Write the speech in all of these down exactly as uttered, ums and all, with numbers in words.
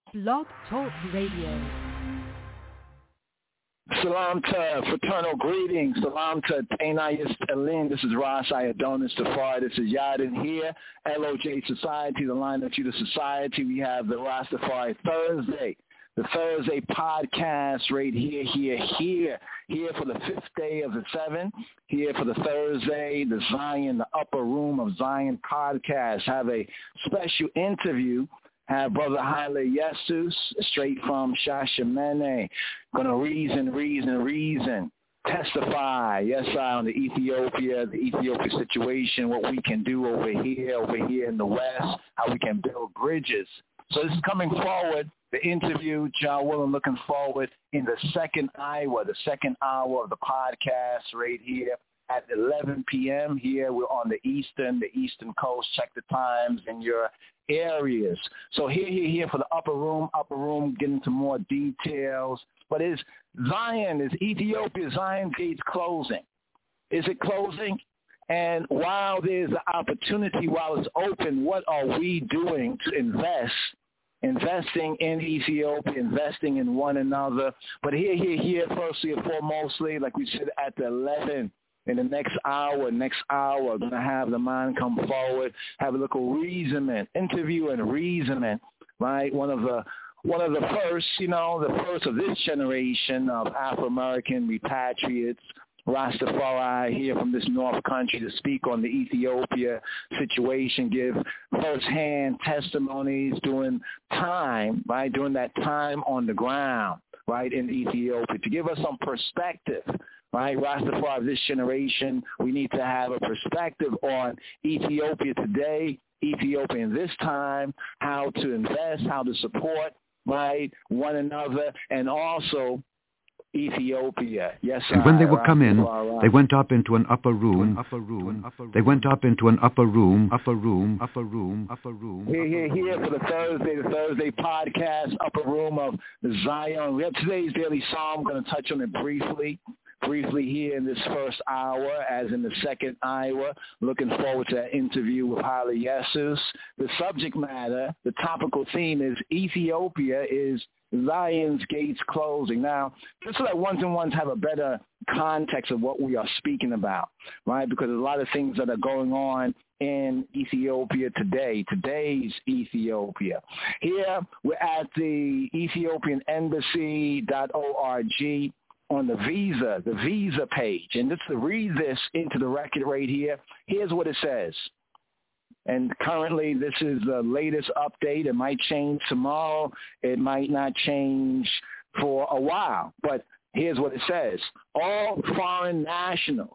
Blog Talk Radio. Salam to fraternal greetings. Salam to Tainayas Elin. This is Ras Iadonis Tafari. This is Yadin here. L O J Society, the line of Judah Society. We have the Rastafari Thursday. The Thursday podcast right here, here, here. Here for the fifth day of the seven. Here for the Thursday, the Zion, the Upper Room of Zion podcast. Have a special interview. Have Brother Haile Jesus, straight from Shashamene, going to reason, reason, reason, testify, yes, sir, on the Ethiopia, the Ethiopia situation, what we can do over here, over here in the West, how we can build bridges. So this is coming forward, the interview, John Willen looking forward in the second hour, the second hour of the podcast right here at eleven p.m. Here we're on the Eastern, the Eastern Coast. Check the times in your areas. So here, here, here for the upper room, upper room, get into more details. But is Zion, is Ethiopia, Zion gates closing? Is it closing? And while there's the opportunity, while it's open, what are we doing to invest? Investing in Ethiopia, investing in one another. But here, here, here, firstly and foremostly, like we said at the eleven, in the next hour, next hour, going to have the mind come forward, have a little reasonment, interview and reasonment, right? One of the one of the first, you know, the first of this generation of Afro-American repatriates, Rastafari, here from this North Country to speak on the Ethiopia situation, give firsthand testimonies during time, right, during that time on the ground, right, in Ethiopia, to give us some perspective. Right, Rastafari of this generation, we need to have a perspective on Ethiopia today, Ethiopia in this time, how to invest, how to support, right, one another, and also Ethiopia. Yes, and when they I, would come in, Rastafari. they went up into an upper room, upper room, they went up into an upper room, upper room, upper room, upper room. Here, here, here for the Thursday, the Thursday podcast, upper room of Zion. We have today's daily psalm. I'm going to touch on it briefly. Briefly here in this first hour, as in the second hour, looking forward to that interview with Haile Jesus. The subject matter, the topical theme is Ethiopia is Zion's gates closing. Now, just so that ones and ones have a better context of what we are speaking about, right? Because there's a lot of things that are going on in Ethiopia today, today's Ethiopia. Here, we're at the Ethiopian Embassy dot org. On the visa, the visa page. And just to read this into the record right here, here's what it says. And currently, this is the latest update. It might change tomorrow. It might not change for a while. But here's what it says. All foreign nationals,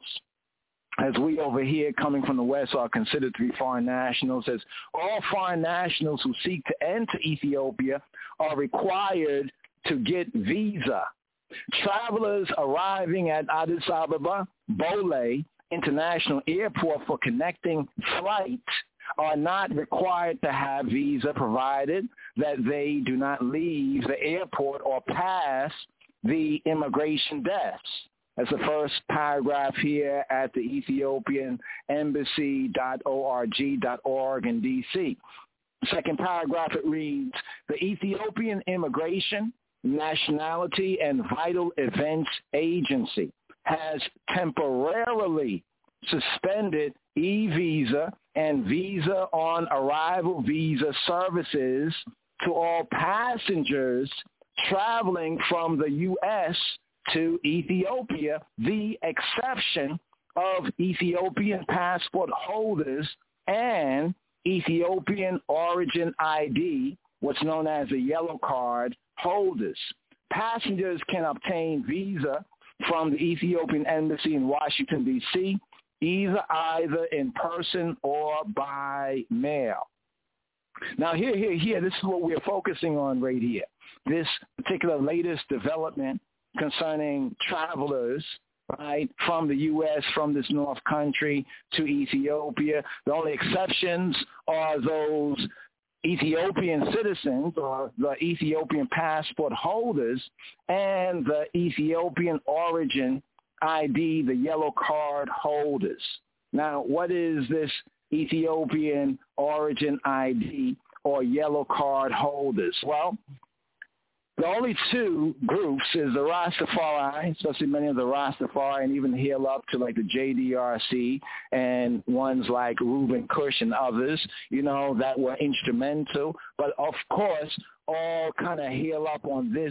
as we over here coming from the West are considered to be foreign nationals, as all foreign nationals who seek to enter Ethiopia are required to get visa. Travelers arriving at Addis Ababa, Bole International Airport for connecting flights are not required to have visa, provided that they do not leave the airport or pass the immigration desk. That's the first paragraph here at the Ethiopian Embassy dot org in D C. Second paragraph, it reads, the Ethiopian Immigration, Nationality and Vital Events Agency has temporarily suspended e-visa and visa on arrival visa services to all passengers traveling from the U S to Ethiopia, the exception of Ethiopian passport holders and Ethiopian origin I D, what's known as a yellow card holders. Passengers can obtain visa from the Ethiopian Embassy in Washington, D C, either either in person or by mail. Now, here, here, here, this is what we're focusing on right here. This particular latest development concerning travelers, right, from the U S, from this North Country to Ethiopia. The only exceptions are those Ethiopian citizens or the Ethiopian passport holders and the Ethiopian origin I D, the yellow card holders. Now, what is this Ethiopian origin I D or yellow card holders? Well, the only two groups is the Rastafari, especially many of the Rastafari, and even heal up to like the J D R C and ones like Reuben Kush and others, you know, that were instrumental. But of course, all kind of heal up on this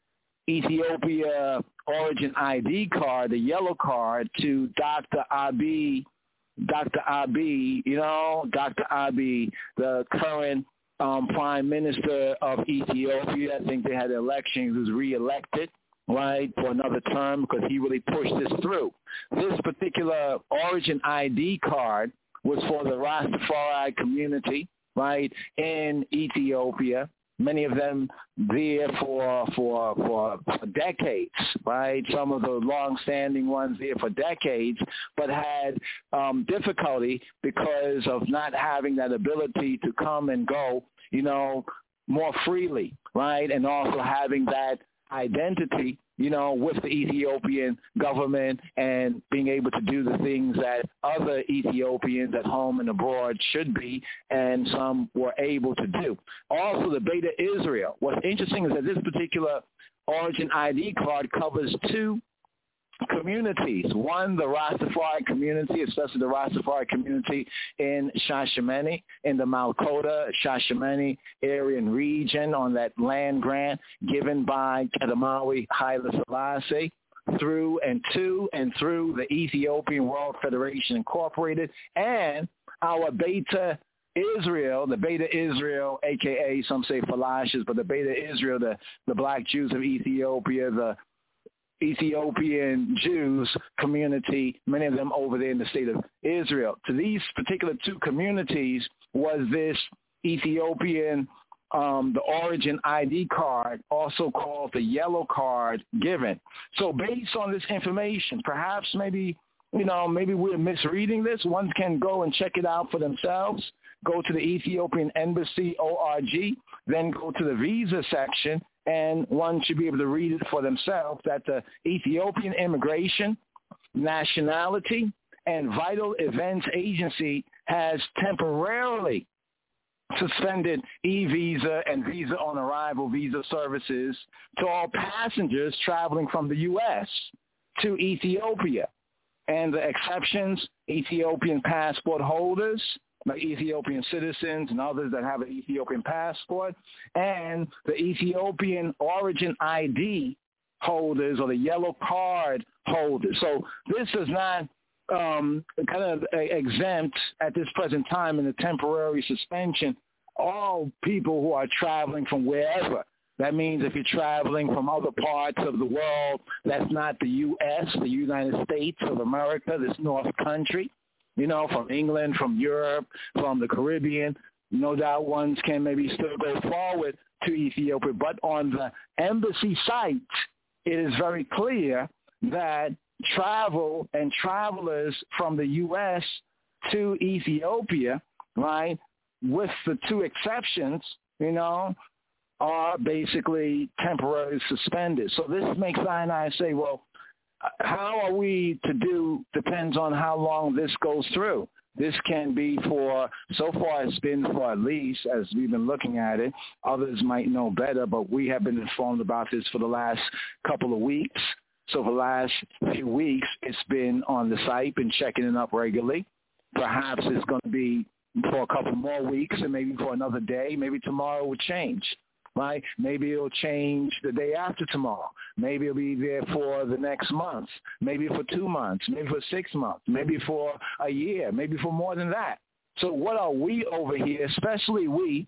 Ethiopia origin I D card, the yellow card, to Doctor Abiy, Doctor Abiy, you know, Doctor Abiy, the current Um, Prime Minister of Ethiopia. I think they had an election. He was reelected, right, for another term because he really pushed this through. This particular origin I D card was for the Rastafari community, right, in Ethiopia. Many of them there for for for decades, right? Some of the long-standing ones there for decades, but had um, difficulty because of not having that ability to come and go, you know, more freely, right? And also having that identity, you know, with the Ethiopian government and being able to do the things that other Ethiopians at home and abroad should be, and some were able to do. Also, the Beta Israel. What's interesting is that this particular origin I D card covers two communities. One, the Rastafari community, especially the Rastafari community in Shashamene, in the Malkota, Shashamene area and region on that land grant given by Kedemawi Haile Selassie through and to and through the Ethiopian World Federation Incorporated, and our Beta Israel, the Beta Israel, a k a some say Falashas, but the Beta Israel, the, the black Jews of Ethiopia, the Ethiopian Jews community, many of them over there in the state of Israel. To these particular two communities was this Ethiopian, um, the origin I D card, also called the yellow card, given. So based on this information, perhaps maybe, you know, maybe we're misreading this. One can go and check it out for themselves. Go to the Ethiopian Embassy org, then go to the visa section, and one should be able to read it for themselves that the Ethiopian Immigration, Nationality, and Vital Events Agency has temporarily suspended e-visa and visa on arrival visa services to all passengers traveling from the U S to Ethiopia. And the exceptions, Ethiopian passport holders, like Ethiopian citizens and others that have an Ethiopian passport, and the Ethiopian origin I D holders or the yellow card holders. So this is not um, kind of exempt at this present time in the temporary suspension all people who are traveling from wherever. That means if you're traveling from other parts of the world, that's not the U S, the United States of America, this North Country, you know, from England, from Europe, from the Caribbean, no doubt ones can maybe still go forward to Ethiopia. But on the embassy site, it is very clear that travel and travelers from the U S to Ethiopia, right, with the two exceptions, you know, are basically temporarily suspended. So this makes I and I say, well, how are we to do depends on how long this goes through. This can be for, so far it's been for at least, as we've been looking at it, others might know better, but we have been informed about this for the last couple of weeks. So for the last few weeks, it's been on the site, been checking it up regularly. Perhaps it's going to be for a couple more weeks and maybe for another day. Maybe tomorrow will change. Right? Maybe it'll change the day after tomorrow. Maybe it'll be there for the next month. Maybe for two months. Maybe for six months. Maybe for a year. Maybe for more than that. So what are we over here, especially we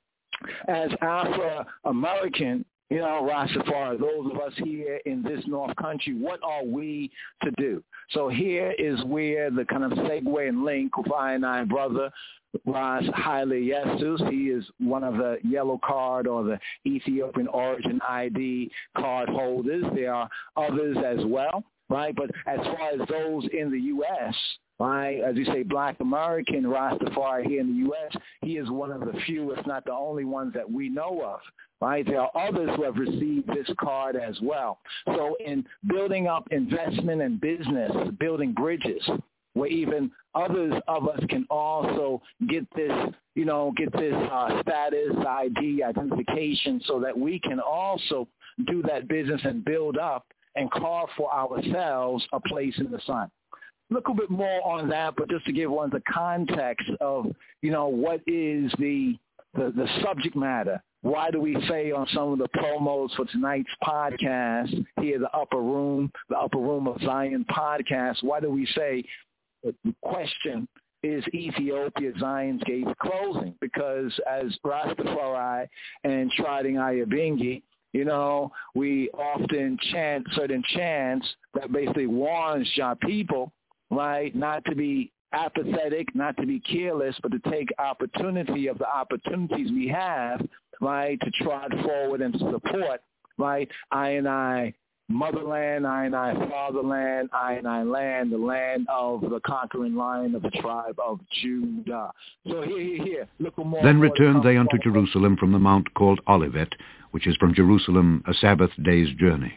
as Afro-American, you know, Rastafari, those of us here in this North Country, what are we to do? So here is where the kind of segue and link with I and I brother, Ras Haile Yesus. He is one of the yellow card or the Ethiopian origin I D card holders. There are others as well, right? But as far as those in the U S, right, as you say, Black American Rastafari here in the U S, he is one of the few, if not the only ones that we know of, right? There are others who have received this card as well. So in building up investment and business, building bridges, where even others of us can also get this, you know, get this uh, status, I D, identification, so that we can also do that business and build up and carve for ourselves a place in the sun. Look a bit more on that, but just to give one the context of, you know, what is the, the the subject matter. Why do we say on some of the promos for tonight's podcast here, the Upper Room, the Upper Room of Zion podcast, why do we say the question is Ethiopia Zion's Gate closing? Because as Rastafari and Shriding Ayabingi, you know, we often chant certain chants that basically warns our people, right, not to be apathetic, not to be careless, but to take opportunity of the opportunities we have, right, to trot forward and to support, right, I and I motherland, I and I fatherland, I and I land, the land of the conquering lion of the tribe of Judah. So here, here, here. Look more. Then returned they unto Jerusalem from the mount called Olivet, which is from Jerusalem a Sabbath day's journey.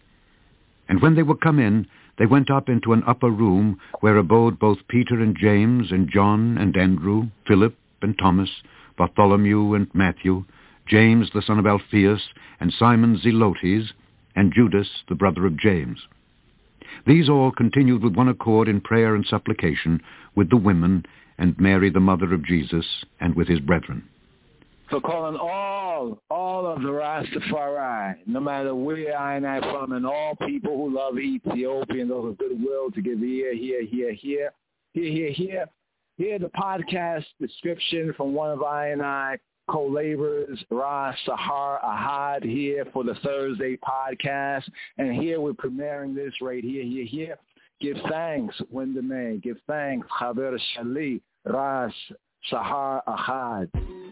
And when they were come in, they went up into an upper room, where abode both Peter and James and John and Andrew, Philip and Thomas, Bartholomew and Matthew, James the son of Alphaeus, and Simon Zelotes, and Judas the brother of James. These all continued with one accord in prayer and supplication with the women, and Mary the mother of Jesus, and with his brethren. So calling all, all of the Rastafari, no matter where I and I from, and all people who love Ethiopia and those of goodwill to give ear, here, here, here, here, here, here, here, the podcast description from one of I and I co-laborers, Ras Sahar Ahad, here for the Thursday podcast. And here we're premiering this right here, here, here. Give thanks, Windame. Give thanks, Khaber Shali, Ras Sahar Ahad.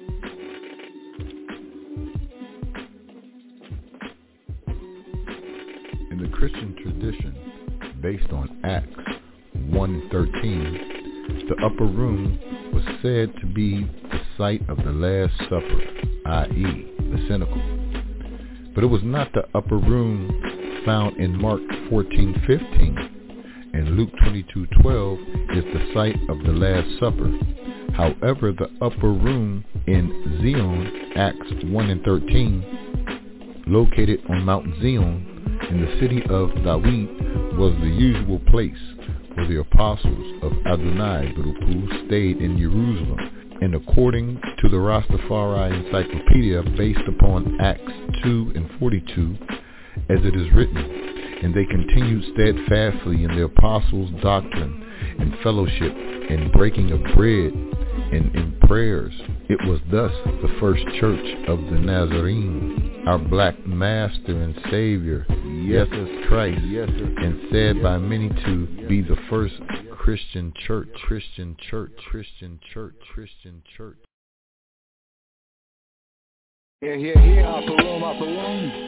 In the Christian tradition, based on Acts one thirteen, the upper room was said to be the site of the Last Supper, that is the cenacle. But it was not the upper room found in Mark fourteen fifteen, and Luke twenty-two twelve is the site of the Last Supper. However, the upper room in Zion, Acts one and thirteen, located on Mount Zion, in the city of David, was the usual place where the apostles of Adonai Baruch stayed in Jerusalem. And according to the Rastafari Encyclopedia, based upon Acts two and forty-two, as it is written, and they continued steadfastly in the apostles' doctrine and fellowship and breaking of bread and in prayers. It was thus the first church of the Nazarene, our black master and savior, Jesus Christ, yes, and said by many to be the first Christian church, Christian church, Christian church, Christian church. Here, here, here, upper room, upper room.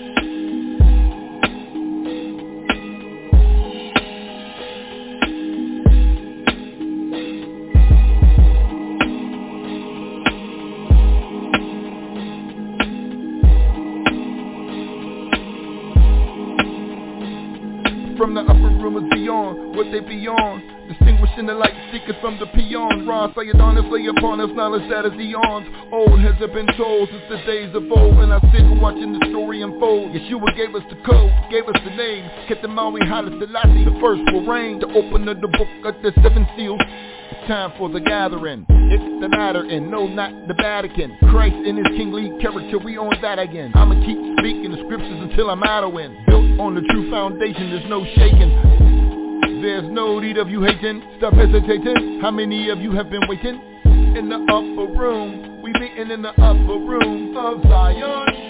From the upper room of Zion, what they beyond, distinguishing the light seekers from the peons. Ron Sayadon and slay upon us knowledge that is eons. Old has it been told since the days of old, and I sit watching the story unfold. Yeshua gave us the code, gave us the name, kept the Maui Haile Selassie, the first will reign, to open of the book of the seven seals. It's time for the gathering, it's the Lateran, no not the Vatican. Christ in his kingly character, we on that again. I'ma keep speaking the scriptures until I'm out of wind. Built on the true foundation, there's no shaking. There's no need of you hating, stop hesitating. How many of you have been waiting? In the upper room, we meeting in the upper room of Zion.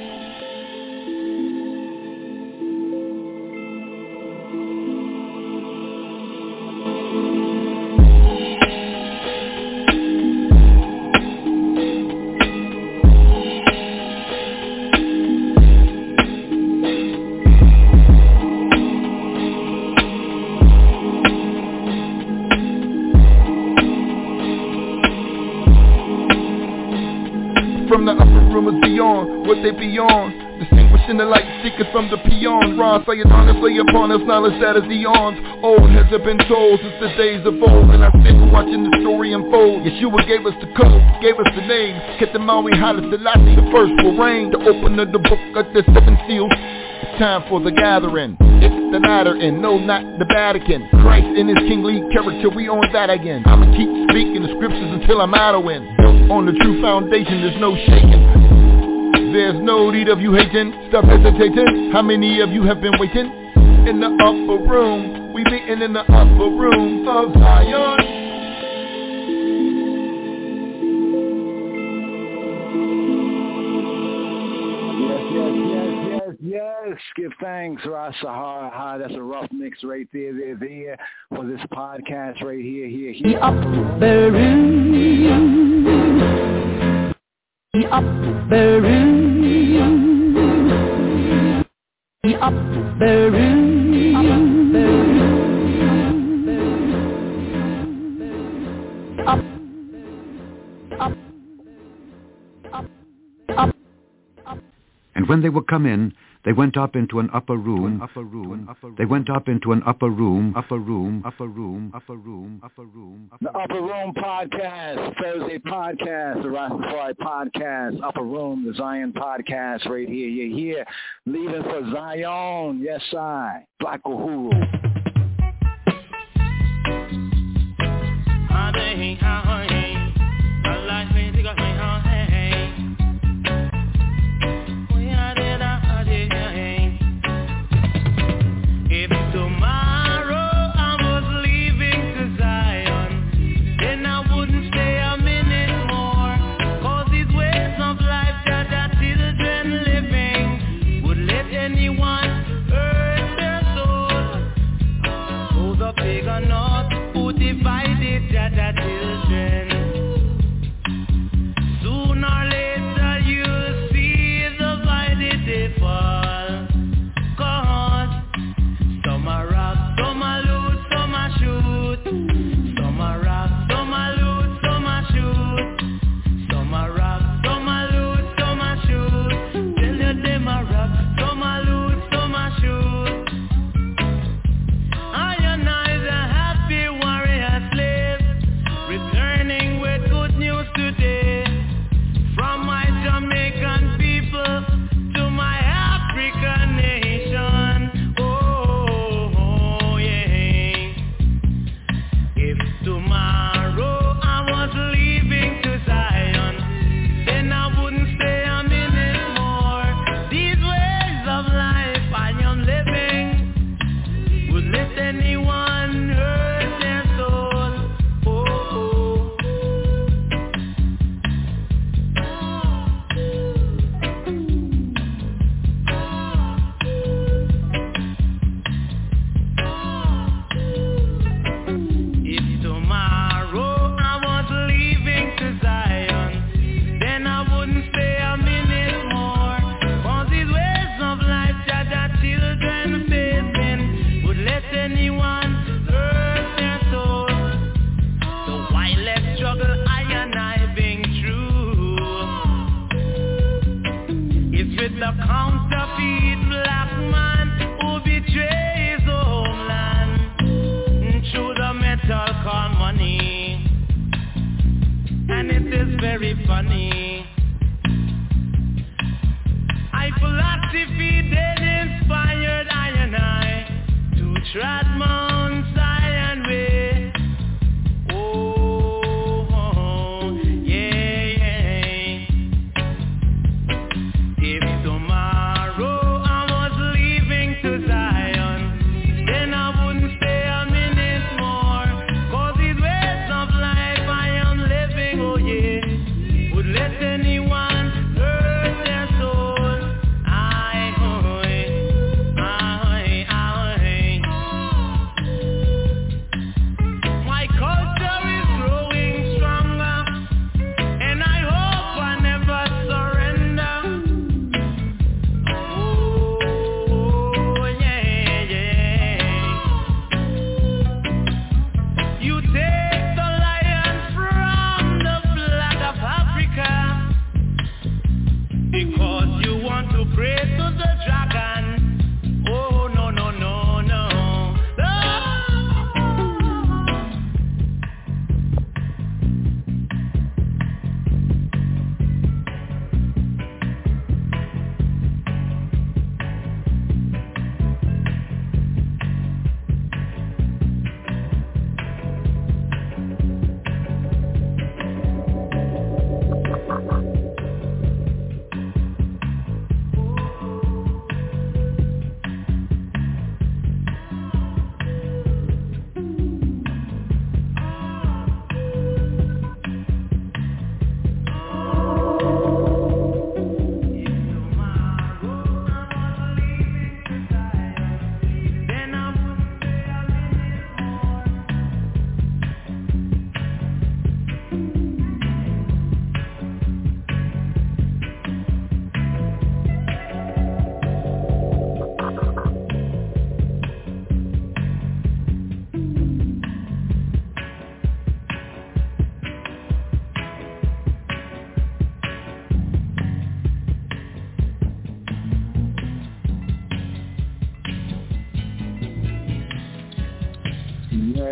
From the upper room of Zion, what they beyond, distinguishing the light seekers from the peons. Ron, say it honestly upon us, knowledge that is eons. Old has it been told since the days of old, and I sit watching the story unfold. Yeshua gave us the code, gave us the name. Kept the Maui Haile Selassie, the first will reign. The opener of the book of the seven seals. It's time for the gathering. It's the latter end, no, not the Vatican. Christ in his kingly character, we on that again. I'ma keep speaking the scriptures until I'm out of wind. Built on the true foundation, there's no shaking. There's no need of you hating, stop hesitating. How many of you have been waiting? In the upper room, we meeting in the upper room of Zion. Yes, give thanks, Ra Sahara. That's a rough mix right there, there, there, for this podcast right here, here, here. The upper room, the upper room, the upper room, up, up, up, up, up. And when they were come in, they went up into an upper room, upper room, they went up into an upper room, upper room, upper room, upper room, upper room. The Upper Room Podcast, Thursday podcast, the Rastafari Podcast, Upper Room, the Zion Podcast right here, you're here, leaving for Zion, yes I, Black Uhuru.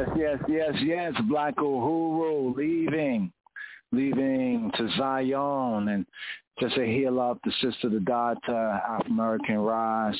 yes, yes, yes, yes. Black Uhuru leaving, leaving to Zion, and just a heal up the sister, the daughter, Afro-American Ras,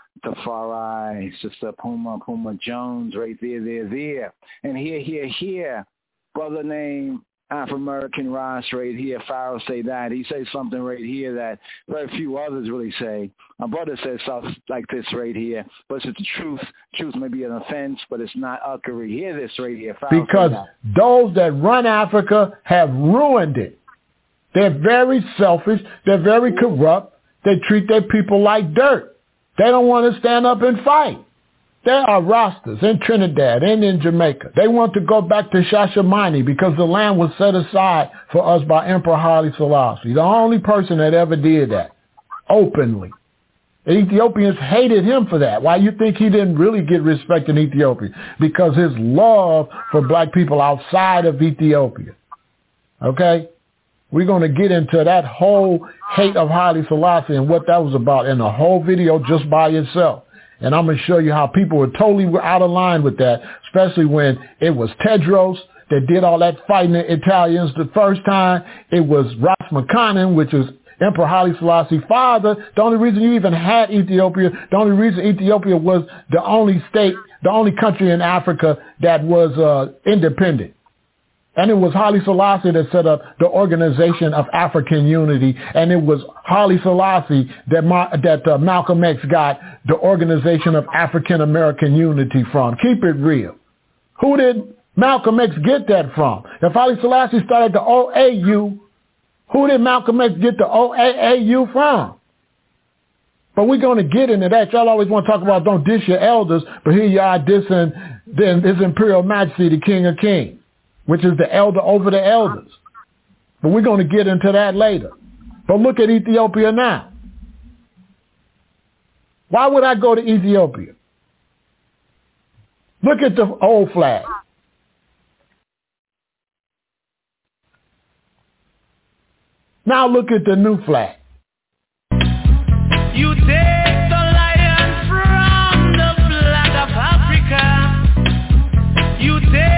Tafari, sister Puma, Puma Jones, right there, there, there. And here, here, here, brother named Afro-American Ras right here. Pharaoh say that. He says something right here that very few others really say. My brother says stuff like this right here. But it's the truth. Truth may be an offense, but it's not uckery. Hear this right here. Pharaoh because those that run Africa have ruined it. They're very selfish. They're very corrupt. They treat their people like dirt. They don't want to stand up and fight. There are Rastas in Trinidad and in Jamaica. They want to go back to Shashamani because the land was set aside for us by Emperor Haile Selassie, the only person that ever did that, openly. The Ethiopians hated him for that. Why you think he didn't really get respect in Ethiopia? Because his love for black people outside of Ethiopia. Okay? We're going to get into that whole hate of Haile Selassie and what that was about in a whole video just by itself. And I'm going to show you how people were totally out of line with that, especially when it was Tedros that did all that fighting the Italians the first time. It was Ras Makanen, which is Emperor Haile Selassie's father. The only reason you even had Ethiopia, the only reason Ethiopia was the only state, the only country in Africa that was uh, independent. And it was Haile Selassie that set up the Organization of African Unity, and it was Haile Selassie that, Ma- that uh, Malcolm X got the Organization of African American Unity from. Keep it real. Who did Malcolm X get that from? If Haile Selassie started the O A U, who did Malcolm X get the O A A U from? But we're going to get into that. Y'all always want to talk about don't diss your elders, but here you are dissing His Imperial Majesty, the King of Kings, which is the elder over the elders. But we're going to get into that later. But look at Ethiopia now. Why would I go to Ethiopia? Look at the old flag. Now look at the new flag. You take the lion from the flag of Africa. You take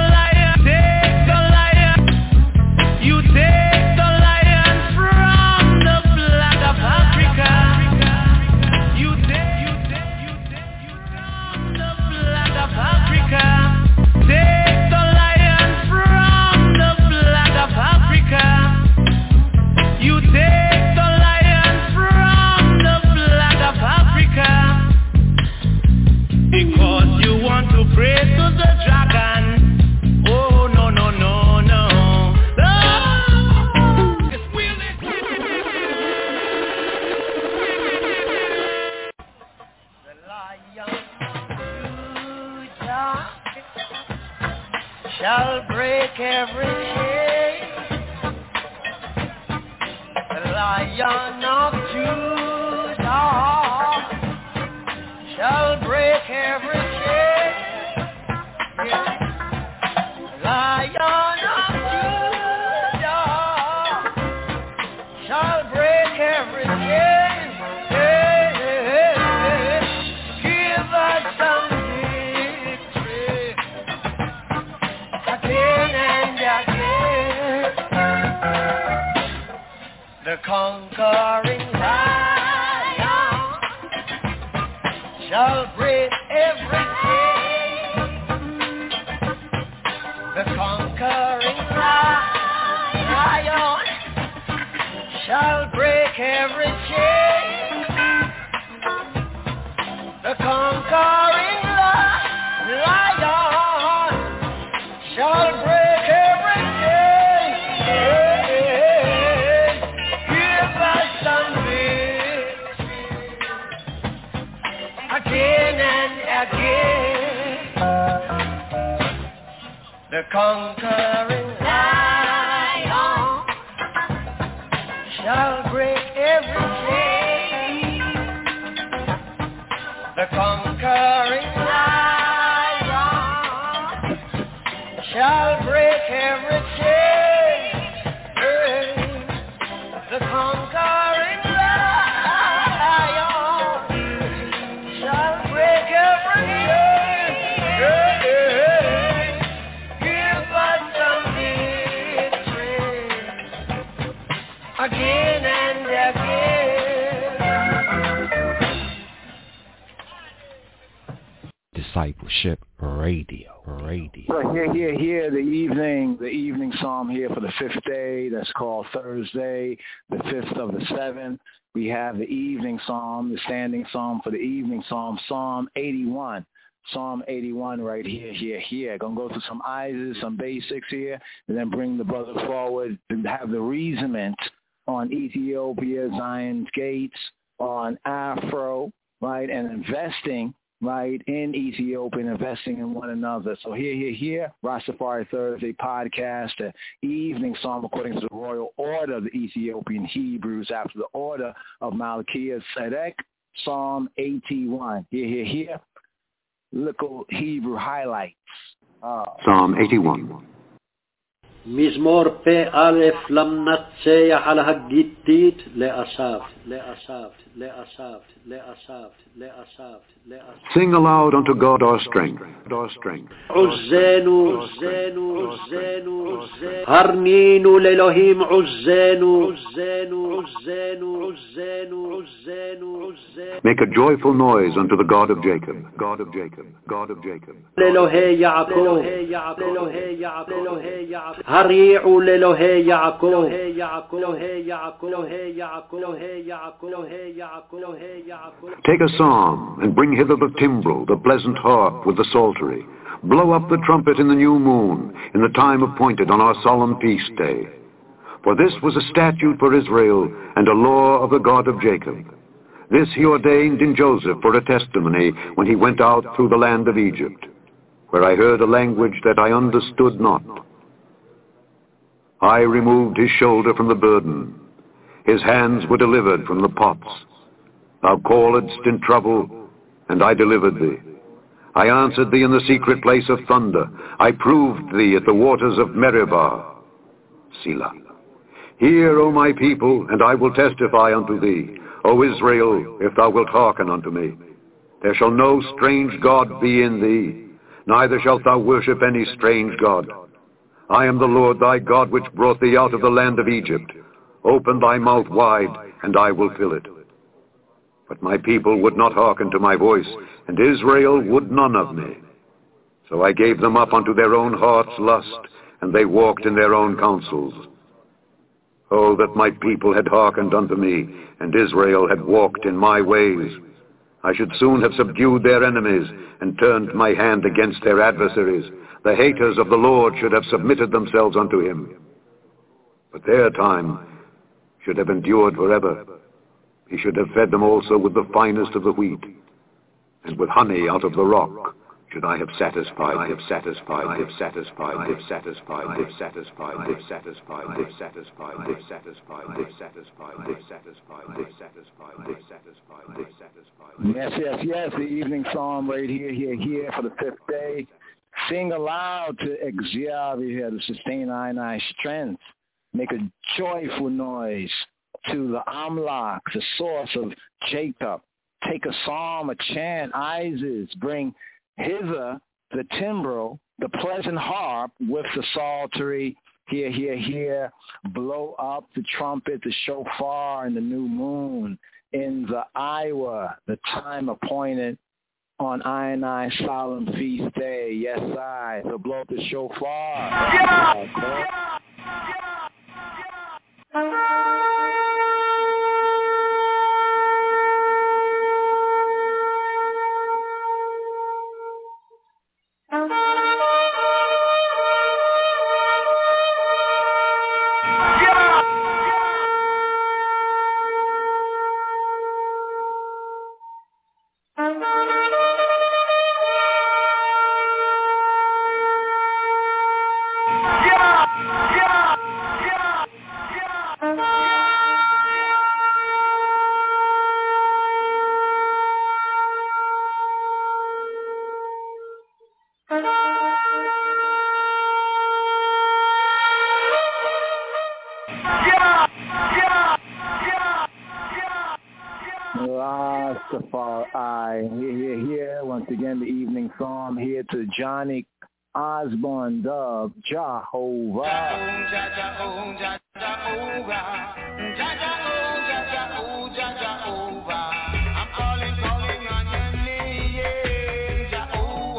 shall break every chain. The Lion of Judah shall break every chain. Yeah. The Lion of Judah shall break every chain. Hey, hey, hey. Give us some victory again and again. The conquering lion shall break every chain. The conquering lion shall break every chain. The conquering lion shall break every chain. Give us some victory again and again. The conquering lion shall break every chain. The conquering lion shall break every chain. The conquering lion shall break every chain. Discipleship Radio. Radio. So here, here, here, the evening, the evening psalm here for the fifth day. That's called Thursday, the fifth of the seventh. We have the evening psalm, the standing psalm for the evening psalm, Psalm eighty-one. Psalm eighty-one right here, here, here. Going to go through some I's, some basics here, and then bring the brother forward to have the reasonment on Ethiopia, Zion's gates, on Afro, right, and investing, right, in Ethiopia and investing in one another. So here, here, here, Rastafari Thursday podcast, the evening psalm according to the royal order of the Ethiopian Hebrews after the order of Malchiah Tzedek, Psalm eighty-one. Here, here, here, little Hebrew highlights. Uh, Psalm eighty-one. מזמור פ-א' למנצח על הגיתית לאסף, לאסף, לאסף, לאסף, לאסף, לאסף. Sing aloud unto God our strength, our strength. עוזנו, עוזנו, עוזנו, עוזנו. הרנינו לאלוהים עוזנו, עוזנו, עוזנו, עוזנו, עוזנו, עוזנו. Make a joyful noise unto the God of Jacob, God of Jacob, God of Jacob. לאלוהי יעקב, לאלוהי יעקב, לאלוהי יעקב. הריעו לאלוהי יעקב, אלוהי יעקב, אלוהי יעקב, אלוהי יעקב, אלוהי יעקב, אלוהי יעקב, אלוהי יעקב. Take a psalm and bring hither the timbrel, the pleasant harp with the psaltery. Blow up the trumpet in the new moon, in the time appointed on our solemn feast day. For this was a statute for Israel and a law of the God of Jacob. This he ordained in Joseph for a testimony when he went out through the land of Egypt, where I heard a language that I understood not. I removed his shoulder from the burden. His hands were delivered from the pots. Thou calledst in trouble, and I delivered thee. I answered thee in the secret place of thunder. I proved thee at the waters of Meribah. Selah. Hear, O my people, and I will testify unto thee. O Israel, if thou wilt hearken unto me. There shall no strange God be in thee, neither shalt thou worship any strange God. I am the Lord thy God, which brought thee out of the land of Egypt. Open thy mouth wide, and I will fill it. But my people would not hearken to my voice, and Israel would none of me. So I gave them up unto their own heart's lust, and they walked in their own counsels. Oh, that my people had hearkened unto me, and Israel had walked in my ways. I should soon have subdued their enemies, and turned my hand against their adversaries. The haters of the Lord should have submitted themselves unto him. But their time should have endured forever. He should have fed them also with the finest of the wheat, and with honey out of the rock should I have satisfied, I have satisfied, I have satisfied, I have satisfied, I have satisfied, I have satisfied, I have satisfied, I have satisfied, I have satisfied, I have satisfied, I have satisfied, I have satisfied, I have satisfied. Yes, yes, yes, the evening psalm right here, here, here for the fifth day. Sing aloud to Exia to sustain I and I strength. Make a joyful noise to the Amlak, the source of Jacob. Take a psalm, a chant, Isis, bring hither the timbrel, the pleasant harp with the psaltery. Here, here, here. Blow up the trumpet, the shofar, and the new moon in the Iowa, the time appointed on I and I solemn feast day. Yes, I. So blow up the shofar. Yeah! Rastafari. Here, here, here. Once again, the evening psalm here to Johnny Osborne Dub, Jehovah. I'm calling, calling on your name, Jehovah.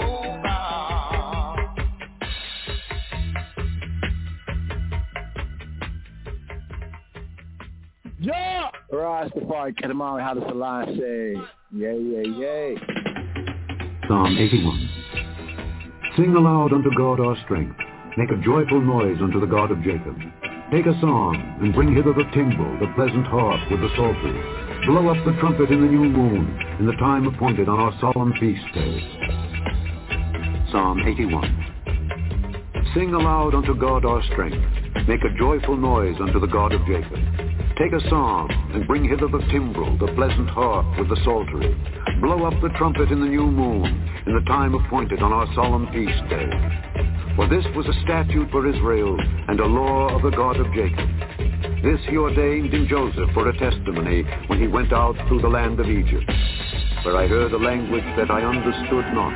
Rastafari Kedamali Haile Selassie. Yay, yay, yay. Psalm eighty-one. Sing aloud unto God our strength. Make a joyful noise unto the God of Jacob. Take a song, and bring hither the timbrel, the pleasant harp with the psaltery. Blow up the trumpet in the new moon, in the time appointed on our solemn feast day. Psalm eighty-one. Sing aloud unto God our strength. Make a joyful noise unto the God of Jacob. Take a psalm, and bring hither the timbrel, the pleasant harp with the psaltery. Blow up the trumpet in the new moon, in the time appointed on our solemn feast day. For this was a statute for Israel, and a law of the God of Jacob. This he ordained in Joseph for a testimony when he went out through the land of Egypt, where I heard a language that I understood not.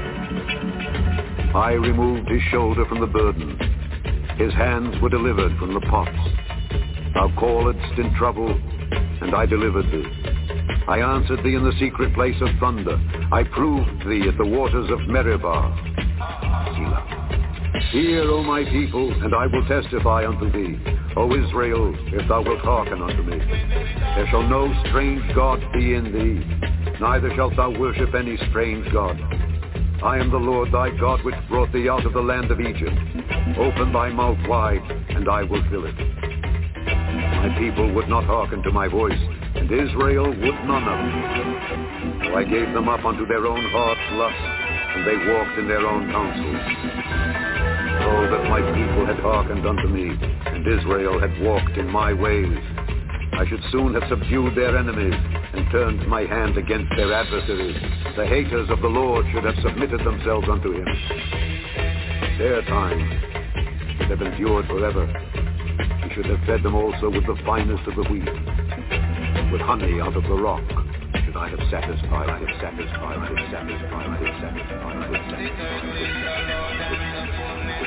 I removed his shoulder from the burden. His hands were delivered from the pots. Thou calledst in trouble, and I delivered thee. I answered thee in the secret place of thunder. I proved thee at the waters of Meribah. Selah. Hear, O my people, and I will testify unto thee. O Israel, if thou wilt hearken unto me. There shall no strange God be in thee, neither shalt thou worship any strange God. I am the Lord thy God, which brought thee out of the land of Egypt. Open thy mouth wide, and I will fill it. My people would not hearken to my voice, and Israel would none of me. So I gave them up unto their own heart's lust, and they walked in their own counsels. Oh, that my people had hearkened unto me, and Israel had walked in my ways. I should soon have subdued their enemies, and turned my hand against their adversaries. The haters of the Lord should have submitted themselves unto him. Their time should have endured forever. He should have fed them also with the finest of the wheat, with honey out of the rock. Should I have satisfied, I have satisfied, I have satisfied, I have satisfied, I have satisfied.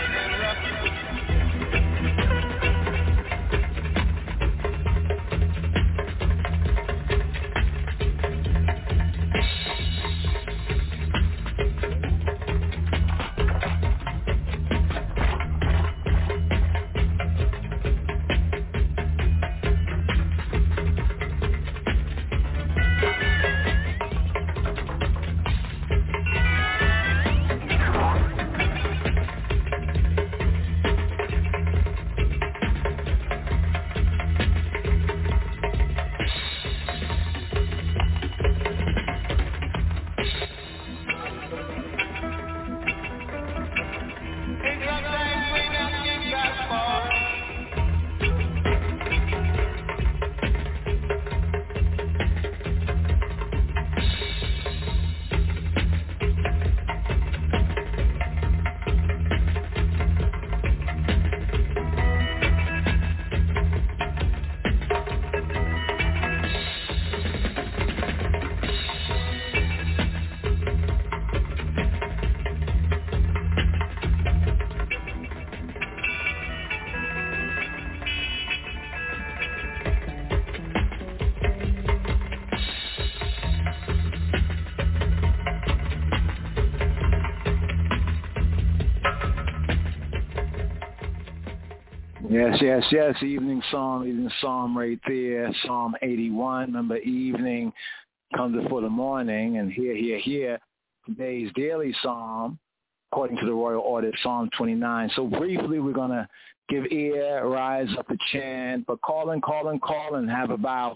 Yes, yes, yes. Evening psalm, evening psalm right there. Psalm eighty-one. Remember, evening comes before the morning, and here, here, here. Today's daily psalm, according to the royal order, Psalm twenty-nine. So briefly, we're going to give ear, rise up a chant, but calling, calling, calling, have about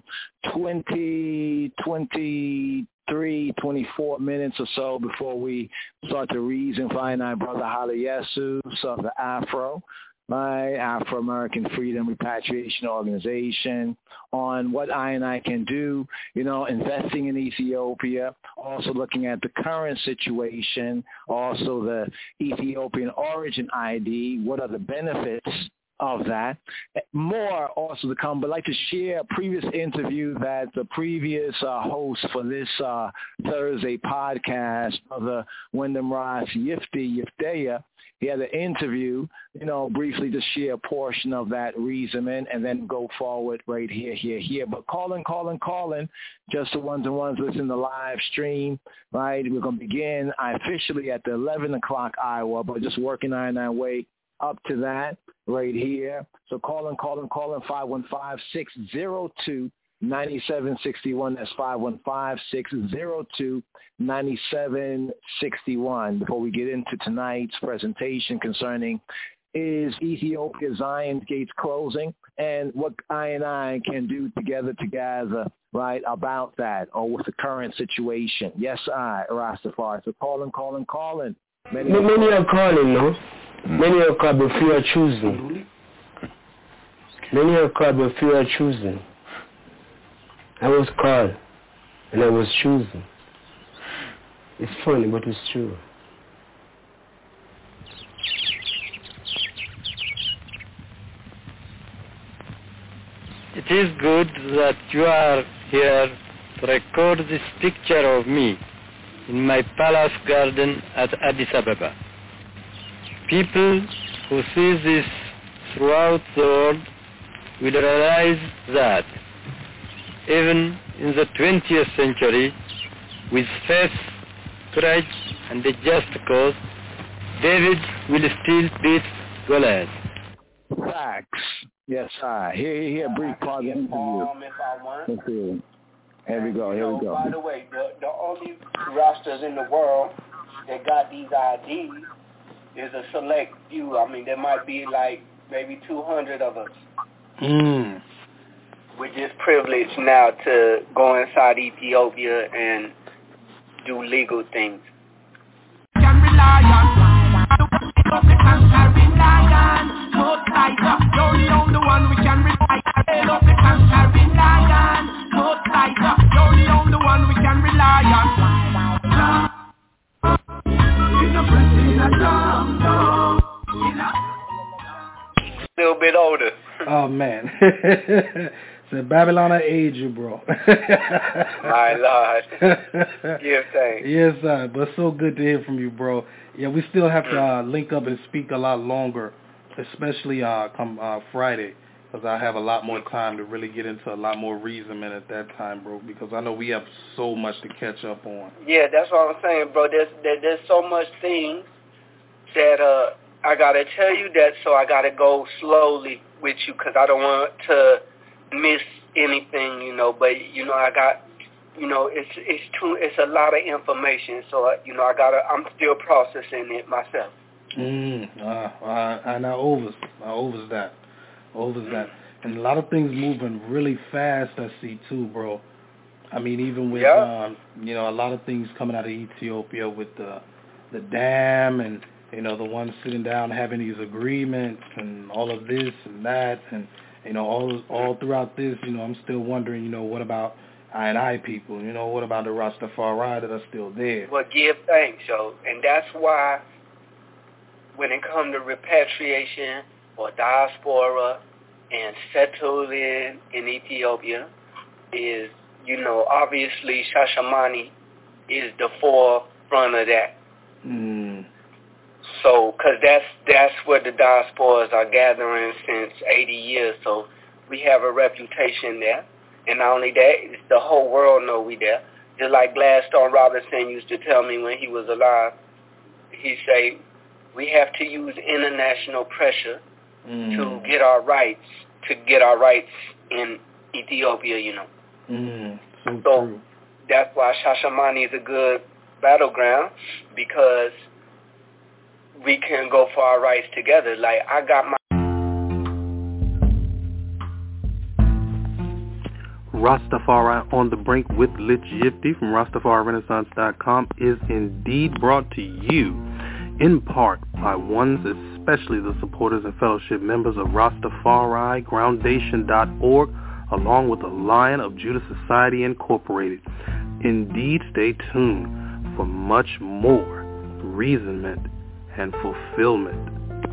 twenty, twenty-three, twenty-four minutes or so before we start to reason, find our brother Haile Yesu, of the Afro, my Afro-American Freedom Repatriation Organization, on what I and I can do, you know, investing in Ethiopia, also looking at the current situation, also the Ethiopian origin I D, what are the benefits of that. More also to come, but I'd like to share a previous interview that the previous uh, host for this uh, Thursday podcast, Brother Wyndham Ross Yifty, Yifteya, he had an interview, you know, briefly to share a portion of that reasoning and then go forward right here, here, here. But calling, calling, calling, just the ones and ones listen to live stream, right? We're going to begin officially at the eleven o'clock hour, but just working on our way up to that right here. So calling, calling, calling, five one five, six zero two, nine seven six one. That's five one five, six zero two, nine seven six one. Before we get into tonight's presentation concerning is Ethiopia Zion's gates closing and what I and I can do together together, right, about that or with the current situation. Yes, I, Rastafari. So calling, calling, calling. Many, many are calling, no? Many are called, but few are choosing. Many are called, but few are choosing. I was called, and I was chosen. It's funny, but it's true. It is good that you are here to record this picture of me in my palace garden at Addis Ababa. People who see this throughout the world will realize that even in the twentieth century, with faith, courage, and a just cause, David will still beat Goliath. Facts. Yes, I. Here, here, here, brief part of the interview. Let's see. Here we go, here we go. By the way, the, the only rosters in the world that got these I Ds is a select few. I mean, there might be like maybe two hundred of us. Mm. We're just privileged now to go inside Ethiopia and do legal things. Can rely on the only one we can rely on. The cancer rely on. No tighter. The only on the one we can rely on. In a press, in a drum, in a little bit older. Oh man. So Babylon I age you, bro. My Lord. Give thanks. Yes, sir. But so good to hear from you, bro. Yeah, we still have to uh, link up and speak a lot longer, especially uh, come uh, Friday, because I have a lot more time to really get into a lot more reasoning at that time, bro, because I know we have so much to catch up on. Yeah, that's what I'm saying, bro. There's there, there's so much things that uh, I got to tell you that, so I got to go slowly with you because I don't want to miss anything, you know, but, you know, I got, you know, it's it's too, it's a lot of information, so, uh, you know, I got to, I'm still processing it myself. Mm, uh, uh, and I overs, I overs that, overs that. And a lot of things moving really fast, I see, too, bro. I mean, even with, yeah. um, you know, a lot of things coming out of Ethiopia with the, the dam and, you know, the ones sitting down having these agreements and all of this and that, and, you know, all all throughout this, you know, I'm still wondering, you know, what about I and I people? You know, what about the Rastafari that are still there? Well, give thanks, yo. And that's why when it comes to repatriation or diaspora and settling in Ethiopia is, you know, obviously Shashamani is the forefront of that. Mm. So, because that's, that's where the diasporas are gathering since eighty years. So we have a reputation there. And not only that, it's the whole world know we there. Just like Gladstone Robinson used to tell me when he was alive, he'd say, we have to use international pressure mm. to get our rights, to get our rights in Ethiopia, you know. Mm. So, so true. That's why Shashamani is a good battleground, because we can go for our rights together. Like, I got my... Rastafari on the Brink with Lich Yifty from Rastafari Renaissance dot com is indeed brought to you in part by ones, especially the supporters and fellowship members of Rastafari Groundation dot org, along with the Lion of Judah Society Incorporated. Indeed, stay tuned for much more reasonment and fulfillment.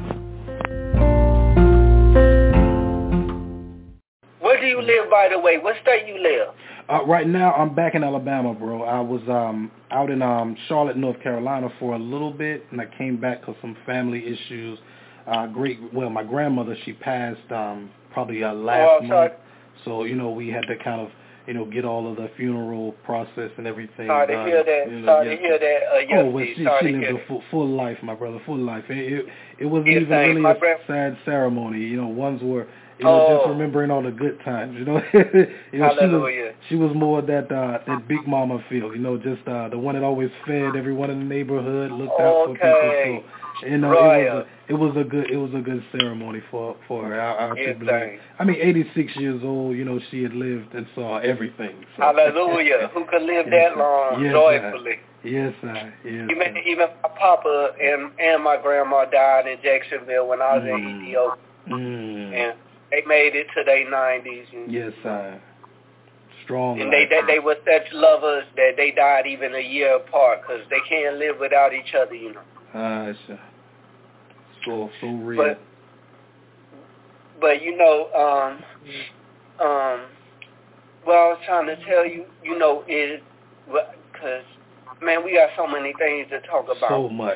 Where do you live, by the way? What state you live? Uh, right now, I'm back in Alabama, bro. I was um, out in um, Charlotte, North Carolina for a little bit, and I came back because some family issues. Uh, great, well, my grandmother, she passed um, probably uh, last oh, month, so, you know, we had to kind of, you know, get all of the funeral process and everything. Sorry to done. hear that. You know, Sorry yeah. to hear that. Uh, yes, oh, well, she, she lived a full, full life, my brother, full life. It, it, it wasn't yes, even really my a grand- sad ceremony. You know, ones were, You know, oh. just remembering all the good times. You know, you know Hallelujah. she was she was more that uh, that big mama feel. You know, just uh, the one that always fed everyone in the neighborhood, looked out okay. for people. So you know, Royal. it was a it was a good it was a good ceremony for for her. I, I yes, could believe. I mean, eighty-six years old. You know, she had lived and saw everything. So. Hallelujah. Who could live yes, that long yes, joyfully? I, yes, I. Yes. Even I. even my papa and and my grandma died in Jacksonville when I was mm. in Ethiopia, mm. and they made it to their nineties. Yes, I. Strong. And they, they they were such lovers that they died even a year apart because they can't live without each other, you know. Ah, it's uh, so so real. But but you know, um, um, well, I was trying to tell you, you know, is because man, we got so many things to talk about. So much,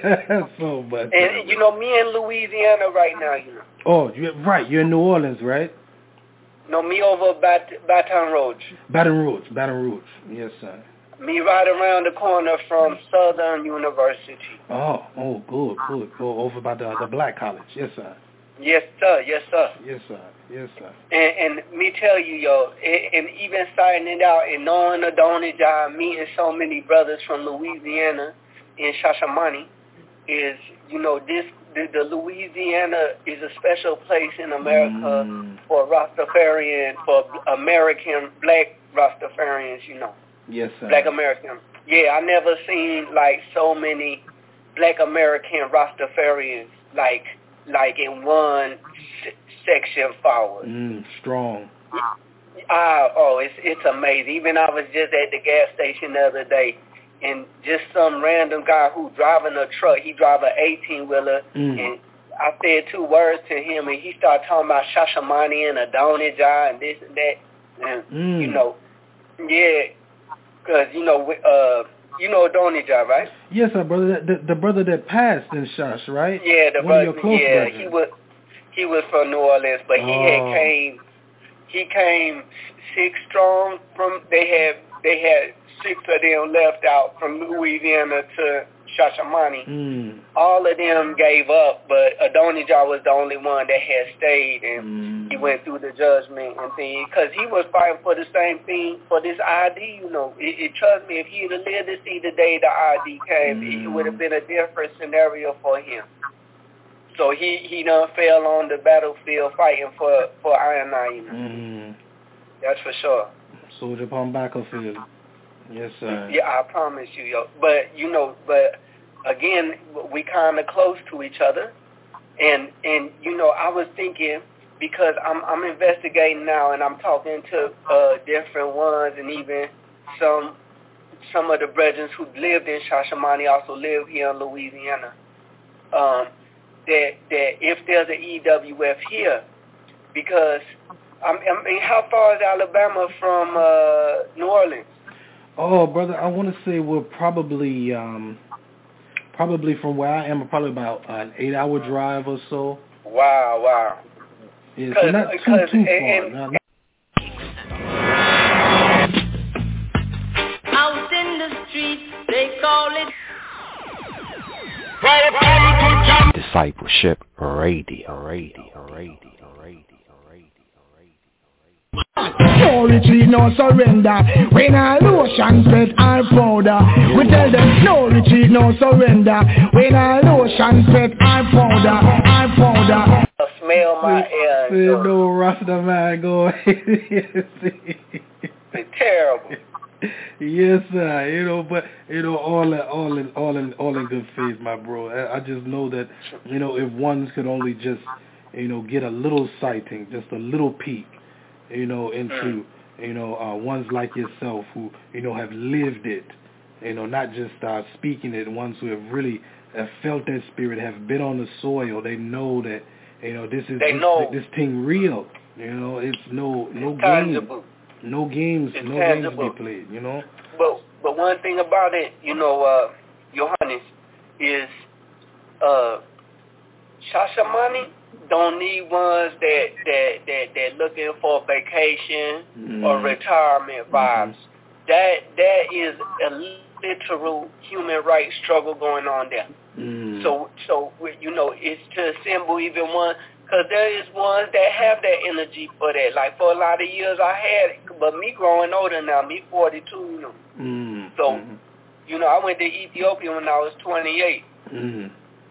so much. And you know, me in Louisiana right now, you know. Oh, you're right. You're in New Orleans, right? No, me over Bat- Baton Rouge. Baton Rouge, Baton Rouge. Yes, sir. Me right around the corner from Southern University. Oh, oh, good, good. Go over by the the Black College. Yes, sir. Yes, sir. Yes, sir. Yes, sir. Yes, sir. And, and me tell you, yo, and, and even starting it out and knowing Adonijah, meeting so many brothers from Louisiana in Shashamani, is, you know, this the, the Louisiana is a special place in America mm. for Rastafarian, for American black Rastafarians, you know. Yes, sir. Black American. Yeah, I never seen like so many black American Rastafarians like like in one s- section forward. Mm, strong. Ah, oh, it's it's amazing. Even I was just at the gas station the other day, and just some random guy who driving a truck. He drive an eighteen wheeler, mm. and I said two words to him, and he started talking about Shashamani and Adonijah and this and that, and mm. you know, yeah, because you know, uh. You know Adonijah, right? Yes, sir, brother. The, the, the brother that passed in Shash, right? Yeah, the One brother. of your close yeah, brothers. he was he was from New Orleans, but he oh. had came he came six strong from. They had they had six of them left out from Louisiana to Shashamani. Mm. All of them gave up, but Adonijah was the only one that had stayed, and mm. he went through the judgment and thing, because he was fighting for the same thing, for this I D, you know. It, it trust me, if he had lived to see the day the I D came, mm. it would have been a different scenario for him. So he, he done fell on the battlefield fighting for, for I and I, you know. Mm. That's for sure. Soldier upon battlefield. Yes, sir. Yeah, I promise you, yo. But, you know, but again, we kind of close to each other. And, and you know, I was thinking, because I'm I'm investigating now, and I'm talking to uh, different ones, and even some some of the brethren who lived in Shashamani also live here in Louisiana, um, that, that if there's an E W F here, because, I mean, how far is Alabama from uh, New Orleans? Oh, brother, I want to say we're probably, um, probably from where I am, probably about an eight-hour drive or so. Wow, wow. Yeah, so not too, too far. And, no, not... Out in the street, they call it Discipleship Radio, Radio, Radio. No retreat, no surrender. When our lotion spread our powder, we tell them no retreat, no surrender. When our lotion spread our powder, our powder. I smell my air. Say no Rasta man, go ahead. It's terrible. Yes, sir. You know, but you know, all in, all in, all in, all in good faith, my bro. I, I just know that, you know, if ones could only just, you know, get a little sighting, just a little peek, you know, into, you know, uh, ones like yourself who, you know, have lived it, you know, not just uh, speaking it, ones who have really have felt that spirit, have been on the soil. They know that, you know, this is they this, know. this thing real. You know, it's no no it's games, tangible. no games, it's no tangible. games be played. You know. But but one thing about it, you know, uh, Johannes, is uh, Shashamani don't need ones that that that that looking for vacation mm. or retirement vibes. Mm-hmm. That that is a literal human rights struggle going on there. Mm. So so you know, it's to assemble even one Because there is ones that have that energy for that. Like for a lot of years I had it, but me growing older now, me forty-two, you know. Mm. So, Mm-hmm. you know, I went to Ethiopia when I was twenty-eight. Mm.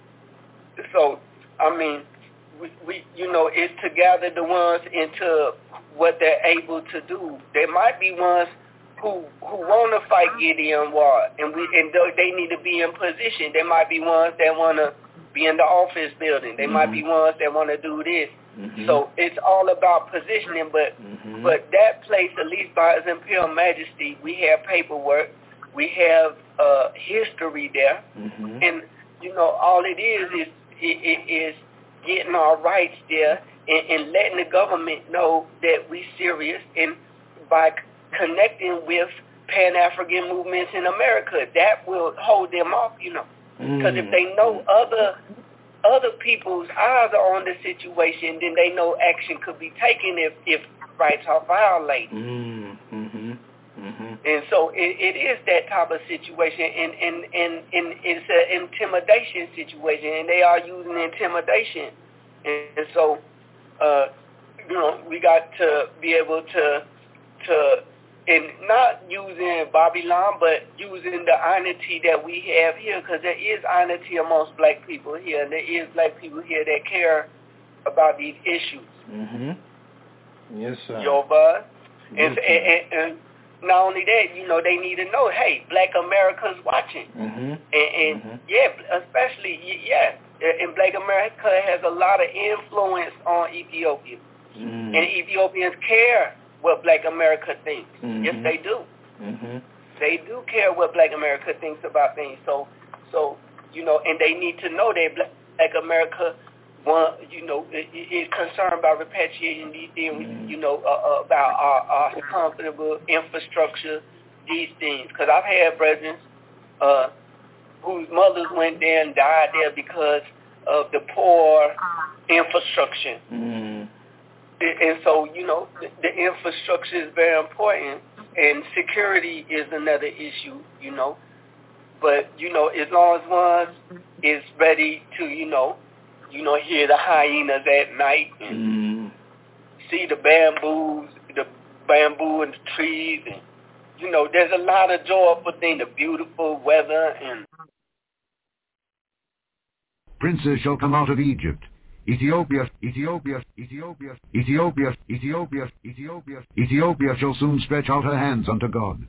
So, I mean, we, we, you know, it's to gather the ones into what they're able to do. There might be ones who who want to fight Gideon War, and we and they need to be in position. There might be ones that want to be in the office building. There mm-hmm. might be ones that want to do this. Mm-hmm. So it's all about positioning. But mm-hmm. but that place, at least by His Imperial Majesty, we have paperwork, we have uh, history there, mm-hmm. and you know all it is is it, it is getting our rights there and, and letting the government know that we serious, and by connecting with Pan-African movements in America, that will hold them off, you know. Because mm. if they know other other people's eyes are on the situation, then they know action could be taken if, if rights are violated. Mm. Mm-hmm. Mm-hmm. And so it, it is that type of situation, and, and, and, and it's an intimidation situation, and they are using intimidation. And, and so, uh, you know, we got to be able to to and not using Babylon, but using the unity that we have here, because there is unity amongst black people here, and there is black people here that care about these issues. Mm-hmm. Yes, sir. Yo, bud. Yes, and, and, and, and not only that, you know, they need to know, hey, black America's watching. Mm-hmm. And, and mm-hmm. yeah, especially, yeah, and black America has a lot of influence on Ethiopia. Mm-hmm. And Ethiopians care what black America thinks. Mm-hmm. Yes, they do. Mm-hmm. They do care what black America thinks about things. So, so you know, and they need to know that black, black America, want, you know, is concerned about repatriating these things, mm-hmm. you know, uh, about our, our comfortable infrastructure, these things. Because I've had brethren uh, whose mothers went there and died there because of the poor infrastructure. Mm-hmm. And so, you know, the, the infrastructure is very important, and security is another issue, you know. But, you know, as long as one is ready to, you know, you know, hear the hyenas at night and mm. see the bamboos, the bamboo and the trees, and, you know, there's a lot of joyful things, the beautiful weather and... Princes shall come out of Egypt. Ethiopia, Ethiopia, Ethiopia, Ethiopia, Ethiopia, Ethiopia, Ethiopia shall soon stretch out her hands unto God.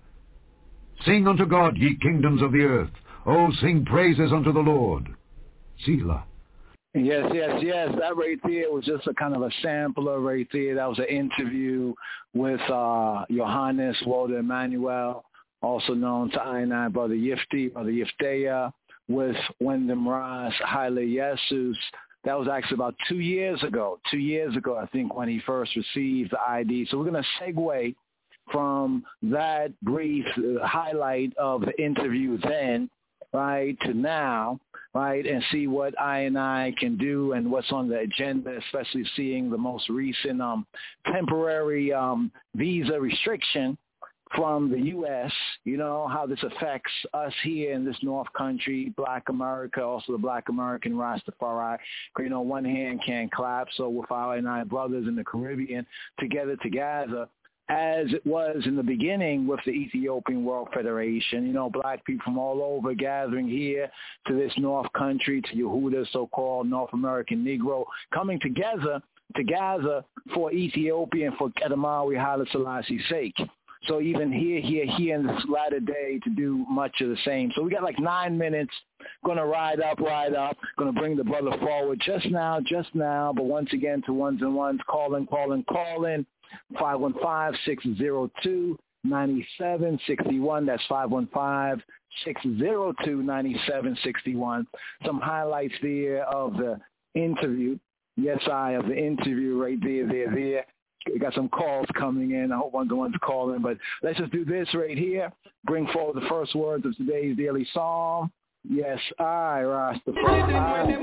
Sing unto God, ye kingdoms of the earth. Oh, sing praises unto the Lord. Selah. Yes, yes, yes. That right there was just a kind of a sampler right there. That was an interview with uh, Johannes Walter Emmanuel, also known to I and I, Brother Yifty, Brother Yifteya, with Wyndham Ross, Haile Jesus. That was actually about two years ago, two years ago, I think, when he first received the I D. So we're going to segue from that brief uh, highlight of the interview then, right, to now, right, and see what I and I can do and what's on the agenda, especially seeing the most recent um, temporary um, visa restriction from the U S, you know, how this affects us here in this North Country, Black America, also the Black American Rastafari. You know, one hand can't clap, so with our and I brothers in the Caribbean together together, as it was in the beginning with the Ethiopian World Federation, you know, black people from all over gathering here to this North Country, to Yehuda, so-called North American Negro, coming together, together for Ethiopia and for Kedemawi Haile Selassie's sake. So even here, here, here in this latter day to do much of the same. So we got like nine minutes, going to ride up, ride up, going to bring the brother forward just now, just now. But once again, to ones and ones, calling, calling, calling, five one five, six zero two, nine seven six one. That's five one five, six zero two, nine seven six one. Some highlights there of the interview. Yes, I, of the interview right there, there, there. We got some calls coming in. I hope one's the ones calling. But let's just do this right here. Bring forward the first words of today's daily psalm. Yes, I, Rastafari.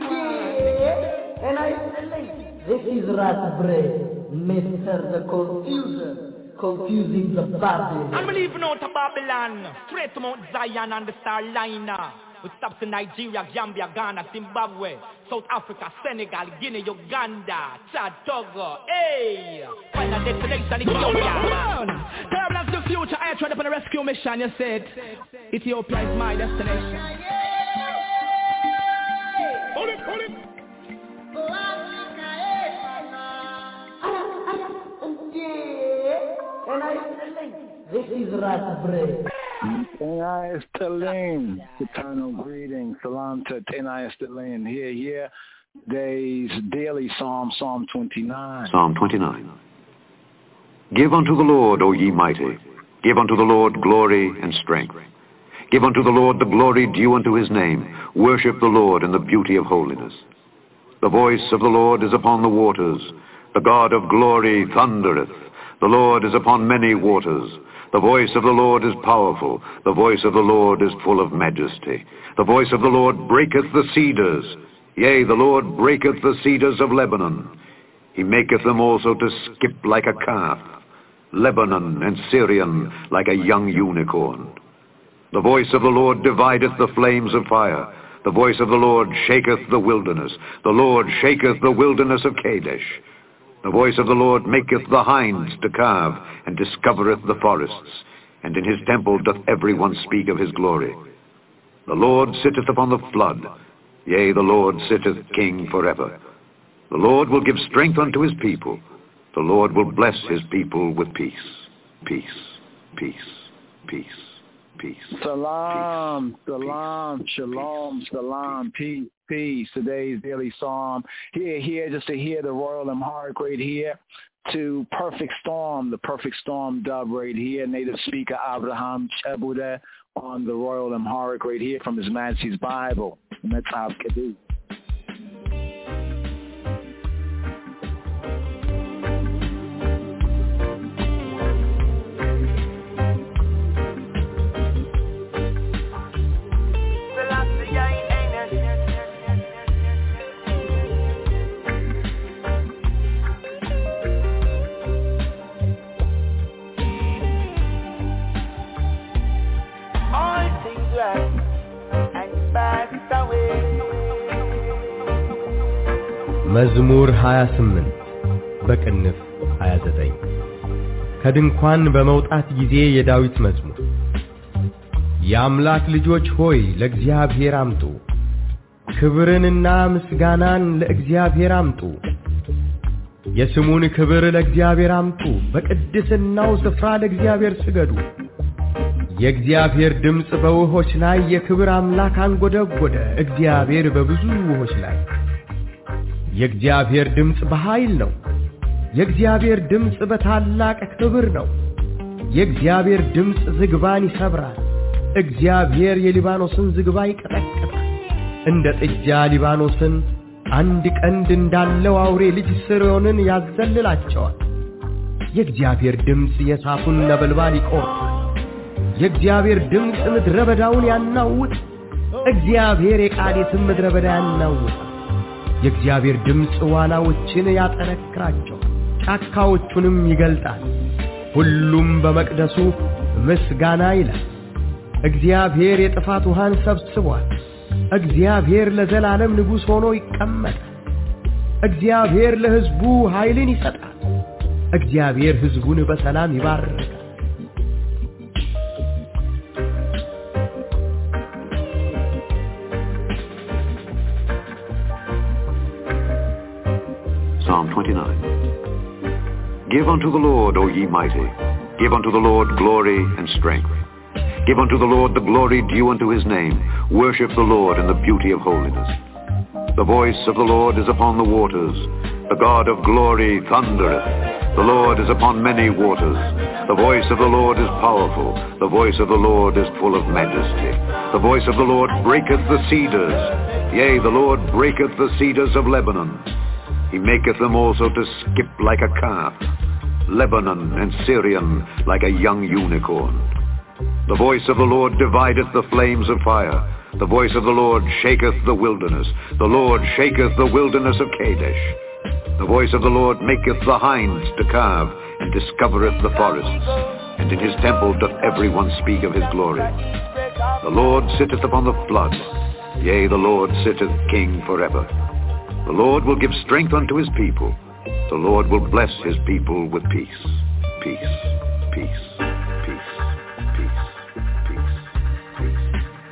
And I say, this is Rastafari, Mister the Confuser, confusing the Babylon. I'm leaving out of Babylon, straight to Mount Zion and the Star Liner. with stops in Nigeria, Gambia, Ghana, Zimbabwe, South Africa, Senegal, Guinea, Uganda, Chad, Togo, hey! Final destination, Ethiopia. Turbulence the future, I tried up on a rescue mission, you said. Ethiopia is my destination. Hold it, hold it. This is Rasbre. Tenai Estelim, eternal greetings. Salam to Tenai Estelim. Here, here, day's daily Psalm, Psalm twenty-nine. Psalm twenty-nine. Give unto the Lord, O ye mighty. Give unto the Lord glory and strength. Give unto the Lord the glory due unto his name. Worship the Lord in the beauty of holiness. The voice of the Lord is upon the waters. The God of glory thundereth. The Lord is upon many waters. The voice of the Lord is powerful. The voice of the Lord is full of majesty. The voice of the Lord breaketh the cedars. Yea, the Lord breaketh the cedars of Lebanon. He maketh them also to skip like a calf. Lebanon and Syrian like a young unicorn. The voice of the Lord divideth the flames of fire. The voice of the Lord shaketh the wilderness. The Lord shaketh the wilderness of Kadesh. The voice of the Lord maketh the hinds to calve, and discovereth the forests. And in his temple doth every one speak of his glory. The Lord sitteth upon the flood. Yea, the Lord sitteth king forever. The Lord will give strength unto his people. The Lord will bless his people with peace. Peace, peace, peace, peace. Salam, salam, shalom, salam, peace, peace. Today's daily psalm. Here, here, just to hear the Royal Amharic right here. To Perfect Storm, the Perfect Storm dub right here. Native speaker Abraham Chebude on the Royal Amharic right here from His Majesty's Bible. Metzav Kedu. መዝሙር ሃያ ስምንት በቅንፍ ሃያ ዘጠኝ ከድንኳን በመውጣት ጊዜ የዳዊት መዝሙር። የአምላክ ልጆች ሆይ ለእግዚአብሔር አምጡ፣ ክብርንና ምስጋናን ለእግዚአብሔር አምጡ። የስሙን ክብር ለእግዚአብሔር አምጡ፣ በቅድስናው ስፍራ ለእግዚአብሔር ስገዱ። የእግዚአብሔር ድምጽ በውሆች ላይ የክብር አምላክ አንጎደጎደ፣ እግዚአብሔር በብዙ ውሆች ላይ። የእግዚአብሔር ድምጽ በኃይል ነው፣ የእግዚአብሔር ድምጽ በታላቅ ክብር ነው። የእግዚአብሔር ድምጽ ዝግባን ይሰብራል፣ እግዚአብሔር የሊባኖስን ዝግባ ይቀጠቅጣል። እንደ ጥጃ ሊባኖስን አንድ ቀንድ እንዳለው አውሬ ልጅ ስርዮንን ያዘልላቸዋል። የእግዚአብሔር ድምጽ የእሳቱን ነበልባል ይቆርጣል። የእግዚአብሔር ድምጽ ምድረ በዳውን ያናውጥ፣ እግዚአብሔር የቃዴስን ምድረ በዳ ያናውጥ። የእግዚአብሔር ድምጽ ዋላዎችን ያጠነክራቸው፣ ጫካዎቹንም ይገልጣል። ሁሉም በመቅደሱ ምስጋና ይላል። እግዚአብሔር የጥፋት ውሃን ሰብስቧል። እግዚአብሔር ለዘላለም ንጉሥ ሆኖ ይቀመጣል። እግዚአብሔር ለሕዝቡ ኃይልን ይሰጣል። እግዚአብሔር ሕዝቡን በሰላም ይባርካል። Psalm twenty-nine. Give unto the Lord, O ye mighty. Give unto the Lord glory and strength. Give unto the Lord the glory due unto his name. Worship the Lord in the beauty of holiness. The voice of the Lord is upon the waters. The God of glory thundereth. The Lord is upon many waters. The voice of the Lord is powerful. The voice of the Lord is full of majesty. The voice of the Lord breaketh the cedars. Yea, the Lord breaketh the cedars of Lebanon. He maketh them also to skip like a calf, Lebanon and Syrian like a young unicorn. The voice of the Lord divideth the flames of fire. The voice of the Lord shaketh the wilderness. The Lord shaketh the wilderness of Kadesh. The voice of the Lord maketh the hinds to calve, and discovereth the forests. And in his temple doth every one speak of his glory. The Lord sitteth upon the flood. Yea, the Lord sitteth King forever. The Lord will give strength unto his people. The Lord will bless his people with peace. Peace, peace, peace, peace, peace, peace.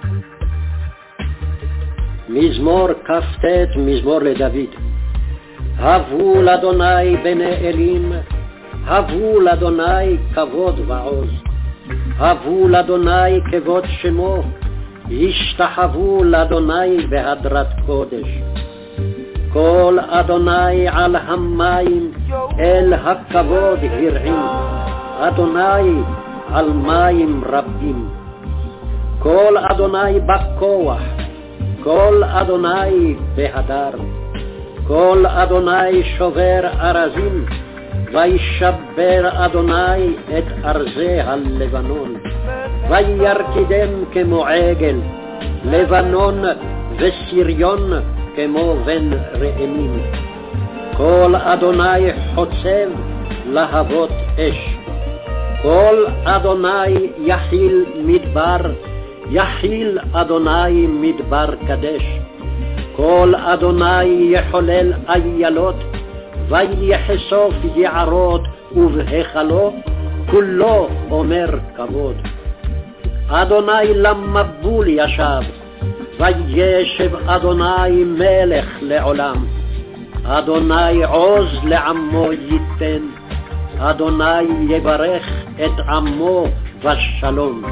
מזמור כ"ט, מזמור לדוד. הבו לאדוני בני אלים, הבו לאדוני כבוד ועוז. הבו לאדוני כבוד שמו, השתחוו לאדוני בהדרת קודש. כל אדוני על המים אל הכבוד הרעים, אדוני על מים רבים. כל אדוני בכוח, כל אדוני בהדר. כל אדוני שובר ארזים, וישבר אדוני את ארזי הלבנון. וירקידם כמו עגל, לבנון וסיריון כמו בן רעמים. כל אדוני חוצב להבות אש. כל אדוני יחיל מדבר, יחיל אדוני מדבר קדש. כל אדוני יחולל איילות, ויחשוף יערות ובהיכלו, כולו אומר כבוד. אדוני למבול ישב, וישב אדוני מלך לעולם. אדוני עוז לעמו ייתן, אדוני יברך את עמו בשלום.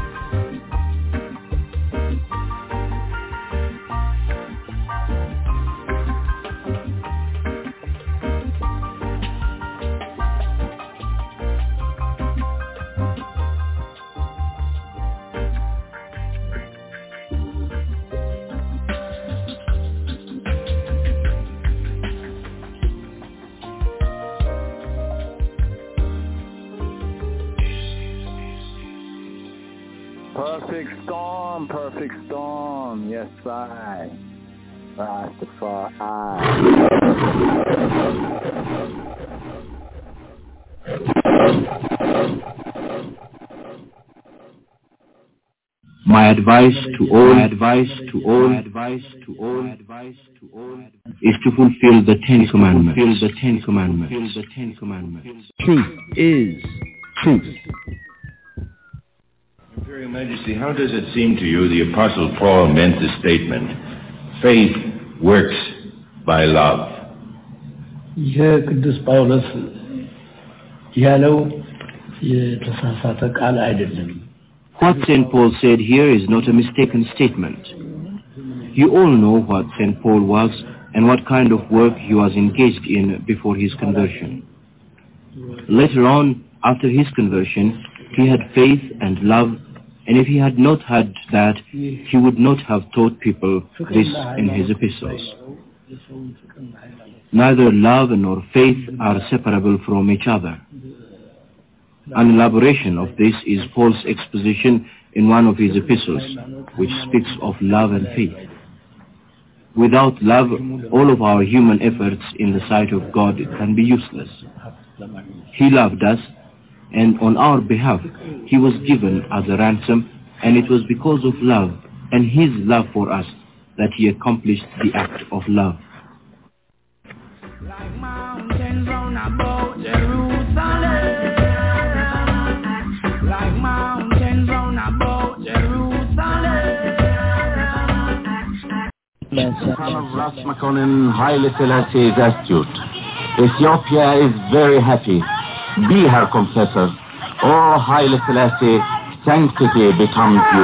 Perfect storm, perfect storm. Yes, I. Rastafari. My advice to all, my advice to all, my advice to all, my advice to all, is to fulfill the Ten Commandments. Fulfill the Ten Commandments. Fulfill the Ten Commandments. Truth is truth. Imperial Majesty, how does it seem to you the Apostle Paul meant the statement, faith works by love? የቅዱስ ጳውሎስ ያለው የተሳሳተ ቃል አይደለም። What Saint Paul said here is not a mistaken statement. You all know what Saint Paul was and what kind of work he was engaged in before his conversion. Later on, after his conversion, he had faith and love, and if he had not had that, he would not have taught people this in his epistles. Neither love nor faith are separable from each other. An elaboration of this is Paul's exposition in one of his epistles, which speaks of love and faith. Without love, all of our human efforts in the sight of God can be useless. He loved us, and on our behalf, he was given as a ransom, and it was because of love and his love for us that he accomplished the act of love. Like mountains round about Jerusalem, like mountains round about Jerusalem. Son of Ras Makonnen, Haile Selassie is astute. Ethiopia is very happy. Be her confessor. Oh, Haile Selassie, sanctity becomes you.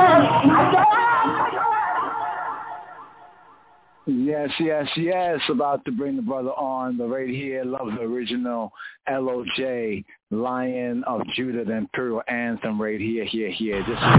Yes, yes, yes. About to bring the brother on, but right here, love the original L O J, Lion of Judah, the Imperial Anthem right here, here, here. This is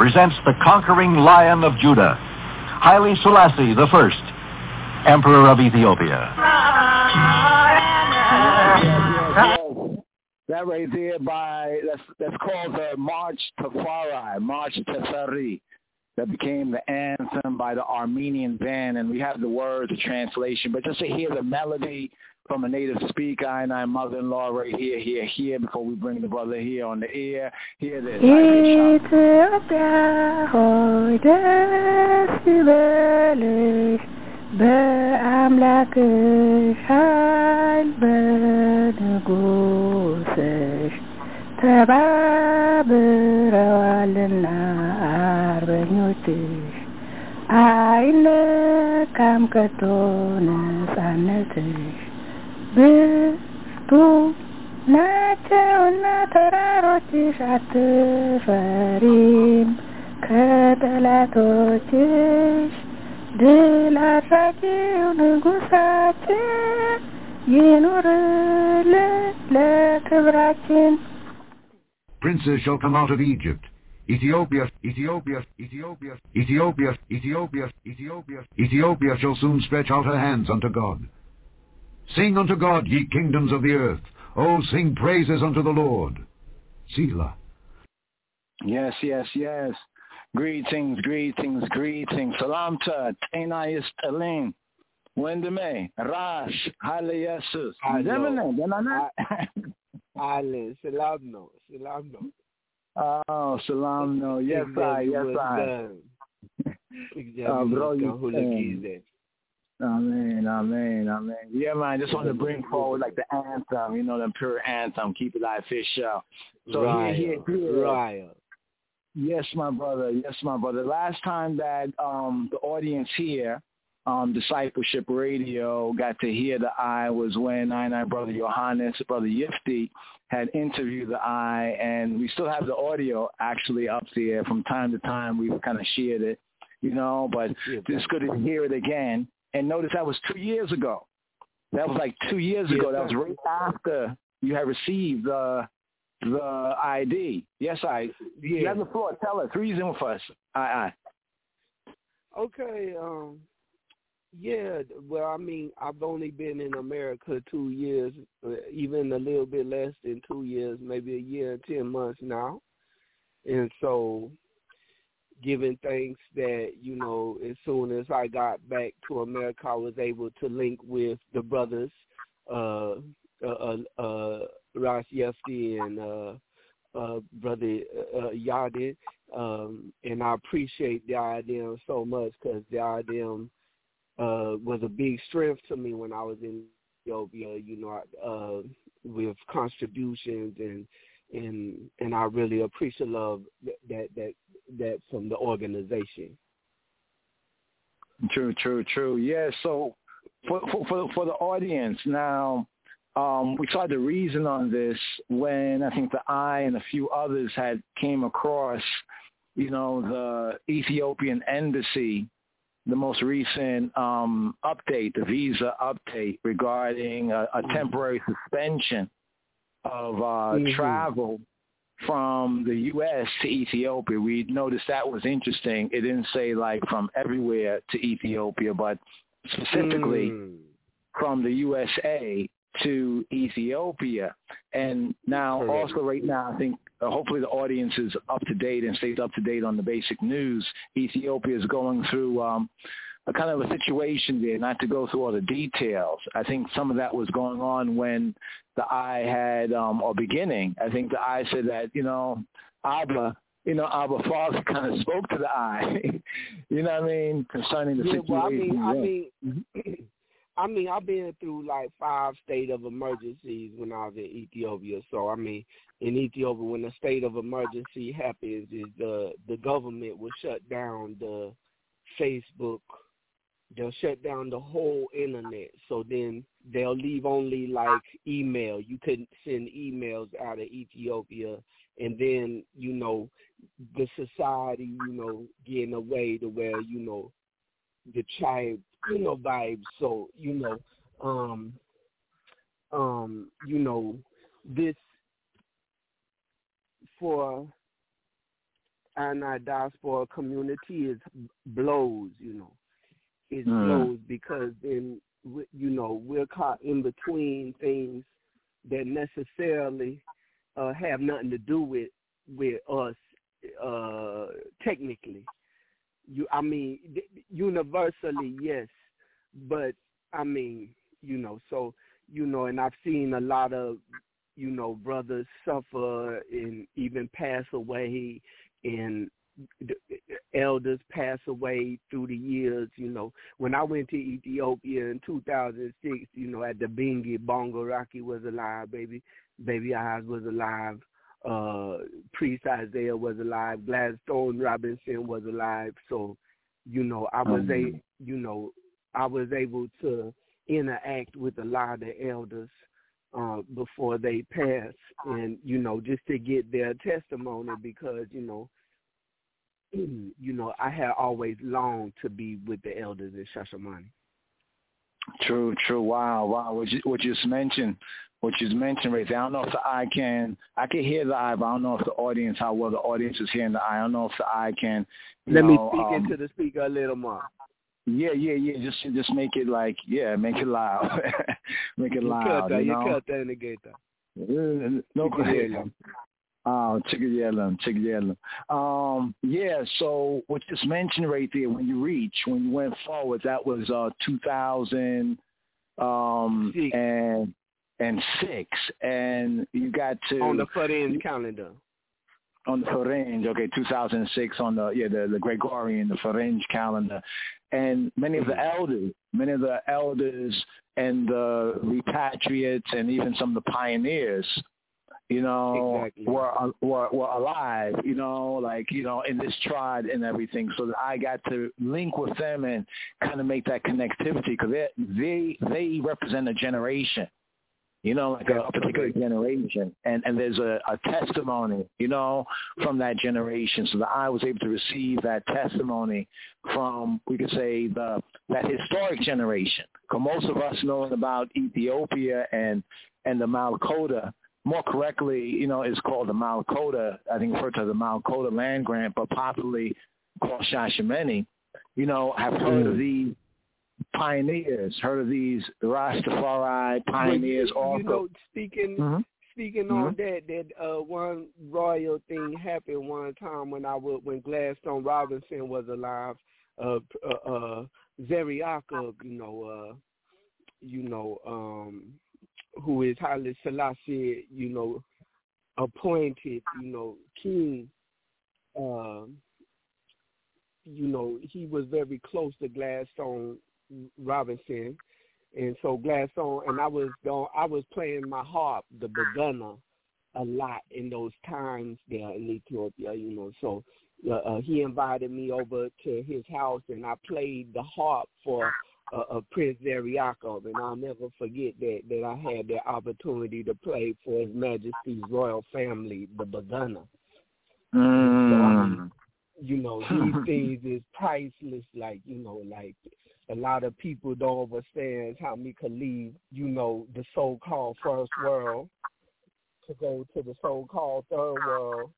presents the conquering Lion of Judah, Haile Selassie the First, Emperor of Ethiopia. That right there by, that's, that's called the March Tafari, March Teferi. That became the anthem by the Armenian band, and we have the words, the translation. But just to hear the melody from a native speaker, I and I mother-in-law right here, here, here, before we bring the brother here on the air, hear this. ኢትዮጵያ ሆይ ደስ ይበልሽ በአምላክሽ ኃይል በንጉሥሽ ተባብረዋልና አርበኞችሽ አይነካም ከቶ ነጻነትሽ ብርቱ ናቸውና ተራሮችሽ አትፈሪም ከጠላቶችሽ ድል አድራጊው ንጉሳችን ይኑርልን ለክብራችን Princes shall come out of Egypt. Ethiopia, Ethiopia, Ethiopia, Ethiopia, Ethiopia, Ethiopia, Ethiopia shall soon stretch out her hands unto God. Sing unto God, ye kingdoms of the earth. Oh, sing praises unto the Lord. Selah. Yes, yes, yes. Greetings, greetings, greetings. Salam to Tainayis Talim. Wendeme, Rash, Haile Jesus. Ale, salam no, salam no. Oh, salam no. Yes, I, yes, I. Uh, bro, you Amen, amen, amen. Yeah, man, just want to bring forward like the anthem, you know, the pure anthem, keep it live official. So Raya, here, here, here. Raya. Yes, my brother. Yes, my brother. Last time that um, the audience here, um, Discipleship Radio, got to hear the I was when I and I, Brother Johannes, Brother Yifty, had interviewed the I, and we still have the audio actually up there. From time to time, we've kind of shared it, you know, but it's good to hear it again. And notice that was two years ago. That was like two years ago. That was right after you had received the the I D. Yes, I. You have the floor. Tell us. Reason with us. I, I. Okay. Um. Yeah. Well, I mean, I've only been in America two years, even a little bit less than two years, maybe a year and ten months now, and so. Giving thanks that, you know, as soon as I got back to America, I was able to link with the brothers, uh, uh, uh, Ras Yefti and uh, uh, Brother uh, Yadin, um, and I appreciate the I D M so much because the I D M uh, was a big strength to me when I was in Ethiopia, you know, uh, with contributions and and and I really appreciate love that that that, that from the organization. True, true, true. Yeah. So for for for, for the audience now, um, we tried to reason on this when I think the I and a few others had came across, you know, the Ethiopian embassy, the most recent um, update, the visa update regarding a, a temporary suspension of uh, mm-hmm. travel from the U S to Ethiopia. We noticed that was interesting. It didn't say like from everywhere to Ethiopia, but specifically mm. from the U S A to Ethiopia. And now Correct. Also right now, I think uh, hopefully the audience is up to date and stays up to date on the basic news. Ethiopia is going through um, a kind of a situation there, not to go through all the details. I think some of that was going on when the I had, um, or beginning, I think the I said that, you know, Abba, you know, Abba Father kind of spoke to the I, you know what I mean, concerning the yeah, situation. Well, I mean, I mean, I mean, I've been through like five state of emergencies when I was in Ethiopia. So, I mean, in Ethiopia, when a state of emergency happens, is the the government will shut down the Facebook. They'll shut down the whole internet. So then they'll leave only like email. You couldn't send emails out of Ethiopia. And then, you know, the society, you know, getting away to where, you know, the child, you know, vibes. So, you know, um, um, you know, this for and our diaspora community is blows, you know. It Mm. blows because then, you know, we're caught in between things that necessarily uh, have nothing to do with with us uh, technically. You, I mean, universally, yes, but I mean, you know, so, you know, and I've seen a lot of, you know, brothers suffer and even pass away, and elders pass away through the years. You know, when I went to Ethiopia in two thousand six, you know, at the Bingi, Bongo Rocky was alive, baby. Baby Eyes was alive. Uh, Priest Isaiah was alive. Gladstone Robinson was alive. So, you know, I was Mm. a, you know, I was able to interact with a lot of the elders uh, before they passed, and, you know, just to get their testimony, because, you know, you know, I had always longed to be with the elders in Shashamane. True, true. Wow, wow. What you, what you just mentioned, what you just mentioned right there. I don't know if the eye can, I can hear the eye, but I don't know if the audience, how well the audience is hearing the eye. I don't know if the eye can. Let know, me speak um, into the speaker a little more. Yeah, yeah, yeah. Just, just make it like, yeah, make it loud, make it You loud. cut You that, know. you cut that in the gate. No, You can hear them. Oh, Chigayelum, Chigayelum. Um, yeah, so what you just mentioned right there, when you reach, when you went forward, that was uh, two thousand um, and, and six, and you got to... On the Faringe calendar. On the Faringe, okay, two thousand six on the, yeah, the, the Gregorian, the Faringe calendar. And many of the elders, many of the elders and the repatriates and even some of the pioneers, you know, exactly. were, were were alive, you know, like, you know, in this tribe and everything. So that I got to link with them and kind of make that connectivity, because they, they they represent a generation, you know, like a, a particular generation. And, and there's a, a testimony, you know, from that generation. So that I was able to receive that testimony from, we could say, the that historic generation. Because most of us knowing about Ethiopia and, and the Malkota, more correctly, you know, it's called the Malkota, I think referred to the Malkota land grant, but popularly called Shashamene, you know, have heard mm. of these pioneers, heard of these Rastafari pioneers well, you, also. You know, speaking mm-hmm. speaking mm-hmm. on that, that uh, one royal thing happened one time when I was, when Gladstone Robinson was alive, uh, uh, uh, Zeriaka, you know, uh, you know, um, who is Haile Selassie, you know, appointed, you know, king, um, you know, he was very close to Gladstone Robinson. And so Gladstone, and I was going, I was playing my harp, the Begana, a lot in those times there in Ethiopia, you know. So uh, uh, he invited me over to his house, and I played the harp for Uh, uh, Prince Zeriakov, and I'll never forget that that I had the opportunity to play for His Majesty's royal family, the Bagana. Mm. So, I mean, you know, these things is priceless. Like, you know, like a lot of people don't understand how we could leave, you know, the so-called first world to go to the so-called third world.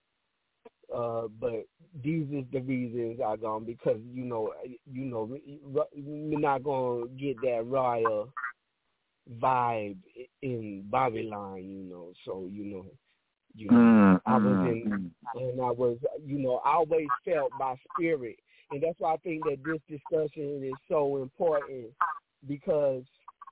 Uh, but these is the reasons I gone, because you know, you know, we're not gonna get that royal vibe in Babylon, you know. So you know, you know, mm, I was mm, in, and I was, you know, I always felt by spirit, and that's why I think that this discussion is so important, because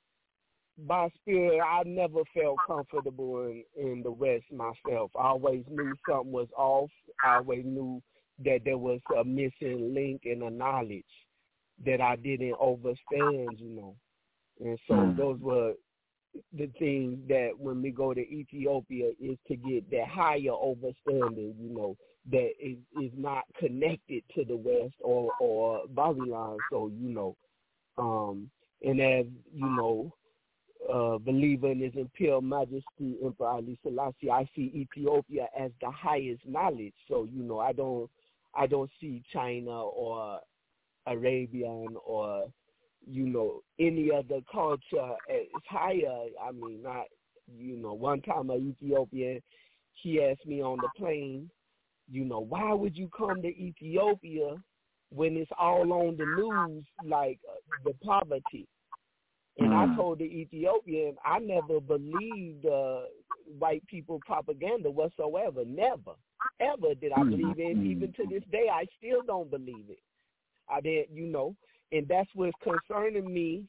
by spirit, I never felt comfortable in, in the West myself. I always knew something was off. I always knew that there was a missing link in the knowledge that I didn't understand, you know. And so mm. those were the things that when we go to Ethiopia is to get that higher understanding, you know, that is, is not connected to the West or, or Babylon. So, you know, um, and as, you know, Uh, believer in His Imperial Majesty Emperor Haile Selassie, I see Ethiopia as the highest knowledge. So you know, I don't, I don't see China or Arabian or you know any other culture as higher. I mean, not you know. One time, an Ethiopian, he asked me on the plane, You know, why would you come to Ethiopia when it's all on the news, like uh, the poverty? And mm. I told the Ethiopian, I never believed uh, white people propaganda whatsoever. Never, ever did I mm. believe it. Even to this day, I still don't believe it. I did, you know, and that's what's concerning me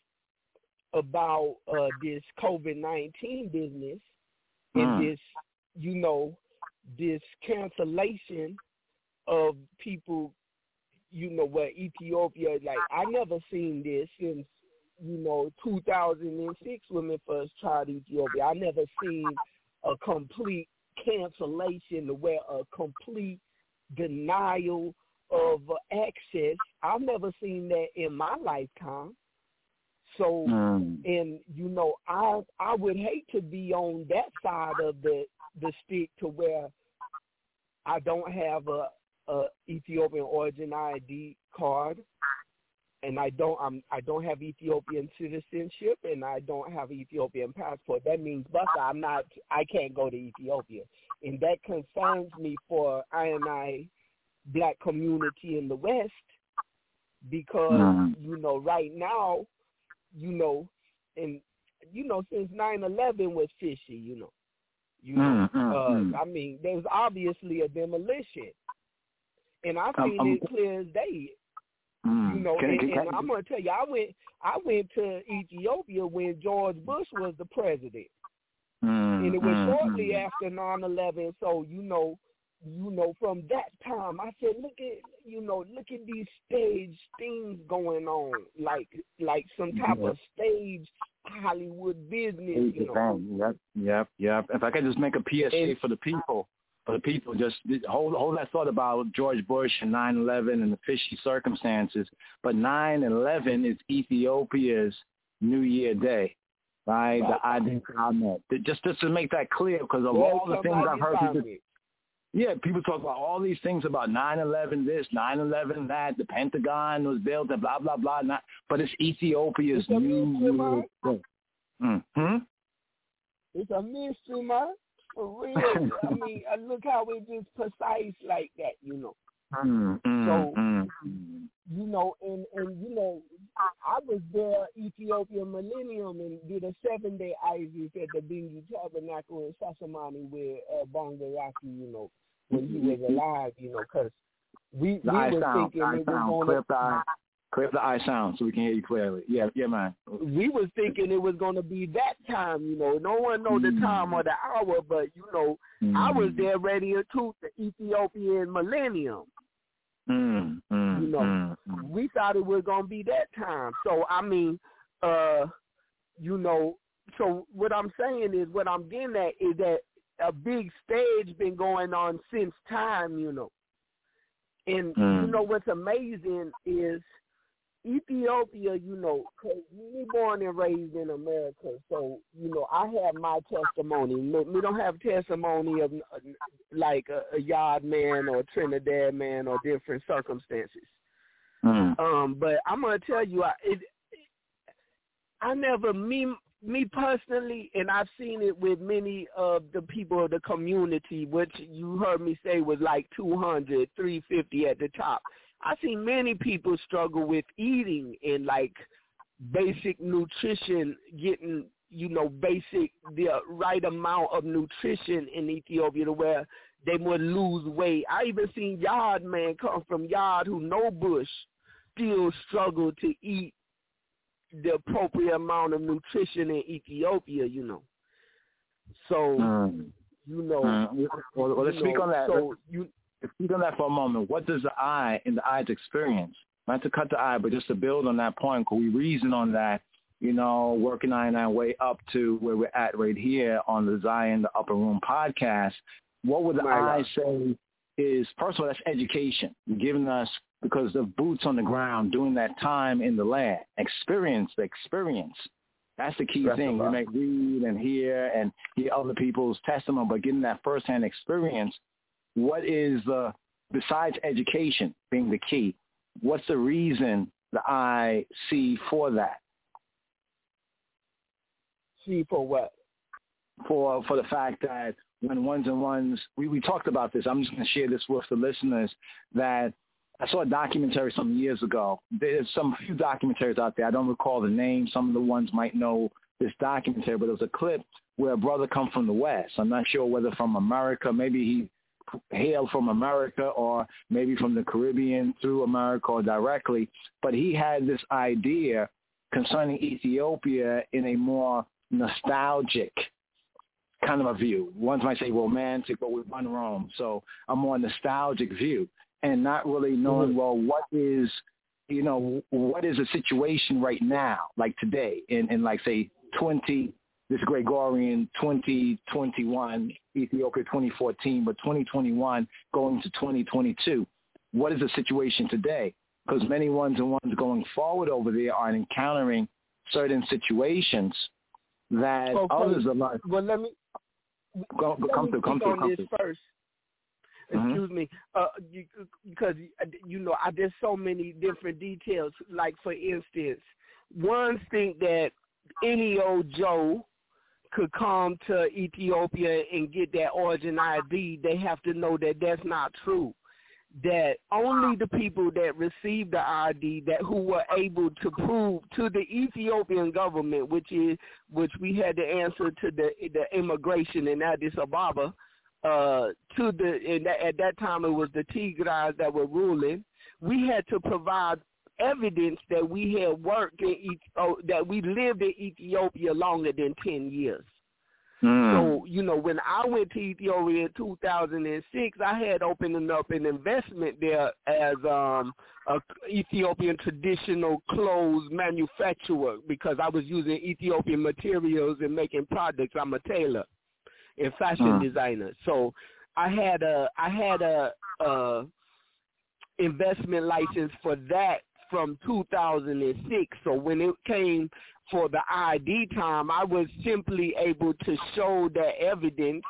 about uh, this COVID nineteen business mm. and this, you know, this cancellation of people, you know, where Ethiopia, like, I never seen this since, you know, two thousand six when we first tried Ethiopia. I never seen a complete cancellation where a complete denial of access. I've never seen that in my lifetime. So, mm. and, you know, I I would hate to be on that side of the, the stick to where I don't have a, a Ethiopian origin I D card, and I don't I'm I don't have Ethiopian citizenship, and I don't have Ethiopian passport. That means, Buster, I'm not I can't go to Ethiopia, and that concerns me for I and I Black community in the West, because mm. you know, right now, you know, and you know, since nine eleven was fishy, you know. You know, mm, mm, uh, mm. I mean, there's obviously a demolition, and I've seen um, it clear as day. Mm, you know, can, and, can, and can, I'm gonna tell you, I went, I went to Ethiopia when George Bush was the president, mm, and it was mm, shortly mm. after nine eleven. So you know, you know, from that time, I said, look at, you know, look at these stage things going on, like, like some type yeah. of stage Hollywood business, you know. Yep, yep, yep. If I could just make a P S A and, for the people, for the people, just hold hold that thought about George Bush and nine eleven and the fishy circumstances. But nine eleven is Ethiopia's New Year Day, right? right. The Addis Ahmed. Just just to make that clear, because of all the things I've heard people. Yeah, people talk about all these things about nine eleven this, nine eleven that, the Pentagon was built, and blah, blah, blah. Not, but it's Ethiopia's it's New Year. Mm-hmm. It's a mystery, man. For real. I mean, look how it's just precise like that, you know. Mm-hmm. So, mm-hmm. you know, and, and, you know, I was there Ethiopian Millennium and did a seven-day Isis at the Bingi Tabernacle in Sasamani with uh, Bongaraki, you know, when he was alive, you know, because we, we were sound, thinking it was going to... Clear up the eye sound so we can hear you clearly. Yeah, yeah, man. We was thinking it was going to be that time, you know. No one know the time or the hour, but, you know, mm. I was there ready to toot the Ethiopian Millennium. Mm, mm, you know, mm, mm. we thought it was going to be that time. So, I mean, uh, you know, so what I'm saying is, what I'm getting at is that a big stage been going on since time, you know. And, mm. you know, what's amazing is Ethiopia, you know, cause we born and raised in America, so, you know, I have my testimony. We don't have testimony of uh, like a, a Yard man or a Trinidad man or different circumstances. Mm. Um, but I'm gonna tell you, I, it, I never me me personally, and I've seen it with many of the people of the community, which you heard me say was like two hundred, three fifty at the top. I see many people struggle with eating and like basic nutrition, getting, you know, basic, the right amount of nutrition in Ethiopia to where they would lose weight. I even seen Yard man come from Yard who no bush still struggle to eat the appropriate amount of nutrition in Ethiopia, you know. So, mm. you know. Mm. Well, well, let's speak know, on that. So you, Speak on that for a moment. What does the eye and the eye's experience? Not to cut the eye, but just to build on that point, because we reason on that, you know, working I and I way up to where we're at right here on the Zion, the Upper Room podcast. What would the right. eye say is, first of all, that's education. You're giving us, because of boots on the ground, doing that time in the land. Experience, the experience. That's the key That's thing. We may read and hear and hear other people's testimony, but getting that firsthand experience. What is the, besides education being the key, what's the reason the I see for that? See for what? For for the fact that when ones and ones, we, we talked about this. I'm just going to share this with the listeners that I saw a documentary some years ago. There's some few documentaries out there. I don't recall the name. Some of the ones might know this documentary, but it was a clip where a brother come from the West. I'm not sure whether from America, maybe he hailed from America or maybe from the Caribbean through America or directly, but he had this idea concerning Ethiopia in a more nostalgic kind of a view. Ones might say romantic, but with one Rome. So a more nostalgic view and not really knowing, well, what is, you know, what is the situation right now, like today in, in like, say, twenty, this Gregorian twenty twenty-one, Ethiopia twenty fourteen, but twenty twenty-one going to twenty twenty-two. What is the situation today? Because many ones and ones going forward over there are encountering certain situations that okay. others are like. Well, let me, go, go, let come me through, come through, come through. first. Excuse mm-hmm. me, uh, you, because, you know, I, there's so many different details. Like, for instance, ones think that any old Joe could come to Ethiopia and get that origin I D. They have to know that that's not true. That only the people that received the I D, that who were able to prove to the Ethiopian government, which is which we had to answer to the the immigration in Addis Ababa, uh, to the and that, at that time it was the Tigray that were ruling. We had to provide evidence that we had worked in oh, that we lived in Ethiopia longer than ten years. Mm. So, you know, when I went to Ethiopia in two thousand six, I had opened up an investment there as um, a Ethiopian traditional clothes manufacturer because I was using Ethiopian materials and making products. I'm a tailor and fashion mm. designer. So I had a I had a, a investment license for that from two thousand six. So when it came for the I D time, I was simply able to show that evidence,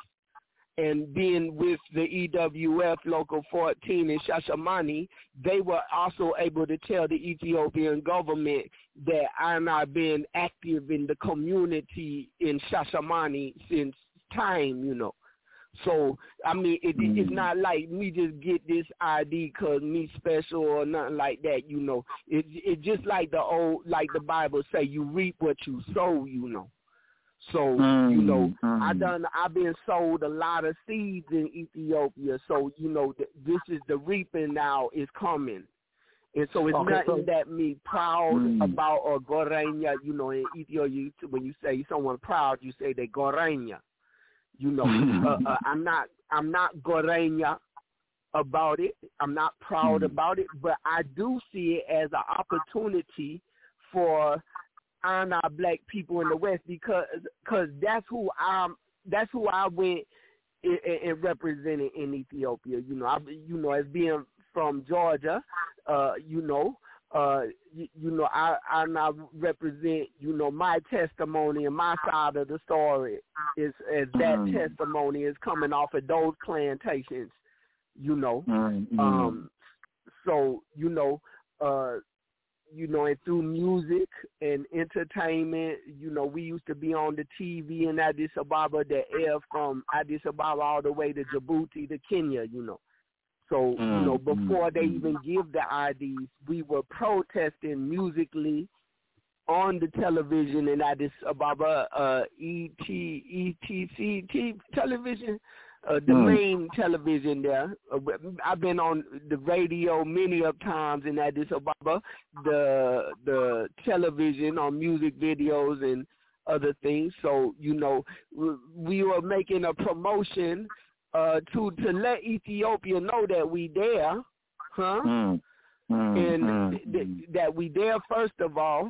and being with the E W F Local fourteen in Shashamani, they were also able to tell the Ethiopian government that I'm not been active in the community in Shashamani since time, you know. So, I mean, it, mm. it's not like me just get this I D because me special or nothing like that, you know. It, it's just like the old, like the Bible say, you reap what you sow, you know. So, mm. you know, mm. I done, I've been sold a lot of seeds in Ethiopia. So, you know, th- this is the reaping now is coming. And so it's okay, nothing so, that me proud mm. about or gorenya, you know, in Ethiopia, when you say someone proud, you say they gorenya. You know, uh, uh, I'm not I'm not gorenya about it. I'm not proud mm-hmm. about it, but I do see it as an opportunity for our black people in the West because cause that's who I'm. That's who I went and, and represented in Ethiopia. You know, I, you know, as being from Georgia, uh, you know. Uh, you, you know, I, I now represent, you know, my testimony and my side of the story is as that mm-hmm. testimony is coming off of those plantations, you know. Mm-hmm. Um, so, you know, uh, you know, and through music and entertainment, you know, we used to be on the T V in Addis Ababa that air from Addis Ababa all the way to Djibouti to Kenya, you know. So, you know, before they even give the I Ds, we were protesting musically on the television in Addis Ababa, uh, E T, E T C T television, uh, the mm. main television there. Uh, I've been on the radio many of times in Addis Ababa, the the television on music videos and other things. So, you know, we were making a promotion Uh, to to let Ethiopia know that we there, huh? Mm, mm, and mm, th- th- that we there first of all,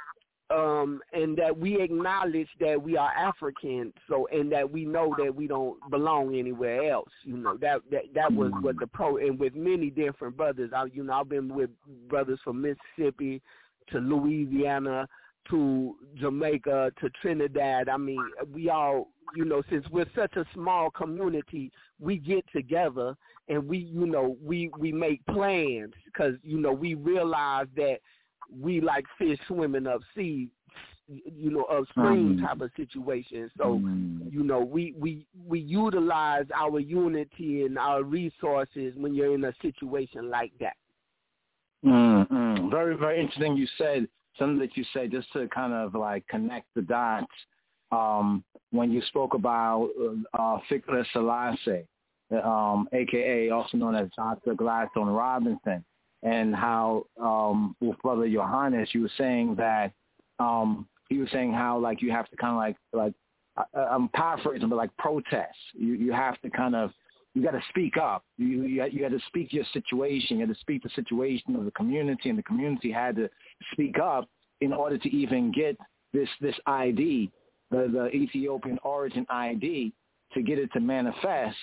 um, and that we acknowledge that we are African. So and that we know that we don't belong anywhere else. You know that that that was what the pro and with many different brothers. I you know I've been with brothers from Mississippi to Louisiana to Jamaica to Trinidad. I mean, we all. You know, since we're such a small community, we get together and we, you know, we, we make plans because, you know, we realize that we like fish swimming up sea, you know, upstream mm. type of situation. So, mm. you know, we, we, we utilize our unity and our resources when you're in a situation like that. Mm-hmm. Very, very interesting. You said something that you said just to kind of like connect the dots um, when you spoke about uh, Fiqh Selassie, um, a k a also known as Doctor Gladstone Robinson, and how um, with Brother Johannes, you were saying that um, he was saying how like you have to kind of like like I, I'm paraphrasing, but like protest. You you have to kind of you got to speak up. You you you had to speak your situation. You had to speak the situation of the community, and the community had to speak up in order to even get this this I D, the the Ethiopian origin I D, to get it to manifest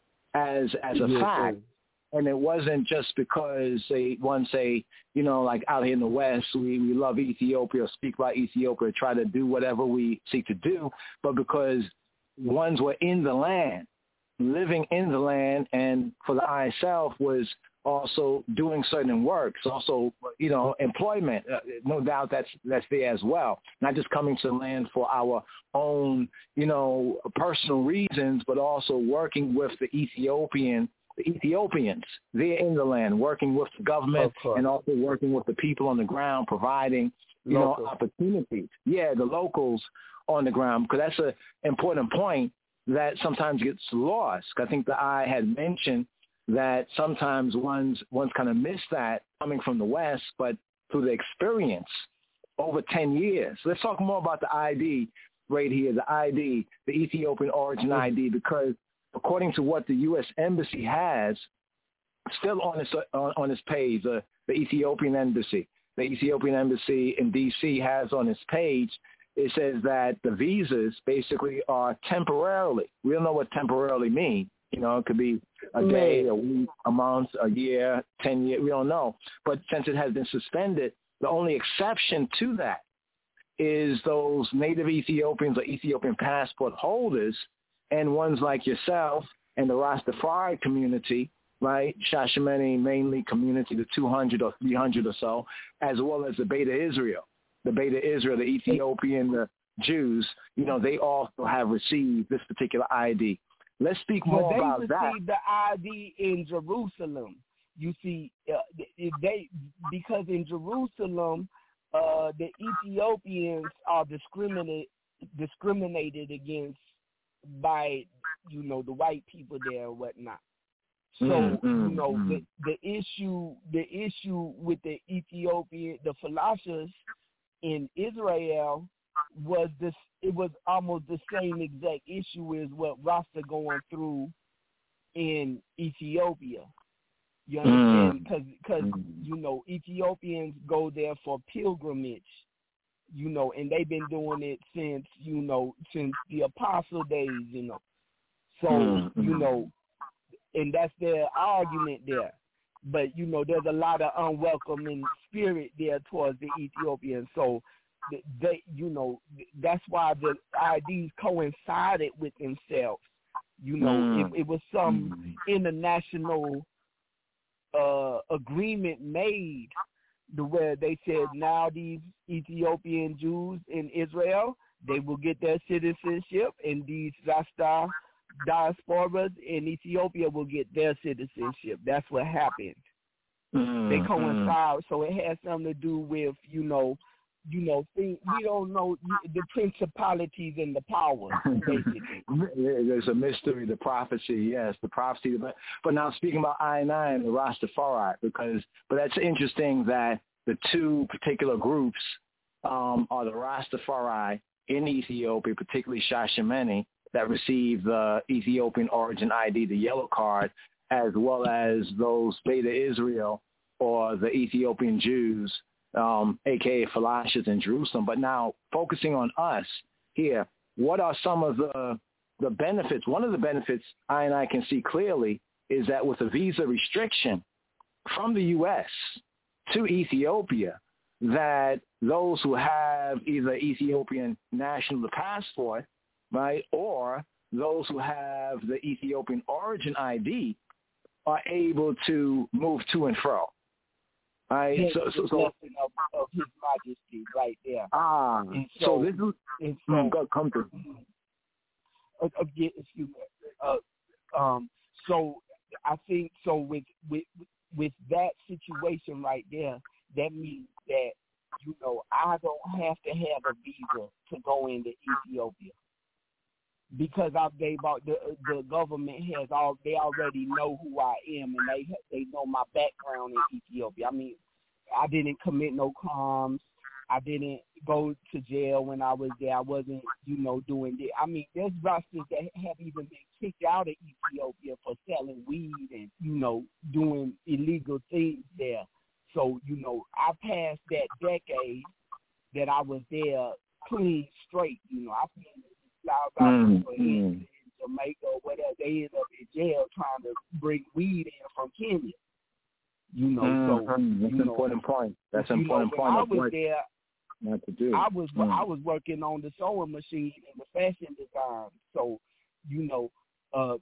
as as a yes, fact. sir. And it wasn't just because they one say, you know, like out here in the West, we, we love Ethiopia or speak about Ethiopia, or try to do whatever we seek to do, but because ones were in the land, living in the land, and for the I itself was also doing certain works, also, you know, employment, uh, no doubt that's that's there as well. Not just coming to the land for our own, you know, personal reasons, but also working with the Ethiopian the Ethiopians there in the land, working with the government and also working with the people on the ground, providing, you Local. know, opportunities. Yeah, the locals on the ground, because that's an important point that sometimes gets lost. I think the I had mentioned that sometimes one's, one's kind of miss that coming from the West, but through the experience over ten years. Let's talk more about the I D right here, the I D, the Ethiopian origin I D, because according to what the U S Embassy has, still on its on, on its page, uh, the Ethiopian Embassy, the Ethiopian Embassy in D C has on its page, it says that the visas basically are temporarily. We don't know what temporarily means. You know, it could be a day, a week, a month, a year, ten years. We don't know. But since it has been suspended, the only exception to that is those native Ethiopians or Ethiopian passport holders and ones like yourself and the Rastafari community, right, Shashamene mainly community, the two hundred or three hundred or so, as well as the Beta Israel. The Beta Israel, the Ethiopian the Jews, you know, they also have received this particular I D. Let's speak more well, about that. They received the I D in Jerusalem. You see, uh, they because in Jerusalem, uh, the Ethiopians are discriminated discriminated against by, you know, the white people there or whatnot. So, mm-hmm. you know, the the issue the issue with the Ethiopian, the Falashas in Israel was this. It was almost the same exact issue as what Rasta going through in Ethiopia. You understand? Because, mm. because you know, Ethiopians go there for pilgrimage. You know, and they've been doing it since, you know, since the apostle days, you know. So, mm-hmm. you know, and that's their argument there. But, you know, there's a lot of unwelcoming spirit there towards the Ethiopians. So, they, you know, that's why the I Ds coincided with themselves. You know, mm-hmm. it, it was some international uh, agreement made the where they said now these Ethiopian Jews in Israel, they will get their citizenship, and these Rasta diasporas in Ethiopia will get their citizenship. That's what happened. Mm-hmm. They coincide, so it has something to do with, you know, you know, things, we don't know the principalities and the power, basically. There's a mystery, the prophecy, yes, the prophecy. But, but now speaking about I and I and the Rastafari, because, but that's interesting that the two particular groups um, are the Rastafari in Ethiopia, particularly Shashamene, that receive the Ethiopian origin I D, the yellow card, as well as those Beta Israel or the Ethiopian Jews, Um, a k a. Falashas in Jerusalem. But now focusing on us here, what are some of the the benefits? One of the benefits I and I can see clearly is that with a visa restriction from the U S to Ethiopia, that those who have either Ethiopian national passport, right, or those who have the Ethiopian origin I D are able to move to and fro. Right. Hence So, so, the so blessing of, of His Majesty right there. ah. And So, so, this is and so mm, go, come through. Uh, again, excuse me. Uh, um, so I think so with with with that situation right there, that means that you know I don't have to have a visa to go into Ethiopia because I gave out the the government has all they already know who I am and they they know my background in Ethiopia. I mean, I didn't commit no crimes. I didn't go to jail when I was there. I wasn't, you know, doing it. I mean, there's rosters that have even been kicked out of Ethiopia for selling weed and, you know, doing illegal things there. So, you know, I passed that decade that I was there clean straight. You know, I been out mm, in, mm. in Jamaica or whatever. They end up in jail trying to bring weed in from Kenya. You know, mm-hmm. so that's you an know, important point. That's an you important know, point. I of was what there. Not to do. I was mm. I was working on the sewing machine and the fashion design. So, you know, uh,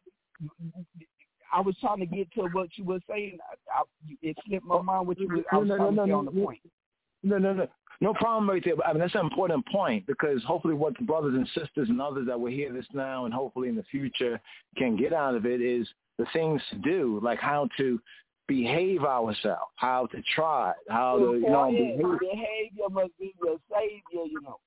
I was trying to get to what you were saying. I, I, it slipped my mind what you were. I was no, trying no, to no, stay no, on the no, point. No, no, no. No problem right there. But, I mean, that's an important point because hopefully what the brothers and sisters and others that will hear this now and hopefully in the future can get out of it is the things to do, like how to behave ourselves, how to try, how to, you know, behave. Behavior must be your savior, you know.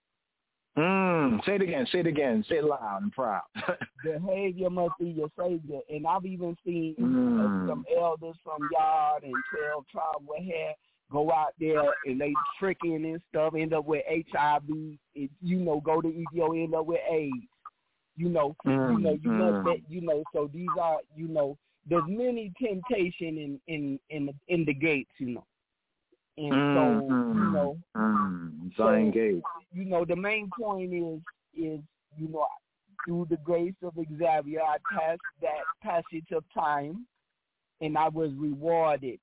Mm, say it again, say it again, say it loud and proud. Behavior must be your savior. And I've even seen mm. uh, some elders from Yard and twelve Tribe what have go out there and they tricking and stuff, end up with H I V, it, you know, go to Ethiopia, end up with AIDS. You know, mm. you know, you mm. must, you know, so these are, you know, there's many temptation in in in the, in the gates, you know, and mm, so you know, mm, so, Gate. you know, the main point is is you know, through the grace of Xavier, I passed that passage of time, and I was rewarded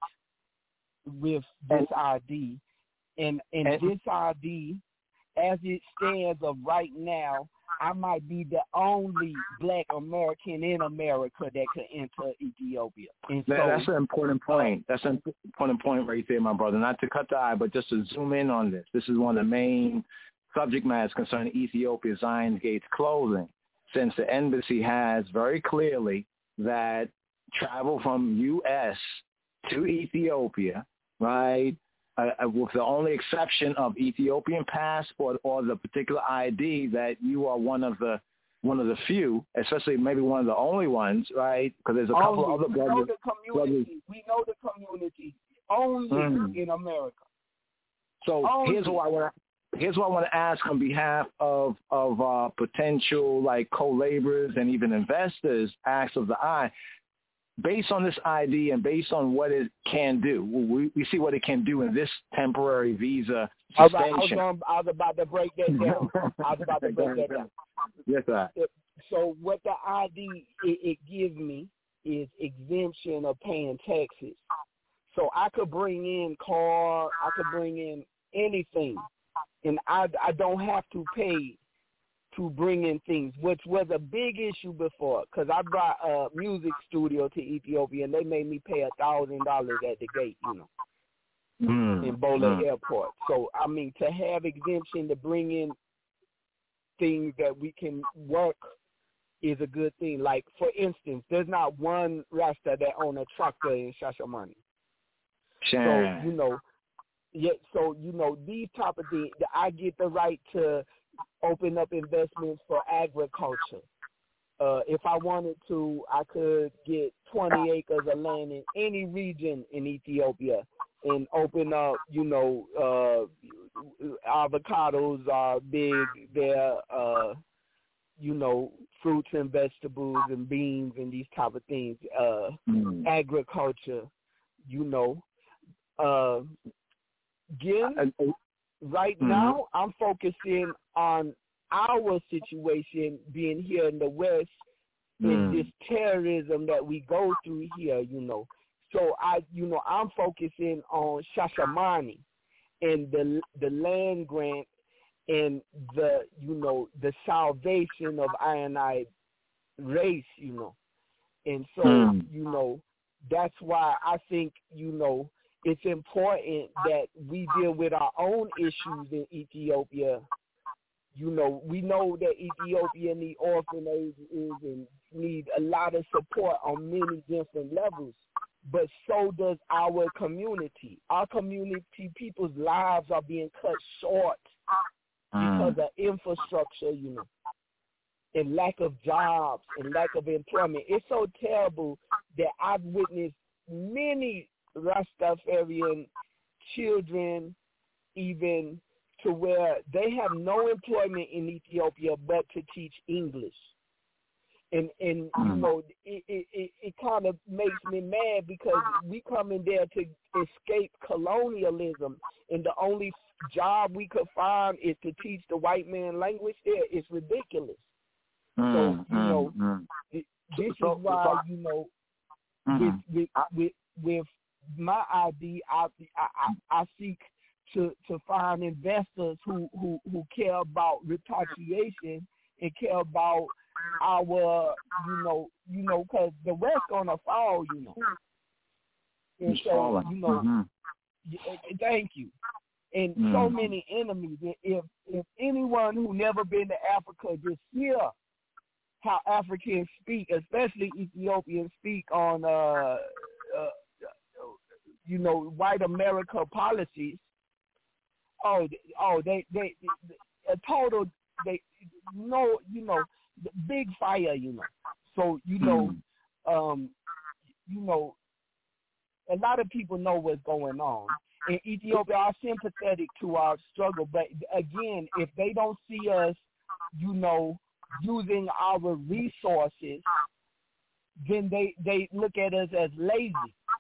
with this I D, and and, and this I D, as it stands of right now, I might be the only black American in America that could enter Ethiopia. And so, that's an important point. That's an important point right there, my brother. Not to cut the eye, but just to zoom in on this. This is one of the main subject matters concerning Ethiopia, Zion's Gate's closing, since the embassy has very clearly that travel from U S to Ethiopia, right, Uh, with the only exception of Ethiopian passport or the particular I D that you are one of the one of the few, especially maybe one of the only ones, right? Because there's a couple only, of other we brothers. Know the community. brothers. We know the community only mm. in America. So only. here's what I want to here's what I want to ask on behalf of of uh, potential like co-laborers and even investors. Acts of the eye. Based on this I D and based on what it can do, we, we see what it can do in this temporary visa suspension. I was, I was about to break that down. I was about to break that down. Yes, sir. So what the I D it, it gives me is exemption of paying taxes. So I could bring in car, I could bring in anything, and I, I don't have to pay to bring in things, which was a big issue before, because I brought a music studio to Ethiopia, and they made me pay a thousand dollars at the gate, you know, mm. in Bola mm. Airport. So, I mean, to have exemption to bring in things that we can work is a good thing. Like, for instance, there's not one Rasta that own a tractor in Shashamane. Sure. So, you know, yeah, so, you know, these type of things, I get the right to open up investments for agriculture. Uh, if I wanted to, I could get twenty acres of land in any region in Ethiopia and open up, you know, uh, avocados are big there, uh, you know, fruits and vegetables and beans and these type of things. Uh, mm. Agriculture, you know. Uh, again, right mm-hmm. now, I'm focusing on our situation being here in the West mm. in this terrorism that we go through here, you know. So, I, you know, I'm focusing on Shashamane and the the land grant and the, you know, the salvation of Ionite race, you know. And so, mm. you know, that's why I think, you know, it's important that we deal with our own issues in Ethiopia. You know, we know that Ethiopia need orphanages and need a lot of support on many different levels, but so does our community. Our community, people's lives are being cut short because of infrastructure, you know, and lack of jobs and lack of employment. It's so terrible that I've witnessed many Rastafarian children even to where they have no employment in Ethiopia but to teach English. And, and you know, it, it, it, it kind of makes me mad because we come in there to escape colonialism, and the only job we could find is to teach the white man language there. It's ridiculous. Mm, so, you mm, know, mm. It, this so, is why, so, you know, mm-hmm. with, with, with, with my I D, I, I, I seek to, to find investors who, who, who care about repatriation and care about our, you know, you know, because the West gonna fall, you know. And it's so, falling. you know, mm-hmm. thank you. And mm. so many enemies. If if anyone who never been to Africa just hear how Africans speak, especially Ethiopians speak on, uh, uh, you know, white America policies. Oh, oh, they, they, they a total, they, no, you know, big fire, you know. So, you know, um, you know, a lot of people know what's going on. In Ethiopia are sympathetic to our struggle, but again, if they don't see us, you know, using our resources, then they, they look at us as lazy.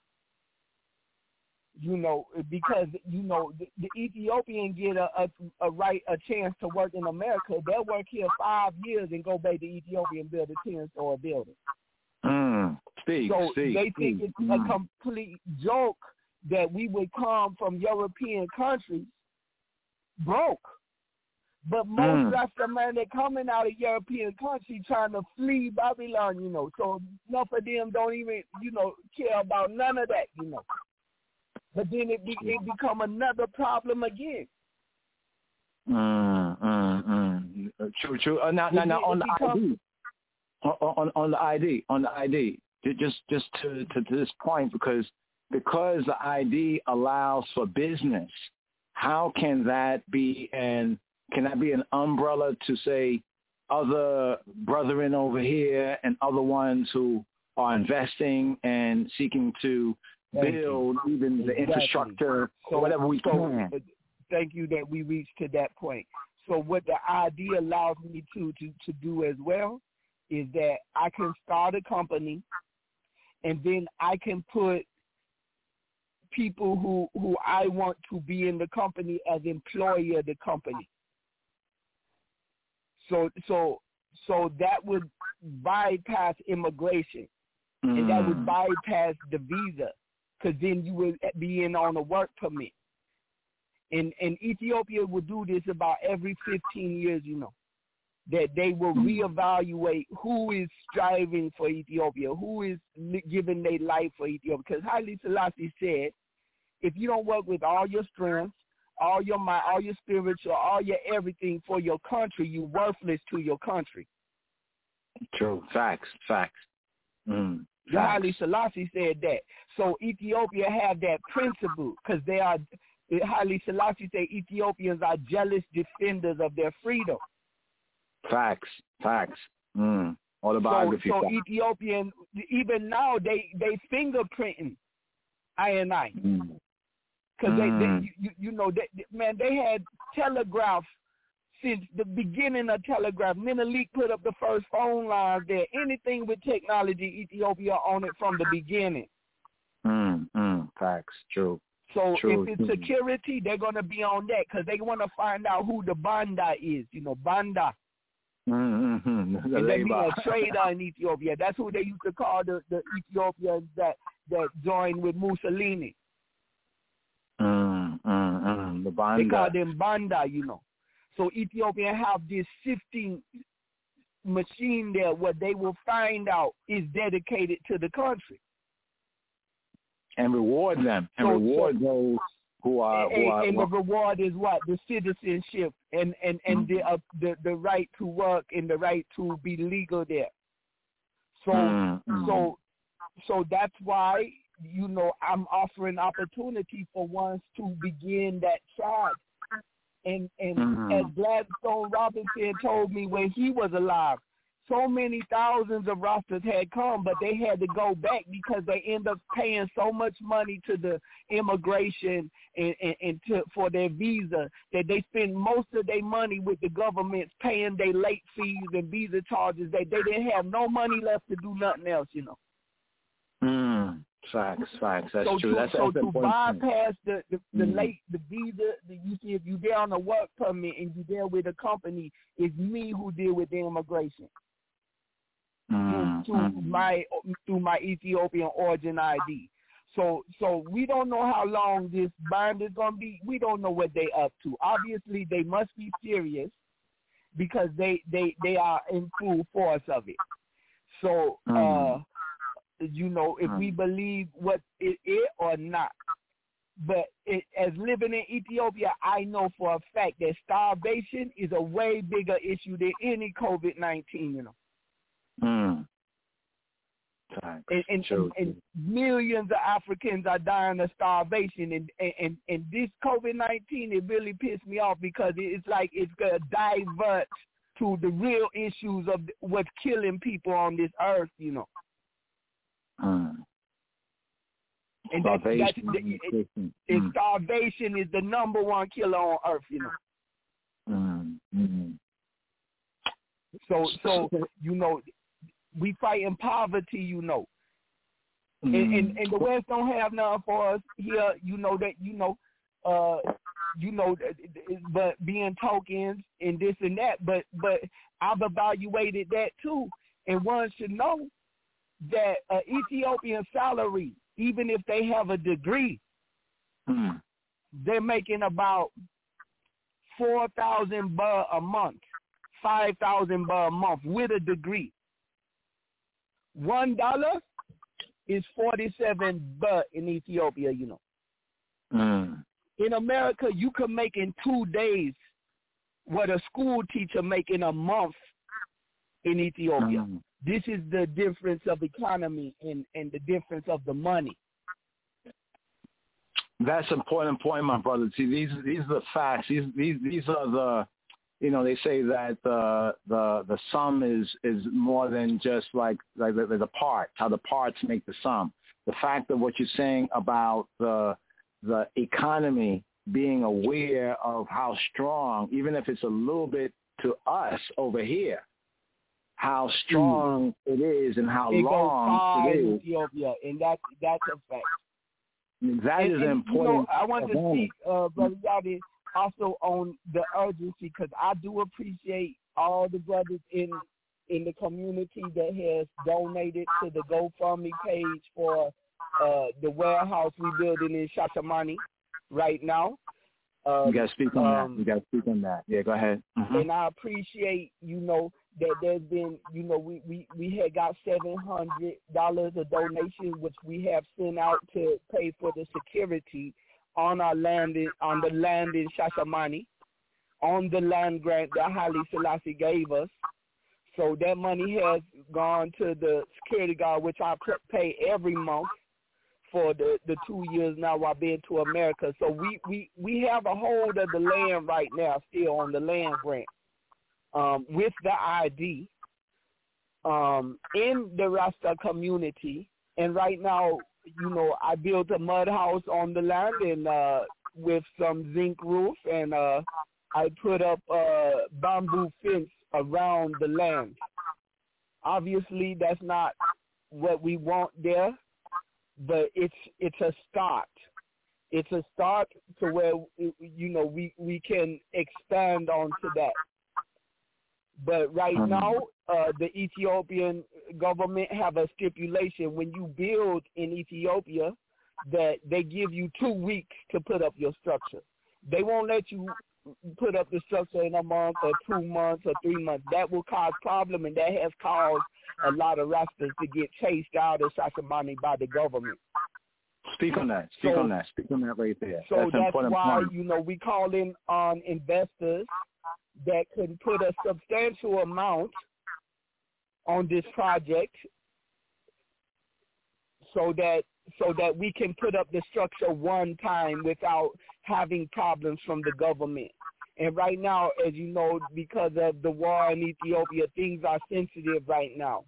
You know, because, you know, the, the Ethiopian get a, a, a right, a chance to work in America. They'll work here five years and go back to Ethiopia and build a ten-story building. Mm, speak, so speak, they think speak. it's mm. a complete joke that we would come from European countries broke. But most mm. Rastaman, they're coming out of European countries trying to flee Babylon, you know. So enough of them don't even, you know, care about none of that, you know. But then it, be, it become another problem again. Mm, mm, mm. True, true. Uh, now, now, now, on the become, I D, on, on, on the I D, on the I D, just, just to, to, to this point, because because the I D allows for business, how can that be an can that be an umbrella to say other brethren over here and other ones who are investing and seeking to Thank build you. even exactly. the infrastructure so, or whatever we so, can. Thank you that we reached to that point. So what the I D allows me to, to, to do as well is that I can start a company, and then I can put people who, who I want to be in the company as employee of the company. So so so that would bypass immigration, mm. and that would bypass the visa, because then you would be in on a work permit. And, and Ethiopia will do this about every fifteen years, you know, that they will reevaluate who is striving for Ethiopia, who is giving their life for Ethiopia. Because Haile Selassie said, if you don't work with all your strength, all your mind, all your spiritual, all your everything for your country, you're worthless to your country. True. Facts. Facts. Mm. Haile Selassie said that. So Ethiopia have that principle because they are, Haile Selassie said Ethiopians are jealous defenders of their freedom. Facts. Facts. Mm. All about so, so Ethiopian, even now, they, they fingerprinting I and I. Mm. Because they, they you, you know, they, man, they had telegraph since the beginning of telegraph. Menelik put up the first phone lines there. Anything with technology, Ethiopia on it from the beginning. Mm, mm, facts, true. So true. if it's security, they're going to be on that because they want to find out who the Banda is, you know, Banda. Mm-hmm. The and they be a trader in Ethiopia. That's who they used to call the, the Ethiopians that, that joined with Mussolini. Mm, mm, mm. The Banda. They call them Banda, you know. So Ethiopia have this sifting machine there where they will find out is dedicated to the country. and reward them and so, reward so, those who are and, who are. and well, the reward is what? The citizenship and and and mm-hmm. the uh, the the right to work and the right to be legal there. So mm-hmm. so so that's why, you know, I'm offering opportunity for ones to begin that charge. And and mm-hmm. as Gladstone Robinson told me when he was alive, so many thousands of Rastas had come, but they had to go back because they end up paying so much money to the immigration and, and, and to, for their visa that they spend most of their money with the government paying their late fees and visa charges. That they didn't have no money left to do nothing else, you know. Mm. Facts, facts. That's so true. To, that's so that's to bypass the the, the mm. late the visa, the, you see, if you there on a work permit and you there with a company, it's me who deal with the immigration. Mm. Through, through mm. my through my Ethiopian origin I D. So so we don't know how long this bind is gonna be. We don't know what they up to. Obviously they must be serious because they they, they are in full force of it. So mm. uh you know, if we believe what it is or not. But it, as living in Ethiopia, I know for a fact that starvation is a way bigger issue than any COVID nineteen, you know. Mm. And, and, and, and millions of Africans are dying of starvation. And, and, and this COVID nineteen, it really pissed me off because it's like it's going to divert to the real issues of what's killing people on this earth, you know. Mm. And that's, that's starvation, the, it, it, mm. starvation is the number one killer on earth, you know. Mm. Mm. So, so you know, we fighting poverty, you know. Mm. And, and and the West don't have none for us here, you know, that, you know, uh, you know, but being tokens and this and that. But, but I've evaluated that too. And one should know that uh, Ethiopian salary, even if they have a degree, hmm. they're making about four thousand baht a month, five thousand baht a month with a degree. One dollar is forty-seven baht in Ethiopia, you know. Mm. In America, you can make in two days what a school teacher make in a month in Ethiopia. Mm. This is the difference of economy and, and the difference of the money. That's an important point, my brother. See, these these are the facts. These these these are the, you know, they say that the the the sum is is more than just like like the, the parts. How the parts make the sum. The fact of what you're saying about the the economy being aware of how strong, even if it's a little bit to us over here, how strong mm. it is and how it long goes it is. Ethiopia, and that that's a fact. That and, is and, important. You know, I want to speak, uh, Brother Yadi, also on the urgency, because I do appreciate all the brothers in in the community that has donated to the GoFundMe page for uh, the warehouse we're building in Shashamani right now. Um, you got to speak on um, that. You got to speak on that. Yeah, go ahead. Mm-hmm. And I appreciate, you know, that there's been, you know, we, we, we had got seven hundred dollars a donation, which we have sent out to pay for the security on our land, in, on the land in Shashamani, on the land grant that Haile Selassie gave us. So that money has gone to the security guard, which I pay every month for the, the two years now I've been to America. So we, we, we have a hold of the land right now, still on the land grant, um, with the I D um, in the Rasta community. And right now, you know, I built a mud house on the land and uh, with some zinc roof, and uh, I put up a bamboo fence around the land. Obviously, that's not what we want there, but it's it's a start. It's a start to where, you know, we, we can expand onto that. But right now, uh, the Ethiopian government have a stipulation when you build in Ethiopia that they give you two weeks to put up your structure. They won't let you put up the structure in a month or two months or three months. That will cause problem, and that has caused a lot of Rastas to get chased out of Shashamani by the government. Speak on that. Speak so, on that. Speak on that right there. So that's, that's important why, point. you know, we call in on investors that can put a substantial amount on this project so that so that we can put up the structure one time without having problems from the government. And right now, as you know, because of the war in Ethiopia, things are sensitive right now.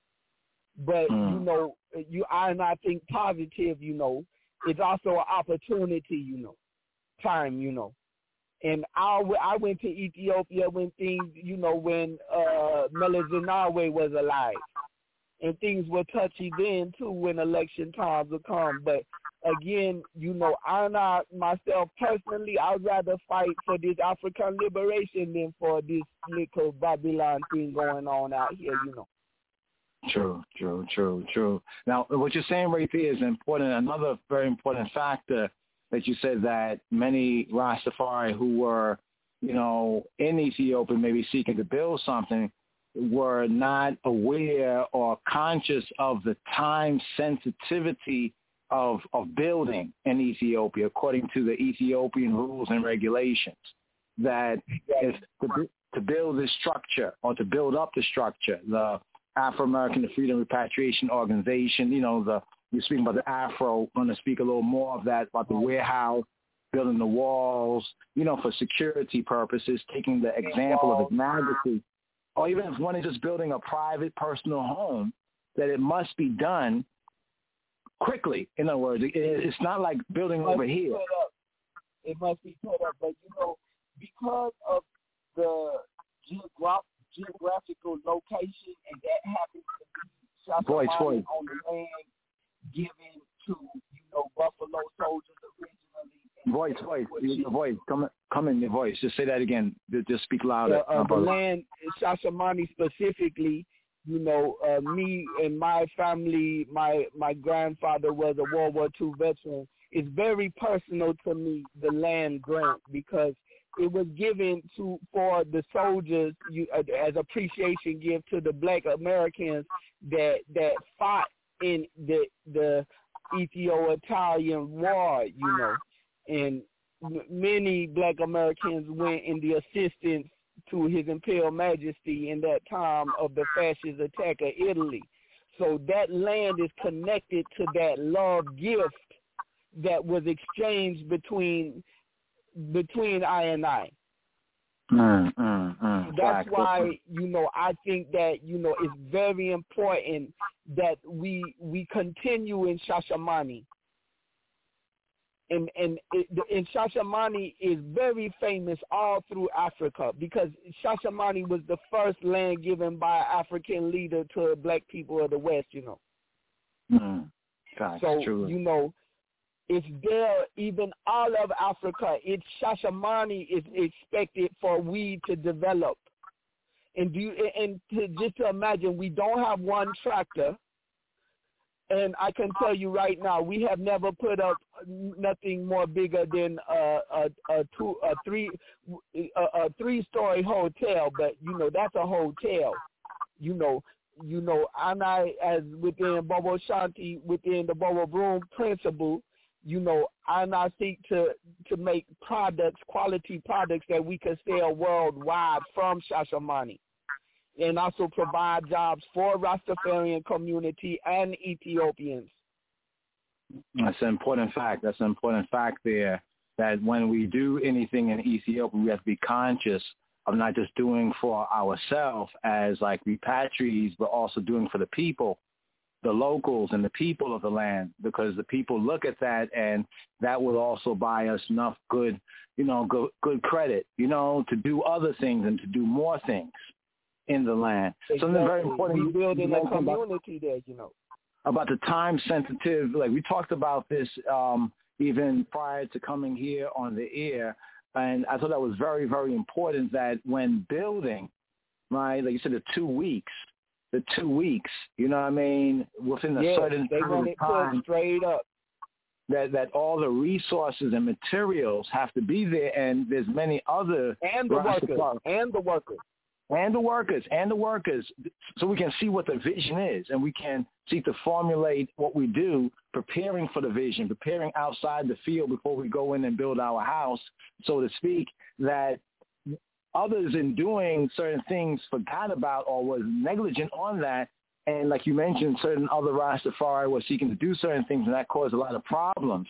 But, mm. you know, you I and I think positive, you know, it's also an opportunity, you know, time, you know. And I, I went to Ethiopia when things, you know, when uh, Meles Zenawi was alive. And things were touchy then, too, when election times would come. But, again, you know, I'm not myself personally, I'd rather fight for this African liberation than for this little Babylon thing going on out here, you know. True, true, true, true. Now, what you're saying right there is important. Another very important factor that you said that many Rastafari who were, you know, in Ethiopia maybe seeking to build something were not aware or conscious of the time sensitivity of, of building in Ethiopia according to the Ethiopian rules and regulations. That if to, to build this structure or to build up the structure, the Afro-American Freedom Repatriation Organization, you know, the you're speaking about the Afro, I'm going to speak a little more of that, about the warehouse, building the walls, you know, for security purposes, taking the example of His Majesty, or even if one is just building a private personal home, that it must be done quickly. In other words, it, it's not like building over here. It must be put up, but, you know, because of the geograph- geographical location, and that happens to be voice, voice. on the land given to, you know, Buffalo soldiers originally. Voice, voice, your voice. Come, come in your voice. Just say that again. Just speak louder. Uh, uh, the land, Shashamani specifically, you know, uh, me and my family, my my grandfather was a World War Two veteran. It's very personal to me, the land grant, because it was given to for the soldiers you, uh, as appreciation gift to the Black Americans that that fought in the the Ethio-Italian War, you know, and m- many Black Americans went in the assistance to His Imperial Majesty in that time of the fascist attack of Italy. So that land is connected to that love gift that was exchanged between between I and I. Mm, mm, mm. That's Black. why, you know, I think that, you know, it's very important that we we continue in Shashamani. And and it, and Shashamani is very famous all through Africa because Shashamani was the first land given by an African leader to Black people of the West, you know. Mm. God, so, true. you know, it's there, even all of Africa. It's Shashamani is expected for we to develop. And do you, and to, just to imagine, we don't have one tractor. And I can tell you right now, we have never put up nothing more bigger than a a, a two a three a, a three story hotel. But you know that's a hotel. You know, you know, and I as within Bobo Shanti within the Bobo Broom principle. You know, and I seek to to make products, quality products that we can sell worldwide from Shashamani, and also provide jobs for Rastafarian community and Ethiopians. That's an important fact. That's an important fact there, that when we do anything in Ethiopia, we have to be conscious of not just doing for ourselves as like repatriees, but also doing for the people, the locals and the people of the land, because the people look at that and that will also buy us enough good, you know, good, good credit, you know, to do other things and to do more things in the land. Exactly. Something very important. We building you a know, community there, you know. About the time sensitive, like we talked about this um, even prior to coming here on the air, and I thought that was very, very important that when building, right, like you said, the two weeks, the two weeks, you know what I mean, within a yes, certain they period want of it time, put straight up. That, that all the resources and materials have to be there, and there's many other and the workers, and the workers. and the workers, and the workers, so we can see what the vision is, and we can seek to formulate what we do, preparing for the vision, preparing outside the field before we go in and build our house, so to speak, that others in doing certain things forgot about or was negligent on that. And like you mentioned, certain other Rastafari were seeking to do certain things, and that caused a lot of problems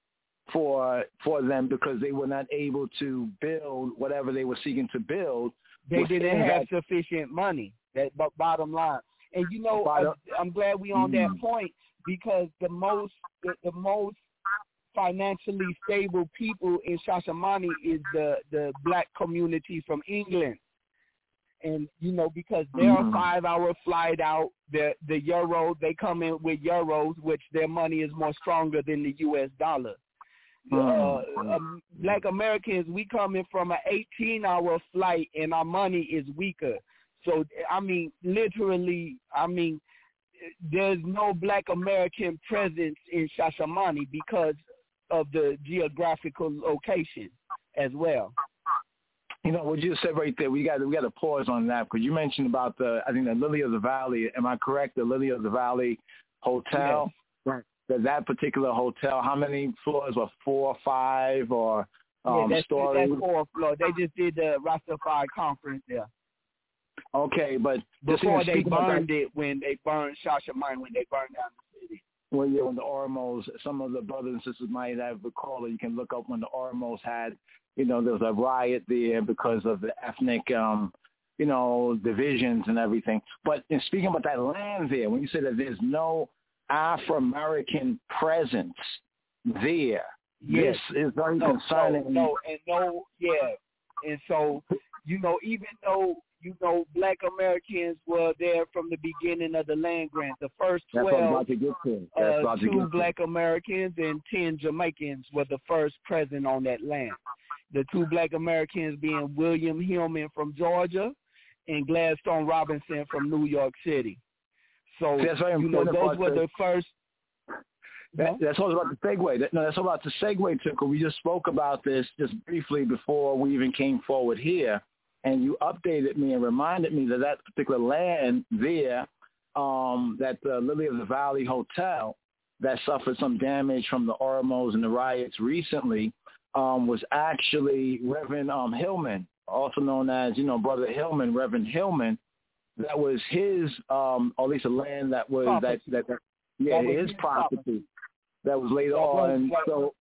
for for them because they were not able to build whatever they were seeking to build. They didn't have that sufficient money. That but bottom line. And you know, I, I'm glad we on that point because the most the, the most financially stable people in Shashamane is the the black community from England. And, you know, because they're a five-hour flight out, the the euro, they come in with euros, which their money is more stronger than the U S dollar. Uh, um, black Americans, we come in from an eighteen-hour flight, and our money is weaker. So, I mean, literally, I mean, there's no black American presence in Shashamane because of the geographical location as well. You know what you said right there. We got we got to pause on that because you mentioned about the I think the Lily of the Valley. Am I correct? The Lily of the Valley Hotel. Yes. Right. That that particular hotel. How many floors? Or four, five, or um, yeah, that's, stories? That's four floors. They just did the Rastafari conference there. Okay, but before they burned it, when they burned Shashamane, when they burned down the city. Well, yeah, when the Oromos, some of the brothers and sisters might have recalled it. You can look up when the Oromos had. You know, there was a riot there because of the ethnic, um, you know, divisions and everything. But in speaking about that land there, when you say that there's no Afro-American presence there, yes. this is very no, concerning. No, no, and no, yeah. And so, you know, even though, you know, black Americans were there from the beginning of the land grant, the first twelve, That's what I'm about to get to. That's uh, about to two get black to. Americans and ten Jamaicans were the first present on that land. The two black Americans being William Hillman from Georgia and Gladstone Robinson from New York City. So, See, that's very you know, important those were the first. That, that's all about the segue. That, no, that's all about the segue, Tuka. We just spoke about this just briefly before we even came forward here, and you updated me and reminded me that that particular land there, um, that the Lily of the Valley Hotel that suffered some damage from the Oromos and the riots recently, Um, was actually Reverend um, Hillman, also known as, you know, Brother Hillman, Reverend Hillman. That was his, um, or at least a land that was, that, that, that, yeah, that was his property. property. That was later that on was, so,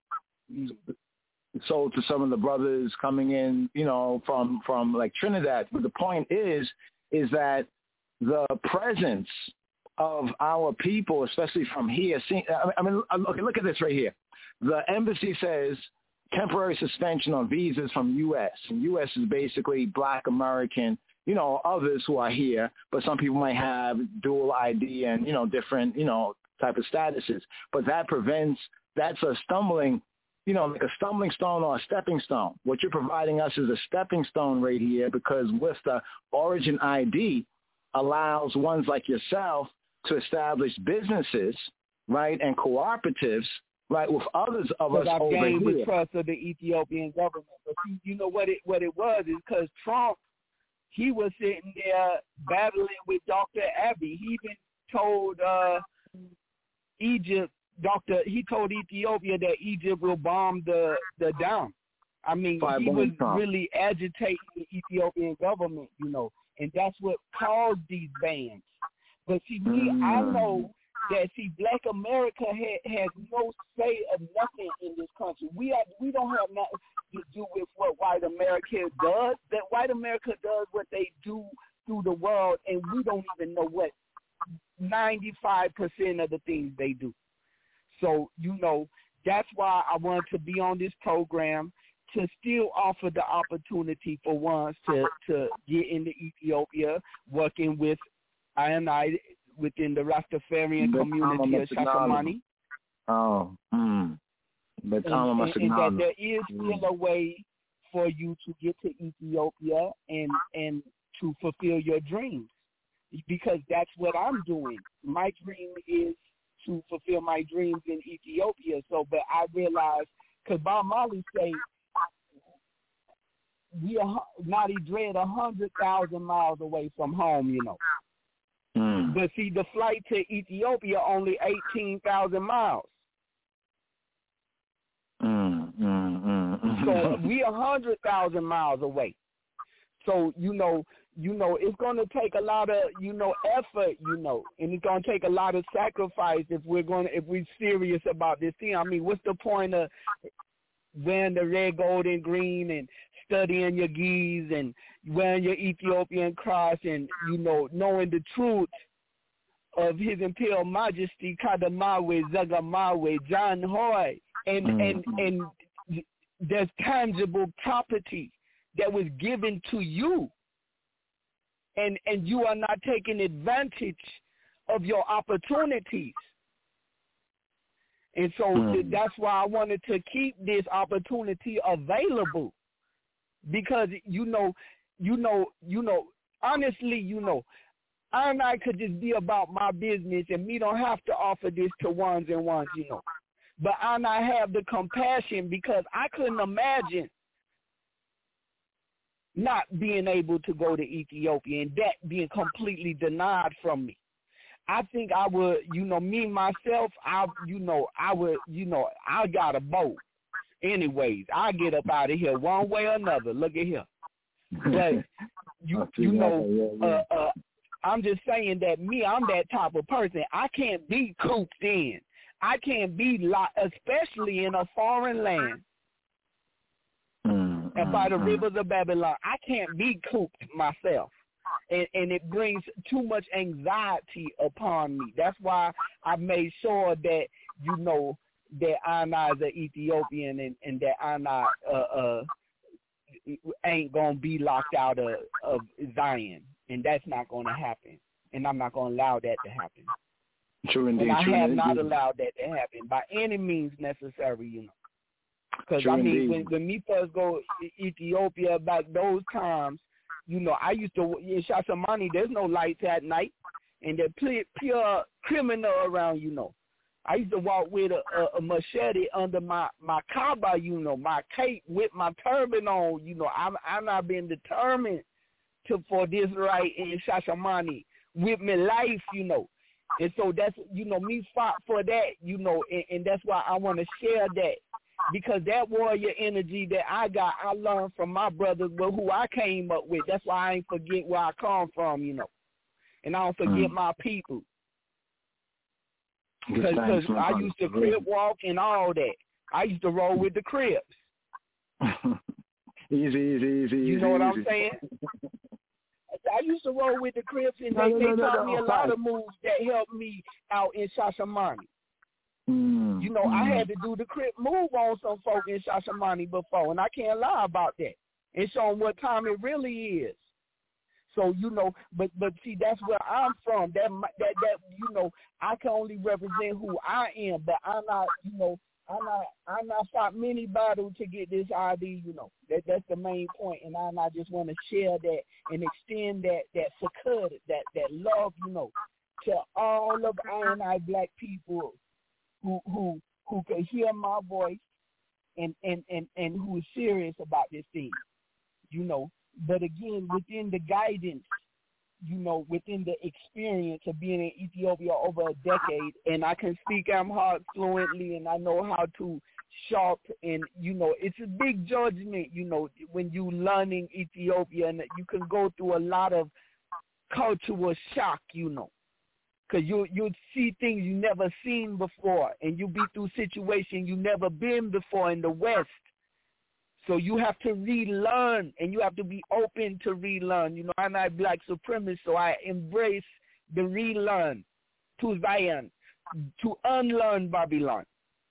sold to some of the brothers coming in, you know, from, from like Trinidad. But the point is, is that the presence of our people, especially from here, see, I mean, okay, look at this right here. The embassy says, temporary suspension on visas from U S And U S is basically black American, you know, others who are here, but some people might have dual I D and, you know, different, you know, type of statuses. But that prevents, that's a stumbling, you know, like a stumbling stone or a stepping stone. What you're providing us is a stepping stone right here because with the origin I D allows ones like yourself to establish businesses, right, and cooperatives, right, with others of us I've over gained here. the trust of the Ethiopian government. But see, you know what it what it was is because Trump, he was sitting there battling with Doctor Abiy. He even told uh, Egypt, Doctor, he told Ethiopia that Egypt will bomb the the dam. I mean, Five he was Trump. really agitating the Ethiopian government, you know, and that's what caused these bans. But see, me, mm. I know that see, Black America ha- has no say of nothing in this country. We are, we don't have nothing to do with what white America does. That white America does what they do through the world, and we don't even know what ninety-five percent of the things they do. So, you know, that's why I wanted to be on this program to still offer the opportunity for ones to, to get into Ethiopia, working with I and I within the Rastafarian community of Shashamane. Oh, mm. But and, and, and that there is still a way for you to get to Ethiopia and and to fulfill your dreams, because that's what I'm doing. My dream is to fulfill my dreams in Ethiopia. So, but I realized, because Bob Marley say, we are Naughty Dread a hundred thousand miles away from home, you know. Mm. But see, the flight to Ethiopia only eighteen thousand miles. Mm, mm, mm, mm. So we a hundred thousand miles away. So you know, you know, it's going to take a lot of, you know, effort, you know, and it's going to take a lot of sacrifice if we're going to, if we're serious about this thing. I mean, what's the point of wearing the red, gold, and green and studying your geese and wearing your Ethiopian cross and, you know, knowing the truth of His Imperial Majesty Kadamawe, Zagamawe, John Hoy, and, mm. and, and there's tangible property that was given to you. And and you are not taking advantage of your opportunities. And so mm. that's why I wanted to keep this opportunity available. Because, you know, you know, you know, honestly, you know, I and I could just be about my business and me don't have to offer this to ones and ones, you know. But I and I have the compassion because I couldn't imagine not being able to go to Ethiopia and that being completely denied from me. I think I would, you know, me myself, I, you know, I would, you know, I got a boat. Anyways, I get up out of here one way or another. Look at here. But, you, you know, uh, uh, I'm just saying that me, I'm that type of person. I can't be cooped in. I can't be locked, especially in a foreign land. And by the rivers of Babylon, I can't be cooped myself. And, and it brings too much anxiety upon me. That's why I made sure that, you know, that Anna is an Ethiopian and, and that Anna uh, uh, ain't going to be locked out of, of Zion. And that's not going to happen. And I'm not going to allow that to happen. True indeed. And I true have indeed. not allowed that to happen by any means necessary, you know. Because, I mean, when, when me first go to Ethiopia back those times, you know, I used to, in Shashamani, there's no lights at night, and they're pure criminal around, you know. I used to walk with a, a, a machete under my, my kaba, you know, my cape with my turban on, you know. I'm, I'm not been determined to for this right in Shashamani with my life, you know. And so that's, you know, me fought for that, you know, and, and that's why I want to share that. Because that warrior energy that I got, I learned from my brothers, but who I came up with. That's why I ain't forget where I come from, you know. And I don't forget mm. my people. Because I used to crib walk and all that. I used to roll with the cribs. easy, easy, easy. You know easy, what easy. I'm saying? I used to roll with the cribs, and no, they, no, they no, taught no, me a no, lot no. of moves that helped me out in Shashamani. Mm, you know, mm. I had to do the crib move on some folk in Shashamani before, and I can't lie about that. And show them what time it really is. So, you know, but but see, that's where I'm from. That that that you know, I can only represent who I am, but I'm not, you know, I'm not I'm not fought many battles to get this I D. You know, that that's the main point, and I, and I just want to share that and extend that that succor, that that love, you know, to all of I and I black people who who who can hear my voice and and and and who is serious about this thing, you know. But again, within the guidance, you know, within the experience of being in Ethiopia over a decade, and I can speak Amharic fluently, and I know how to sharp, and, you know, it's a big judgment, you know, when you learning Ethiopia, and you can go through a lot of cultural shock, you know, because you, you'll see things you never seen before, and you'll be through situations you never been before in the West. So you have to relearn, and you have to be open to relearn. You know, I'm not black supremacist, so I embrace the relearn to Zion, to unlearn Babylon.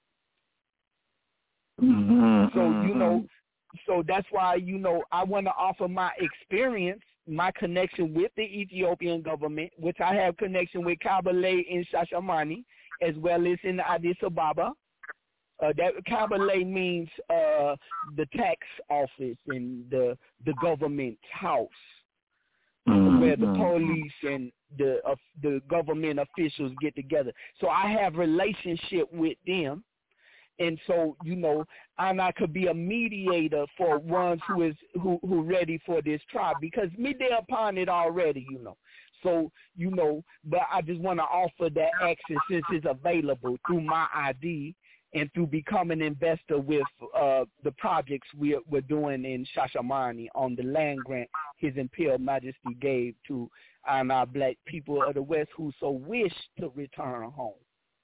Mm-hmm. So, you know, so that's why, you know, I want to offer my experience, my connection with the Ethiopian government, which I have connection with Kabale in Shashamani, as well as in Addis Ababa. Uh, that Kabale means uh, the tax office and the the government house, mm-hmm. where the police and the uh, the government officials get together. So I have relationship with them, And so, you know, and I could be a mediator for ones who is who who ready for this tribe, because me they upon it already, you know. So, you know, but I just want to offer that access since it's available through my I D and through becoming an investor with uh, the projects we're, we're doing in Shashamani on the land grant His Imperial Majesty gave to our black people of the West who so wish to return home.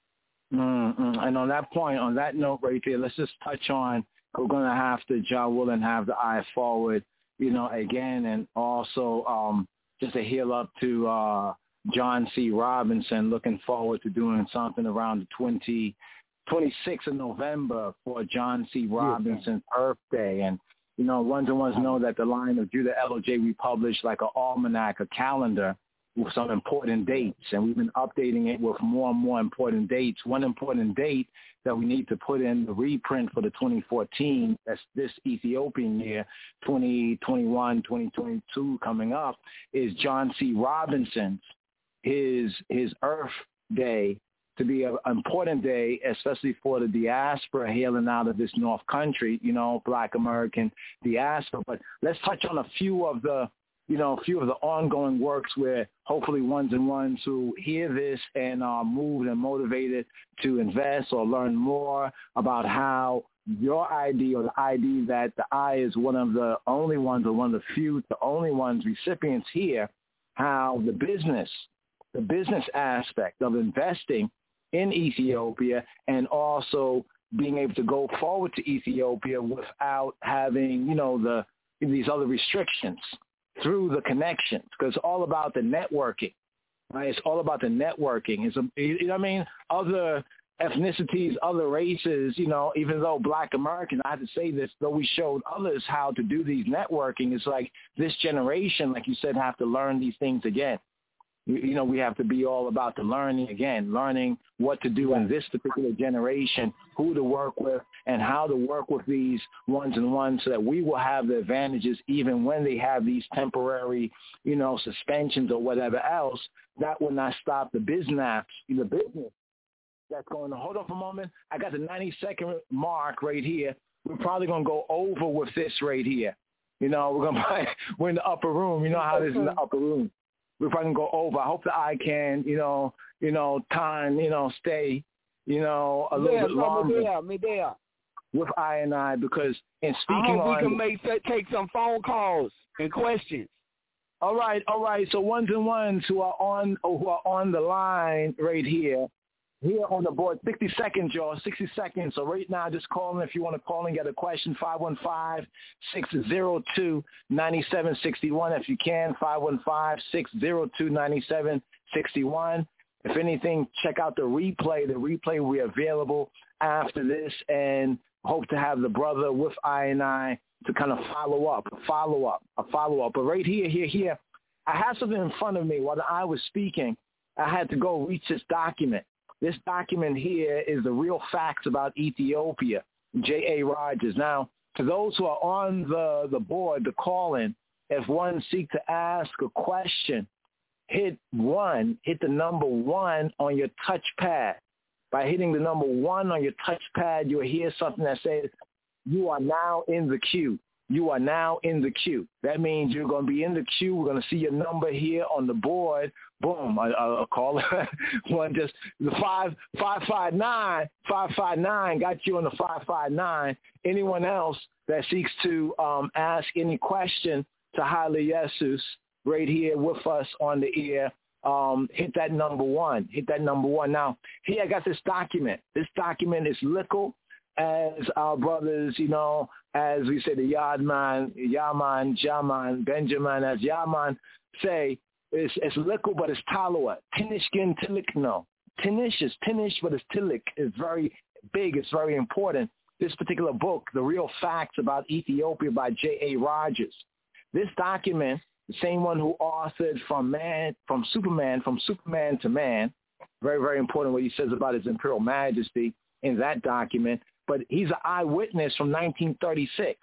Mm-hmm. And on that point, on that note right there, let's just touch on, we're going to have to, Jah Willing, have the eye forward, you know, again, and also um, just a heel up to uh, John C. Robinson, looking forward to doing something around the twenty, twenty-sixth of November for John C. Robinson's yeah. Earth Day. And, you know, ones and ones know that the Lion of Judah, L O J, we published like an almanac, a calendar, with some important dates, and we've been updating it with more and more important dates. One important date that we need to put in the reprint for the twenty fourteen, that's this Ethiopian year, twenty twenty-one, twenty twenty-two coming up, is John C. Robinson's, his, his Earth Day, to be an important day, especially for the diaspora hailing out of this North Country, you know, Black American diaspora. But let's touch on a few of the you know, a few of the ongoing works where hopefully ones and ones who hear this and are moved and motivated to invest or learn more about how your I D or the I D that the I is one of the only ones or one of the few, the only ones recipients here, how the business, the business aspect of investing in Ethiopia and also being able to go forward to Ethiopia without having, you know, the these other restrictions, through the connections, because it's all about the networking, right? It's all about the networking. It's a, you know what I mean? Other ethnicities, other races, you know, even though Black Americans, I have to say this, though we showed others how to do these networking, it's like this generation, like you said, have to learn these things again. You, you know, we have to be all about the learning again, learning what to do in this particular generation, who to work with, and how to work with these ones and ones so that we will have the advantages even when they have these temporary, you know, suspensions or whatever else. That will not stop the business, the business that's going on. Hold on for a moment. I got the ninety-second mark right here. We're probably going to go over with this right here. You know, we're going to we're in the upper room. You know how this is in the upper room. We're probably going to go over. I hope that I can, you know, you know, time, you know, stay, you know, a little yeah, bit longer. Me there, me there. With I and I, because in speaking I hope on, we can make take some phone calls and questions. All right, all right. So ones and ones who are on who are on the line right here, here on the board, sixty seconds, y'all, sixty seconds. So right now, just call in if you want to call and get a question, five one five, six zero two, nine seven six one. If you can, five one five, six zero two, nine seven six one. If anything, check out the replay. The replay will be available after this, and hope to have the brother with I and I to kind of follow up, follow up, a follow up. But right here, here, here, I have something in front of me while I was speaking. I had to go reach this document. This document here is the real facts about Ethiopia, J A. Rogers. Now, to those who are on the, the board, the call-in, if one seek to ask a question, hit one, hit the number one on your touchpad. By hitting the number one on your touchpad, you'll hear something that says, you are now in the queue. You are now in the queue. That means you're going to be in the queue. We're going to see your number here on the board. Boom, a, a, a caller. One just, the five, five, five, nine, five, five, nine got you on the five, five, nine. Anyone else that seeks to um, ask any question to Haile Jesus right here with us on the air, Um, hit that number one. Hit that number one. Now, here I got this document. This document is lickle, as our brothers, you know, as we say, the Yadman, Yaman, Jaman, Benjamin, as Yaman say, it's, it's lickle, but it's talawa. Tinishkin tilik, no. Tinish is tinish, but it's tilik. It's very big. It's very important. This particular book, The Real Facts About Ethiopia by J A. Rogers. This document, the same one who authored from man, from Superman, from Superman to Man. Very, very important what he says about his Imperial Majesty in that document. But he's an eyewitness from nineteen thirty-six.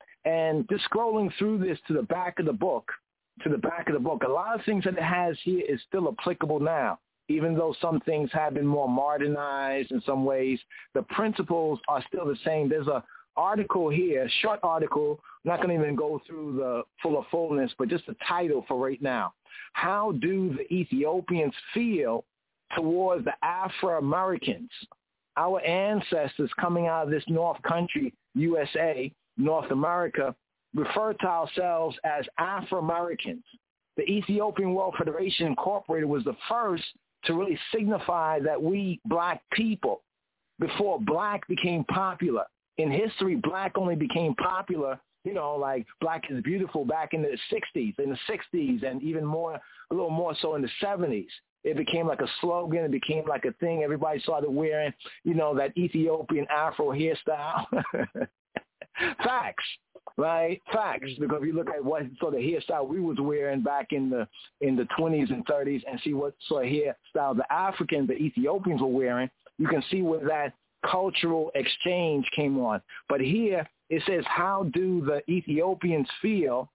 And just scrolling through this to the back of the book, to the back of the book, a lot of things that it has here is still applicable now. even though some things have been more modernized in some ways, the principles are still the same. There's a article here, short article, I'm not going to even go through the full of fullness, but just the title for right now. How do the Ethiopians feel towards the Afro-Americans? Our ancestors coming out of this North country, U S A, North America, refer to ourselves as Afro-Americans. The Ethiopian World Federation Incorporated was the first to really signify that we black people, before black became popular. In history, black only became popular, you know, like Black is Beautiful back in the sixties, in the sixties, and even more, a little more so in the seventies. It became like a slogan. It became like a thing. Everybody started wearing, you know, that Ethiopian Afro hairstyle. Facts, right? Facts. Because if you look at what sort of hairstyle we was wearing back in the in the twenties and thirties, and see what sort of hairstyle the Africans, the Ethiopians were wearing, you can see where that cultural exchange came on. But here it says, how do the Ethiopians feel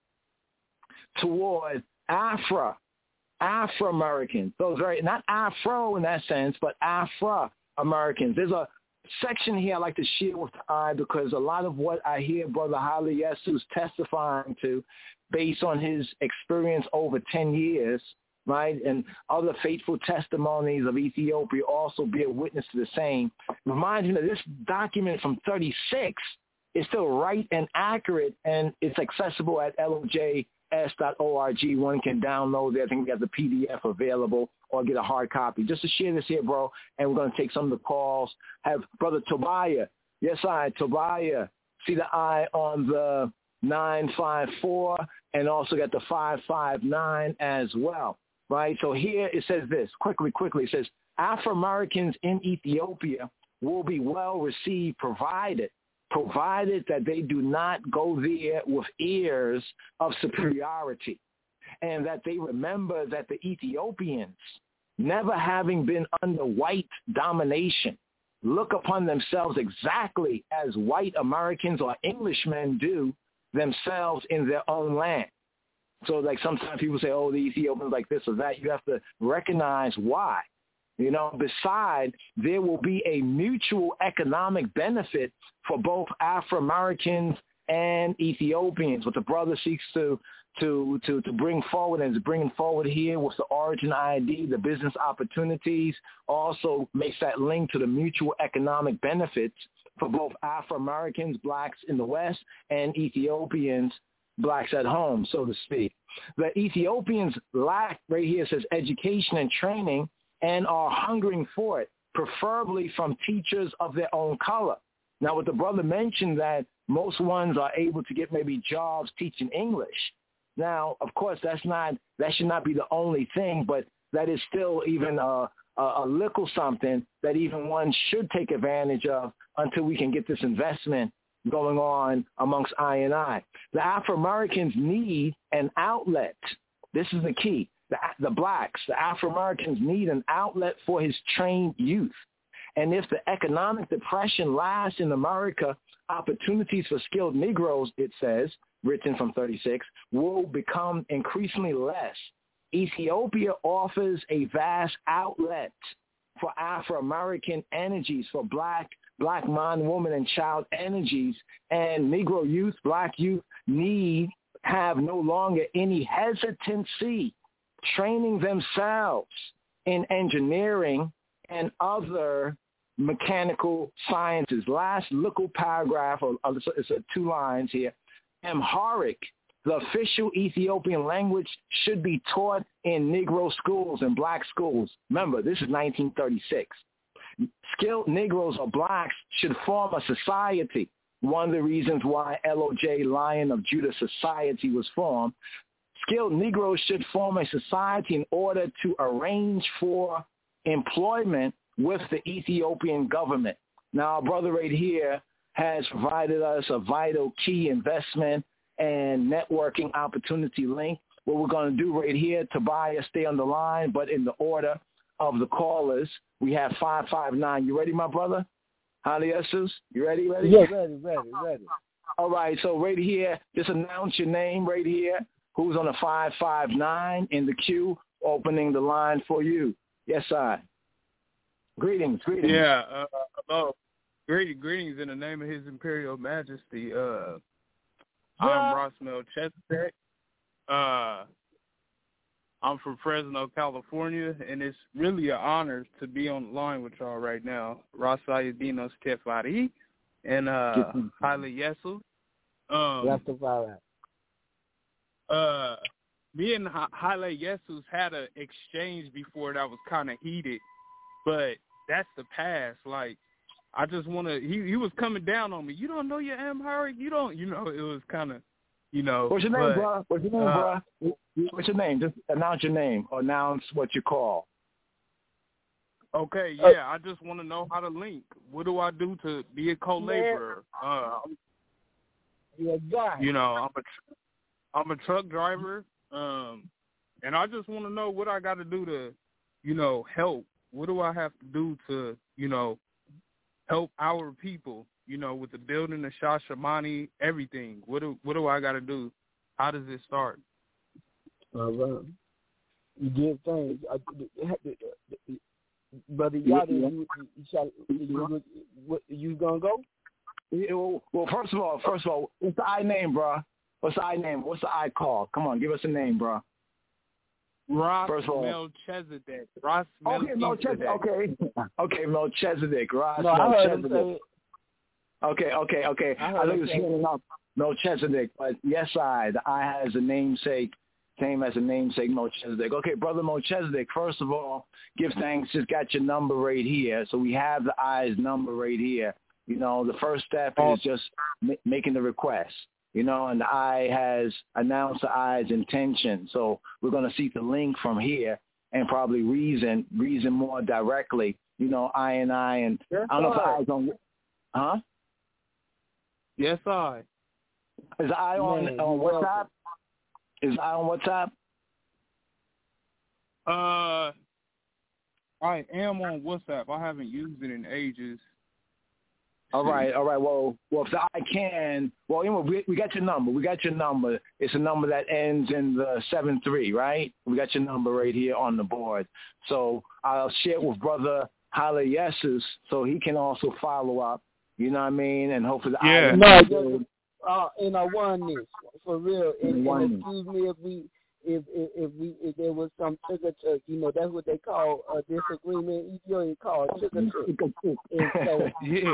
toward Afro? Afro-Americans, those very, not Afro in that sense, but Afro-Americans. There's a section here I like to share with the eye, because a lot of what I hear Brother Haile Yesu's testifying to, based on his experience over ten years, right, and other faithful testimonies of Ethiopia also bear witness to the same, reminds me that this document from thirty-six is still right and accurate, and it's accessible at L O J S dot org. One can download it. I think we have the P D F available, or get a hard copy. Just to share this here, bro, and we're going to take some of the calls. Have Brother Tobiah. Yes, I, Tobiah. See the I on the nine five four, and also got the five five nine as well, right? So here it says this, quickly, quickly. It says, Afro-Americans in Ethiopia will be well received, provided provided that they do not go there with airs of superiority, and that they remember that the Ethiopians, never having been under white domination, look upon themselves exactly as white Americans or Englishmen do themselves in their own land. So like sometimes people say, oh, the Ethiopians like this or that. You have to recognize why. You know, besides, there will be a mutual economic benefit for both Afro-Americans and Ethiopians. What the brother seeks to to to to bring forward, and is bringing forward here with the origin I D, the business opportunities, also makes that link to the mutual economic benefits for both Afro-Americans, blacks in the West, and Ethiopians, blacks at home, so to speak. The Ethiopians lack, right here, it says education and training, and are hungering for it, preferably from teachers of their own color. Now, what the brother mentioned, that most ones are able to get maybe jobs teaching English. Now, of course, that's not, that should not be the only thing, but that is still even a, a, a little something that even one should take advantage of until we can get this investment going on amongst I and I. The Afro-Americans need an outlet. This is the key. The, the blacks, the Afro-Americans need an outlet for his trained youth. And if the economic depression lasts in America, opportunities for skilled Negroes, it says, written from thirty-six, will become increasingly less. Ethiopia offers a vast outlet for Afro-American energies, for black, black man, woman, and child energies. And Negro youth, black youth need, have no longer any hesitancy training themselves in engineering and other mechanical sciences. Last little paragraph, or it's two lines here. Amharic, the official Ethiopian language, should be taught in Negro schools and black schools. Remember, this is nineteen thirty-six. Skilled Negroes or blacks should form a society. One of the reasons why L O J Lion of Judah Society was formed. Skilled Negroes should form a society in order to arrange for employment with the Ethiopian government. Now, our brother right here has provided us a vital key investment and networking opportunity link. What we're going to do right here, Tobias, stay on the line, but in the order of the callers, we have five five nine. You ready, my brother? Haile Yesu? You ready, ready? Yes, ready, ready, ready. All right, so right here, just announce your name right here. Who's on the five five nine in the queue, opening the line for you. Yes, I. Greetings, greetings. Yeah, uh, hello. Greetings, greetings in the name of His Imperial Majesty. Uh, I'm Ross Melchizedek. Uh, I'm from Fresno, California, and it's really an honor to be on the line with y'all right now. Rasai Dinos Tefari and uh, Haile Yesu. Um, Rastafari. Uh, me and Haile Yesus had an exchange before that was kind of heated, but that's the past. Like, I just want to, he, he was coming down on me. You don't know your Amharic? You don't, you know, it was kind of, you know. What's your name, but, bro? What's your name, uh, bro? What's your name? Just announce your name or announce what you call. Okay, yeah, I just want to know how to link. What do I do to be a co-laborer? Uh, You're a guy. You know, I'm a, tr- I'm a truck driver, um, and I just want to know what I got to do to, you know, help. What do I have to do to, you know, help our people, you know, with the building, the Shashamani, everything? What do what do I got to do? How does it start? All right. You give things. Brother Yada, you, you, shall, you, you, you gonna go? Yeah, well, well, first of all, first of all, what's the I name, bro? What's the I name? What's the I call? Come on, give us a name, bro. Ross First of all, Melchizedek. Ross okay, Melchizedek. Okay, okay, Melchizedek. Ross no, I heard him Melchizedek. say it. Okay, okay, okay. I, I think it was hearing up Melchizedek, but yes, I. The I has a namesake, same as a namesake Melchizedek. Okay, brother Melchizedek. First of all, give thanks. Just got your number right here, so we have the I's number right here. You know, the first step is just m- making the request. You know, and the I has announced the I's intention. So we're going to seek the link from here and probably reason, reason more directly. You know, I and I, and yes, I don't know if I. I was on, huh? Yes, I. Is I on, Man, on WhatsApp? Is I on WhatsApp? Uh, I am on WhatsApp. I haven't used it in ages. All right, all right. Well, well, if I can, well, anyway, we, we got your number. We got your number. It's a number that ends in the seven three, right? We got your number right here on the board. So I'll share it with Brother Haile Yesus so he can also follow up. You know what I mean? And hopefully, the yeah. No, just, uh, in a oneness for real. And, and excuse me if we. If, if if we if there was some trigger chuck, you know, that's what they call a disagreement. You know, called trigger chuck. And so,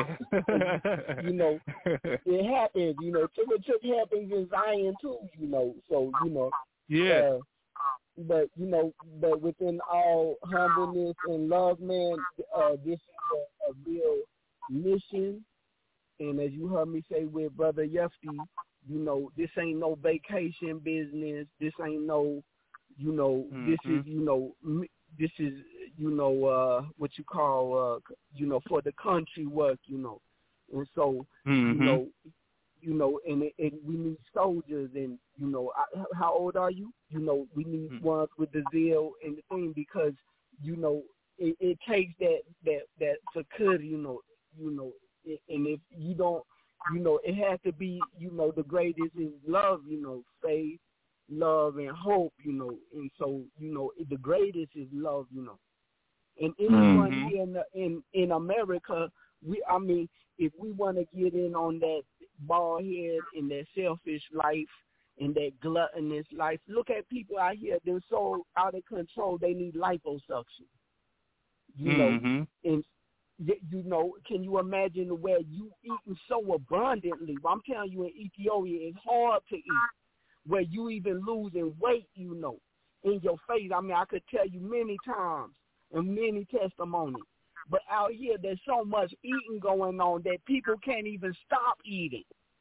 yeah, you know, it happens. You know, trigger chuck happens in Zion too. You know, so you know, yeah. Uh, but you know, but within all humbleness and love, man, uh, this is a, a real mission. And as you heard me say with Brother Yefty, you know, this ain't no vacation business. This ain't no, you know, mm-hmm. this is, you know, this is, you know, uh, what you call, uh, you know, for the country work, you know. And so, mm-hmm. you know, you know, and, it, and we need soldiers. And, you know, I, how old are you? You know, we need mm-hmm. ones with the zeal and the thing because, you know, it, it takes that, that, that security, you know, you know, it, and if you don't, you know, it has to be, you know, the greatest is love, you know, faith, love, and hope, you know. And so, you know, the greatest is love, you know. And anyone mm-hmm. here in, the, in in America, we, I mean, if we want to get in on that bald head and that selfish life and that gluttonous life, look at people out here, they're so out of control, they need liposuction, you mm-hmm. know. And you know, can you imagine where you eating so abundantly? Well, I'm telling you, in Ethiopia, it's hard to eat. Where you even losing weight, you know, in your face. I mean, I could tell you many times and many testimonies. But out here, there's so much eating going on that people can't even stop eating.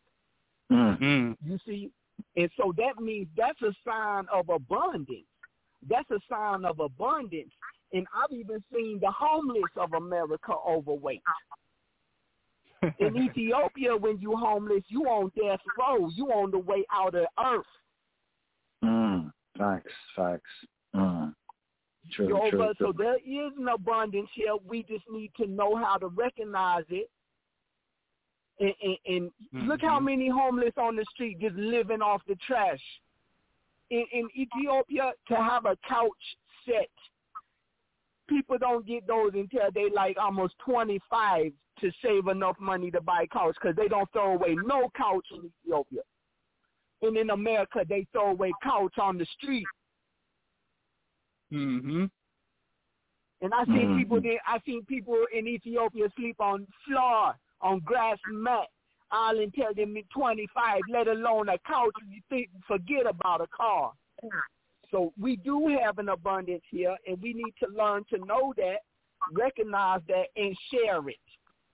Mm-hmm. You see? And so that means that's a sign of abundance. That's a sign of abundance. And I've even seen the homeless of America overweight. In Ethiopia, when you homeless, you on death row. You on the way out of earth. Mm, facts, facts. Mm. True, Yo, true, but true. So there is an abundance here. We just need to know how to recognize it. And, and, and mm-hmm. look how many homeless on the street just living off the trash. In, in Ethiopia, to have a couch set people don't get those until they like almost twenty-five to save enough money to buy a couch because they don't throw away no couch in Ethiopia. And in America, they throw away couch on the street. Mm-hmm. And I seen Mm-hmm. people there, I seen people in Ethiopia sleep on floor, on grass mat, all until they're twenty-five, let alone a couch. You think, forget about a car. So we do have an abundance here, and we need to learn to know that, recognize that, and share it.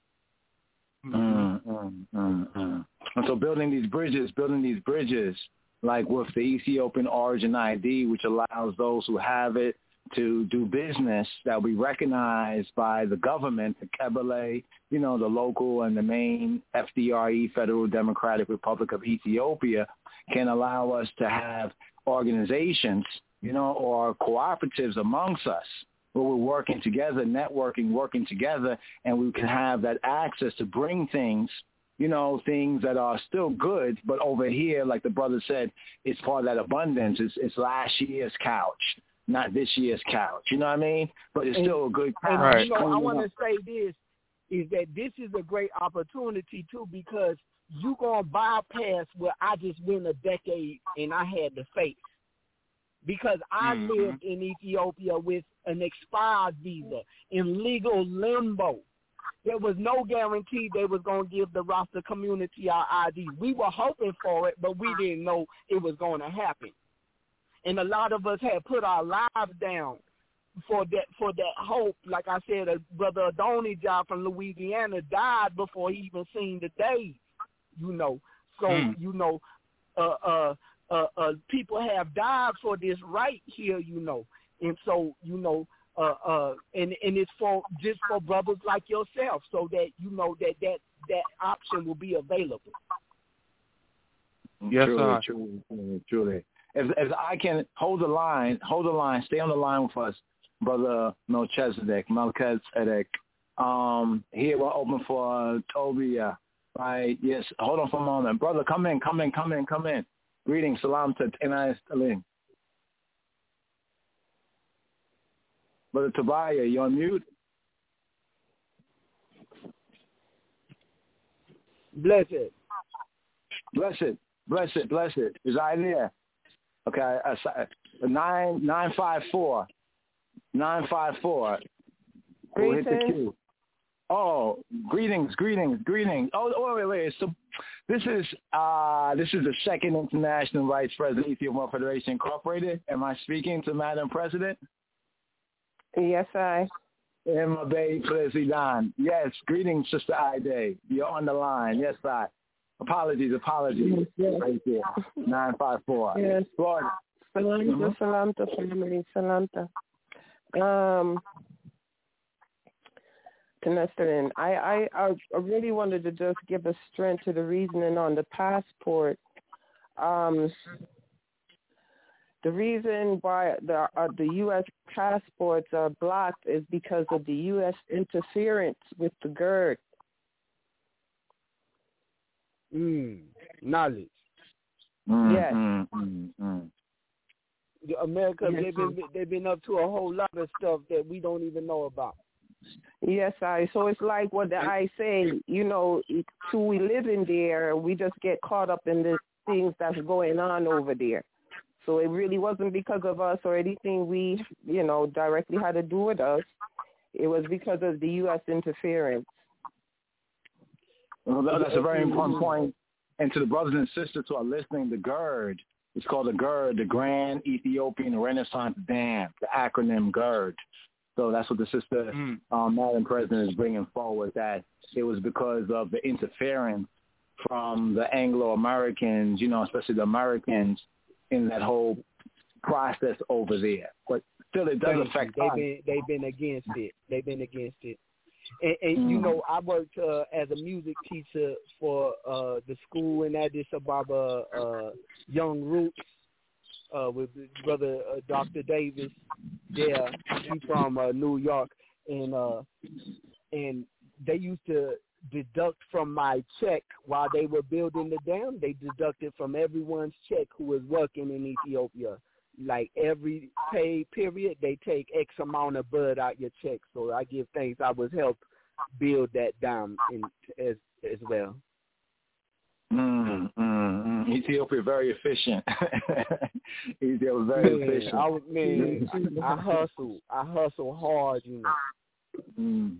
Mm, mm, mm, mm. And so building these bridges, building these bridges, like with the Ethiopian Origin I D, which allows those who have it to do business that we recognized by the government, the Kebele, you know, the local and the main F D R E, Federal Democratic Republic of Ethiopia, can allow us to have organizations, you know, or cooperatives amongst us where we're working together, networking, working together, and we can have that access to bring things, you know, things that are still good, but over here, like the brother said, it's part of that abundance. It's, it's last year's couch, not this year's couch. You know what I mean? But it's and, still a good couch. And, right. you know, I want to say this, is that this is a great opportunity, too, because you going to bypass where I just went a decade and I had to face. Because I mm-hmm. lived in Ethiopia with an expired visa in legal limbo. There was no guarantee they was going to give the Rasta community our I D. We were hoping for it, but we didn't know it was going to happen. And a lot of us had put our lives down for that for that hope. Like I said, a brother Adonijah from Louisiana died before he even seen the day, you know. So, mm. you know, uh, uh, uh, uh, people have died for this right here, you know. And so, you know, uh, uh, and, and it's for just for brothers like yourself so that, you know, that that, that option will be available. Yes, truly, sir. Truly, truly, truly. If, if I can hold the line, hold the line, stay on the line with us, Brother Melchizedek, Melchizedek. Um, here we're open for uh, Tobia, right? Yes, hold on for a moment. Brother, come in, come in, come in, come in. Greetings, salam to Tenais Talim. Brother Tobiah, you on mute? Blessed. Blessed, blessed, blessed. Is I there? Okay, uh, nine nine five four, nine five four. We'll hit the queue. Oh, greetings, greetings, greetings. Oh, oh wait, wait. So, this is uh, this is the second International Rights President Ethiopian Federation Incorporated. Am I speaking to Madam President? Yes, I. Emma Bay President. Yes, greetings, Sister Ide. You're on the line. Yes, I. Apologies, apologies. Yes. Right there. nine five four. Yes. Florida. Salanta, mm-hmm. Salanta, family, Salanta. Um, Tenestarin, I, I, I really wanted to just give a strength to the reasoning on the passport. Um, the reason why the uh, the U S passports are blocked is because of the U S interference with the G E R D. Mm, knowledge. Mm, yes. Mm, mm, mm. America, yes, they've been they've been up to a whole lot of stuff that we don't even know about. Yes, I. So it's like what I say, you know, till we live in there, we just get caught up in the things that's going on over there. So it really wasn't because of us or anything we, you know, directly had to do with us. It was because of the U S interference. Well, that's a very important point. And to the brothers and sisters who are listening, the G E R D, it's called the G E R D, the Grand Ethiopian Renaissance Dam, the acronym G E R D. So that's what the sister, mm. um, Madam President, is bringing forward, that it was because of the interference from the Anglo-Americans, you know, especially the Americans, in that whole process over there. But still, it does affect they've us. Been, they've been against it. They've been against it. And, and mm. you know, I worked uh, as a music teacher for uh, the school in Addis Ababa, uh, Young Roots, uh, with brother uh, Doctor Davis. Yeah, he's from uh, New York, and uh, and they used to deduct from my check while they were building the dam. They deducted from everyone's check who was working in Ethiopia. like every pay period, they take X amount of bud out your check. So I give thanks. I was helped build that down in, as as well. Mm, mm, mm. Ethiopia very efficient. Ethiopia was very man, efficient. I, man, I hustle. I hustle hard, you know. Mm.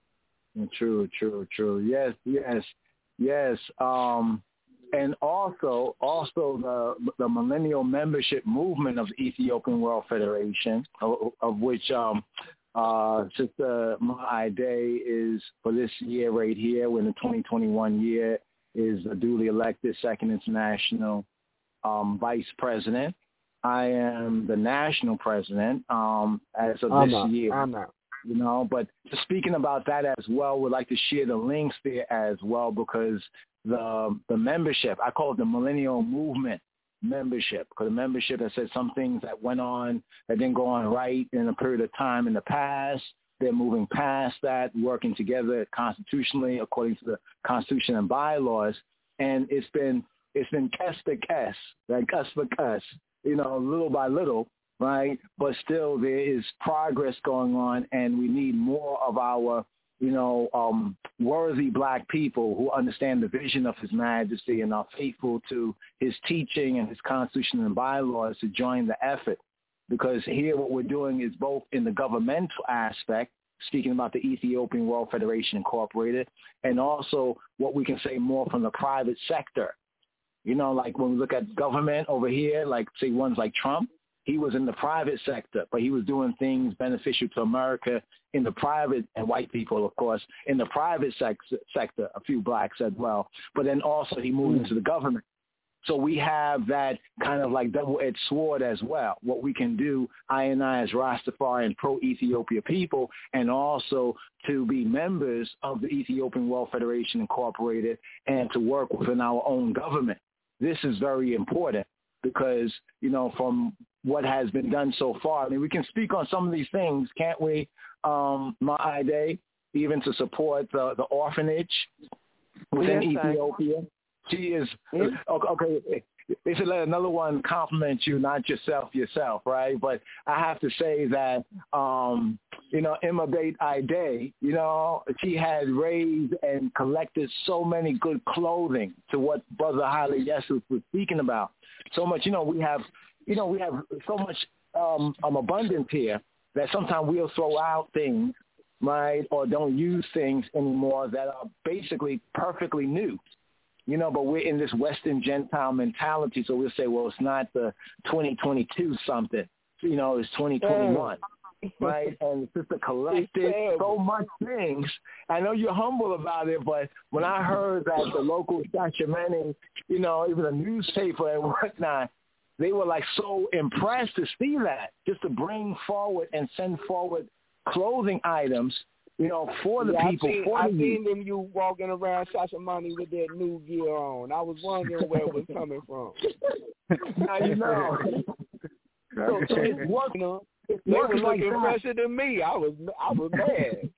True, true, true. Yes, yes, yes. Um, and also, also the the millennial membership movement of the Ethiopian World Federation, of, of which um, uh, Sister Ma'ide is for this year right here, we're in the twenty twenty-one year, is the duly elected second international um, vice president. I am the national president um, as of I'm this not, year. I'm not. You know, but speaking about that as well, we'd like to share the links there as well, because the the membership, I call it the Millennial Movement membership, because the membership has said some things that went on that didn't go on right in a period of time in the past. They're moving past that, working together constitutionally according to the Constitution and bylaws, and it's been it's been kes to kes, right, kes for kes, you know, little by little. Right, but still there is progress going on, and we need more of our, you know, um, worthy black people who understand the vision of His Majesty and are faithful to his teaching and his Constitution and bylaws to join the effort. Because here what we're doing is both in the governmental aspect, speaking about the Ethiopian World Federation Incorporated, and also what we can say more from the private sector. You know, like when we look at government over here, like say ones like Trump, he was in the private sector, but he was doing things beneficial to America in the private, and white people, of course, in the private sec- sector, a few blacks as well. But then also he moved mm. into the government. So we have that kind of like double-edged sword as well, what we can do, I and I as Rastafari and pro-Ethiopia people, and also to be members of the Ethiopian World Federation Incorporated and to work within our own government. This is very important. Because, you know, from what has been done so far, I mean, we can speak on some of these things, can't we, um, Ma'ide, even to support the, the orphanage within yes, Ethiopia? She is, yes. okay, they should let another one compliment you, not yourself, yourself, right? But I have to say that, um, you know, Imabate Ide, you know, she has raised and collected so many good clothing to what Brother Haile Yesus was speaking about. So much, you know, we have, you know, we have so much um, um, abundance here that sometimes we'll throw out things, right, or don't use things anymore that are basically perfectly new. You know, but we're in this Western Gentile mentality, so we'll say, well, it's not the twenty twenty-two something. You know, it's twenty twenty-one, right? And Sister collected so much things. I know you're humble about it, but when I heard that the local Shashamene, you know, even a newspaper and whatnot, they were like so impressed to see that, just to bring forward and send forward clothing items, you know, for the yeah, people. I seen, for I the seen them you walking around Shashamane with that new gear on. I was wondering where it was coming from. Now you know. so, so it's working. You know, it's they working were looking like fresher than me. I was, I was mad.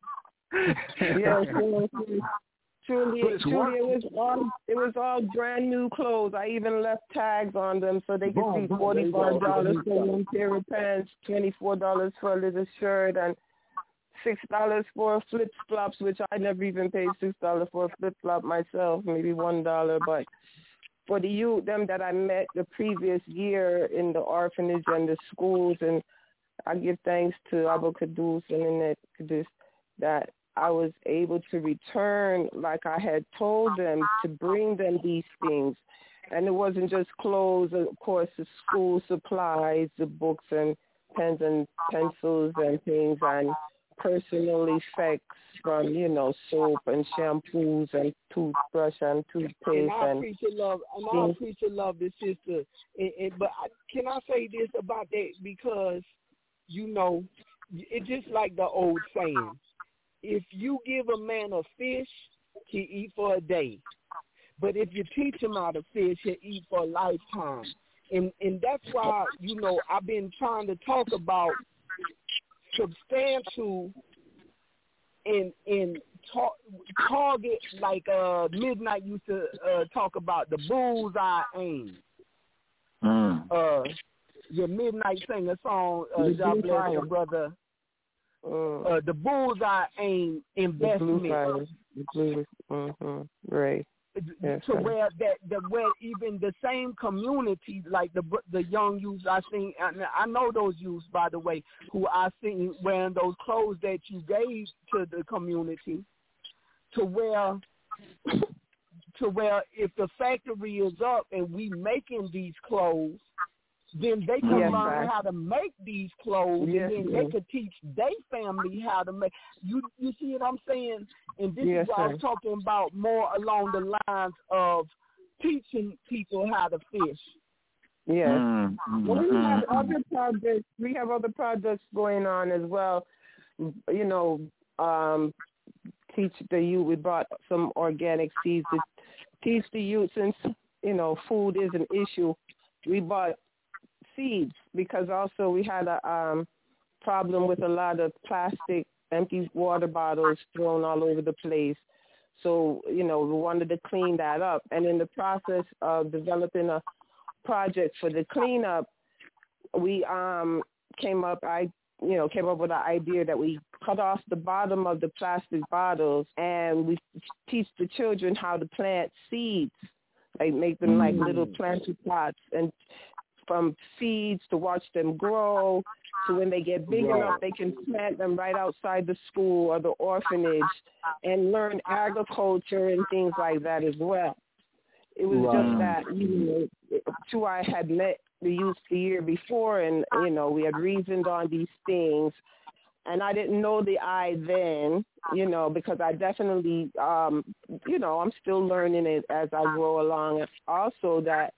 yeah, truly, truly, it was all, it was all brand new clothes. I even left tags on them so they could see forty-five dollars for one pair of pants, twenty-four dollars for a little shirt, and six dollars for flip flops, which I never even paid six dollars for a flip flop myself, maybe one dollar. But for the youth, them that I met the previous year in the orphanage and the schools, and I give thanks to Abu Kadus and Annette Kadus that I was able to return like I had told them to bring them these things. And it wasn't just clothes, of course, the school supplies, the books and pens and pencils and things, and personal effects from, you know, soap and shampoos and toothbrush and toothpaste. And I and appreciate love, and I appreciate love this sister. And, and, but I, can I say this about that? Because, you know, it's just like the old saying. If you give a man a fish, he eat for a day. But if you teach him how to fish, he'll eat for a lifetime. And and that's why, you know, I've been trying to talk about substantial and and talk, target, like uh, Midnight used to uh, talk about the bullseye aim. Mm. Uh, your Midnight Singer song, uh, God bless your brother. Uh, uh, the Bullseye Aim investment. The blue, mm-hmm. Right. Yes, to right. where that, that where even the same community, like the the young youths I seen, and I know those youths, by the way, who I seen wearing those clothes that you gave to the community, to where to where if the factory is up and we making these clothes, then they can yes, learn right. how to make these clothes, yes, and then yes. they could teach their family how to make. You you see what I'm saying? And this yes, is what sir. I was talking about, more along the lines of teaching people how to fish. Yes. Mm-hmm. Well, we have other projects. We have other projects going on as well. You know, um, teach the youth. We brought some organic seeds to teach the youth. Since you know food is an issue, we bought seeds because also we had a um, problem with a lot of plastic, empty water bottles thrown all over the place. So, you know, we wanted to clean that up. And in the process of developing a project for the cleanup, we um, came up, I, you know, came up with an idea that we cut off the bottom of the plastic bottles and we teach the children how to plant seeds. Like make them like little planter pots, and from seeds to watch them grow to when they get big Right. enough, they can plant them right outside the school or the orphanage and learn agriculture and things like that as well. It was Right. just that, you know, two I had met the youth the year before, and, you know, we had reasoned on these things. And I didn't know the I then, you know, because I definitely, um, you know, I'm still learning it as I grow along. Also that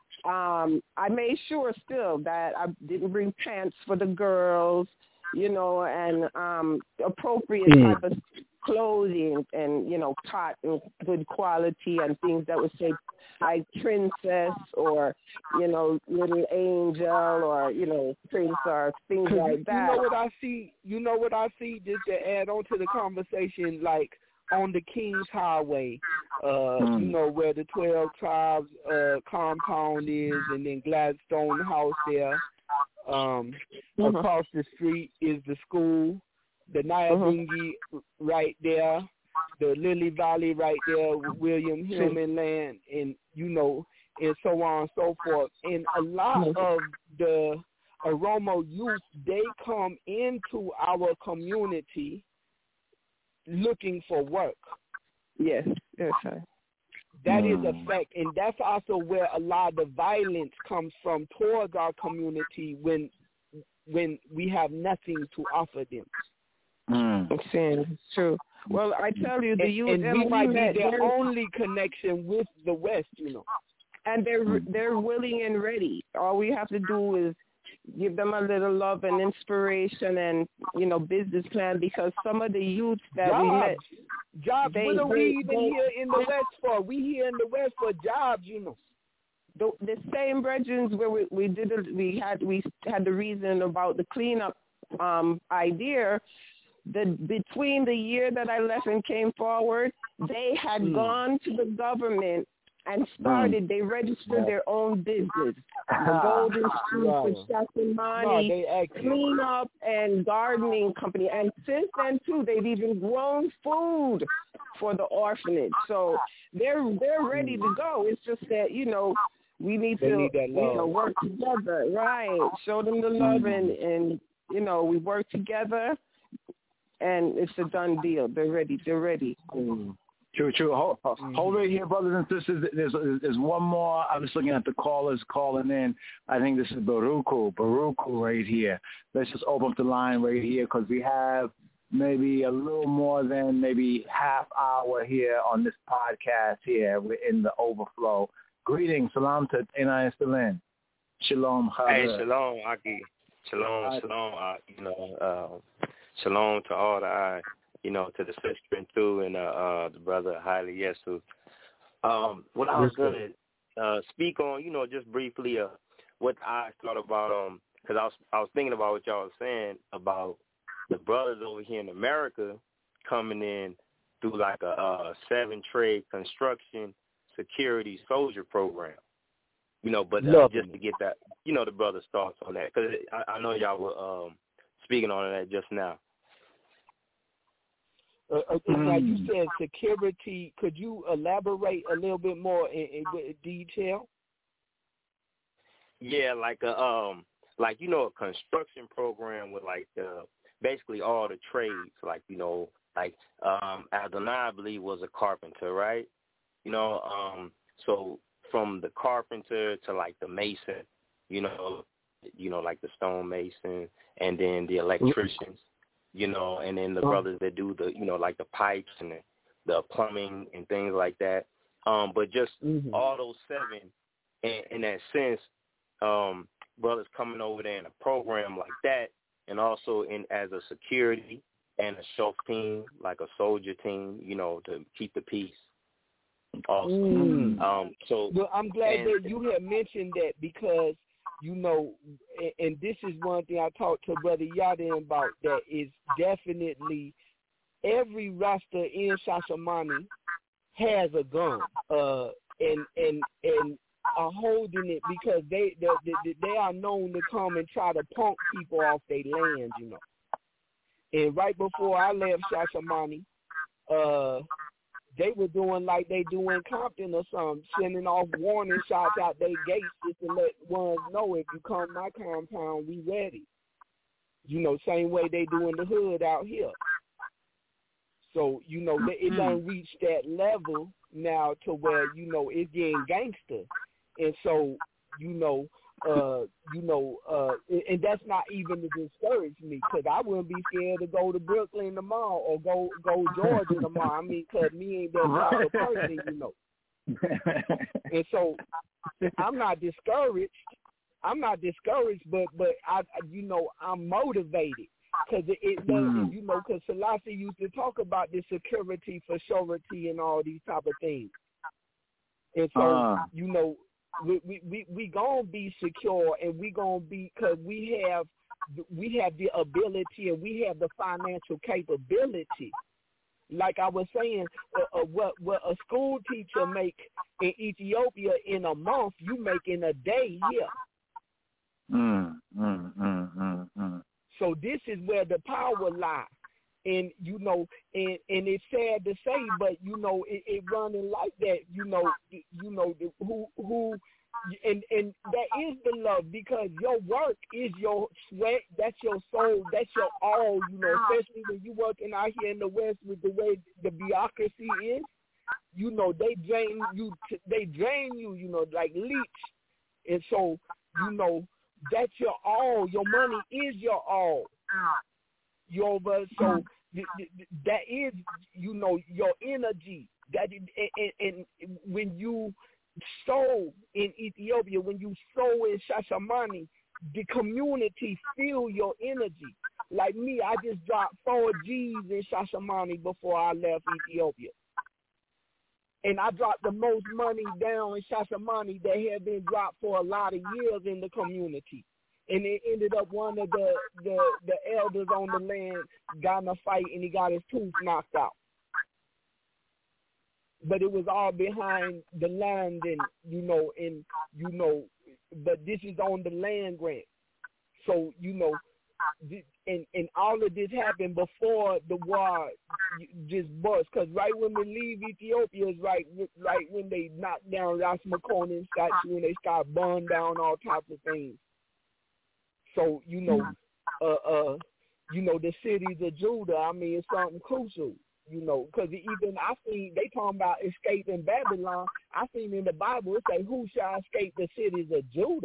um, I made sure still that I didn't bring pants for the girls, you know, and um, appropriate Mm. type of clothing and, you know, cotton, good quality and things that would say like princess or, you know, little angel or, you know, prince or things like that. You know what I see? You know what I see? Just to add on to the conversation, like on the King's Highway, uh, Mm. you know, where the twelve Tribes uh, compound is, and then Gladstone House there. Um, Mhm. Across the street is the school, the Nyabingi right there, the Lily Valley right there, with William Hillman Land, and, you know, and so on and so forth. And a lot of the Oromo youth, they come into our community looking for work. Yes, yes, sir. That is Mm. a fact, and that's also where a lot of the violence comes from towards our community when when we have nothing to offer them. Mm. I'm saying it's true. Well, I tell you, the And, youth, and them we might be met, their they're- only connection with the West, you know. and they're they're willing and ready. All we have to do is give them a little love and inspiration and, you know, business plan, because some of the youths that we met, Jobs. Jobs. they- what are they- we even they- here in the West for? We here in the West for jobs, you know. the, the same brethren where we, we did it, we had we had the reason about the cleanup um, idea. The between the year that I left and came forward, they had Mm. gone to the government and started. They registered their own business, the Golden Street Right. with No, Shashamani they active. cleanup and gardening company. And since then too, they've even grown food for the orphanage. So they're they're ready to go. It's just that, you know, we need They to need that you love. know work together, right? Show them the love and and you know we work together, and it's a done deal. They're ready. They're ready. Mm. True, true. Hold, hold right here, brothers and sisters. There's there's one more. I'm just looking at the callers calling in. I think this is Baruku, Baruku right here. Let's just open up the line right here because we have maybe a little more than maybe half hour here on this podcast here. We're in the overflow. Greetings, salam to Ina Estelin. Shalom, Hey, Chazir. shalom, Aki. Shalom, Hi. shalom, uh, you know, uh, shalom to all the, uh, you know, to the sister and too, and uh, uh, the brother Haile Yesu. Um, what I was going to uh, speak on, you know, just briefly, uh, what I thought about, um, because I was I was thinking about what y'all was saying about the brothers over here in America coming in through like a, a seven trade construction security soldier program. You know, but uh, just to get that, you know, the brother's thoughts on that, because I, I know y'all were um, speaking on that just now. Uh, uh, now you said security. Could you elaborate a little bit more in, in detail? Yeah, like a um, like you know, a construction program with like uh, basically all the trades. Like you know, like um, Adonai, I believe, was a carpenter, right? You know, um, so. From the carpenter to like the mason, you know, you know, like the stone mason, and then the electricians, you know, and then the brothers that do the, you know, like the pipes and the, the plumbing and things like that. Um, but just mm-hmm. all those seven, in, in that sense, um, brothers coming over there in a program like that, and also in as a security and a show team, like a soldier team, you know, to keep the peace. Also, mm. um, so well, I'm glad and, that you had mentioned that because you know, and, and this is one thing I talked to Brother Yadin about. That is definitely every Rasta in Shashamani has a gun, uh, and and and are holding it because they they, they they are known to come and try to punk people off their land, you know. And right before I left Shashamani, uh. they were doing like they do in Compton or something, sending off warning shots out their gates just to let ones know if you come my compound, we ready. You know, same way they do in the hood out here. So, you know, it done reached that level now to where, you know, it's getting gangster. And so, you know, uh, you know, uh, and that's not even to discourage me, because I wouldn't be scared to go to Brooklyn tomorrow or go go Georgia tomorrow. I mean, because me ain't that type of person, you know. And so I'm not discouraged. I'm not discouraged, but but I, you know, I'm motivated because it, it mm. you know, because Selassie used to talk about the security for surety and all these type of things. And so, uh. you know. We we we, we gonna be secure, and we gonna be because we have we have the ability and we have the financial capability. Like I was saying, uh, uh, what what a school teacher make in Ethiopia in a month, you make in a day here. Mm, mm, mm, mm, mm. So this is where the power lies. And, you know, and, and it's sad to say, but, you know, it, it running like that, you know, you know, who, who, and, and that is the love, because your work is your sweat, that's your soul, that's your all, you know, especially when you working out here in the West with the way the bureaucracy is, you know, they drain you, they drain you, you know, like leech. And so, you know, that's your all, your money is your all. You over, so that is, you know, your energy. That and, and when you sow in Ethiopia, when you sow in Shashamani, the community feel your energy. Like me, I just dropped four G's in Shashamani before I left Ethiopia, and I dropped the most money down in Shashamani that had been dropped for a lot of years in the community. And it ended up one of the, the, the elders on the land got in a fight and he got his tooth knocked out. But it was all behind the land, and, you know, and, you know, but this is on the land grant. So, you know, and, and all of this happened before the war just burst. Because right when they leave Ethiopia is right, right when they knock down Ras McConaughey's statue and they start burning down all types of things. So, you know, uh, uh, you know, the cities of Judah, I mean, it's something crucial, you know, because even I seen, they talking about escaping Babylon. I seen in the Bible, it say, who shall escape the cities of Judah?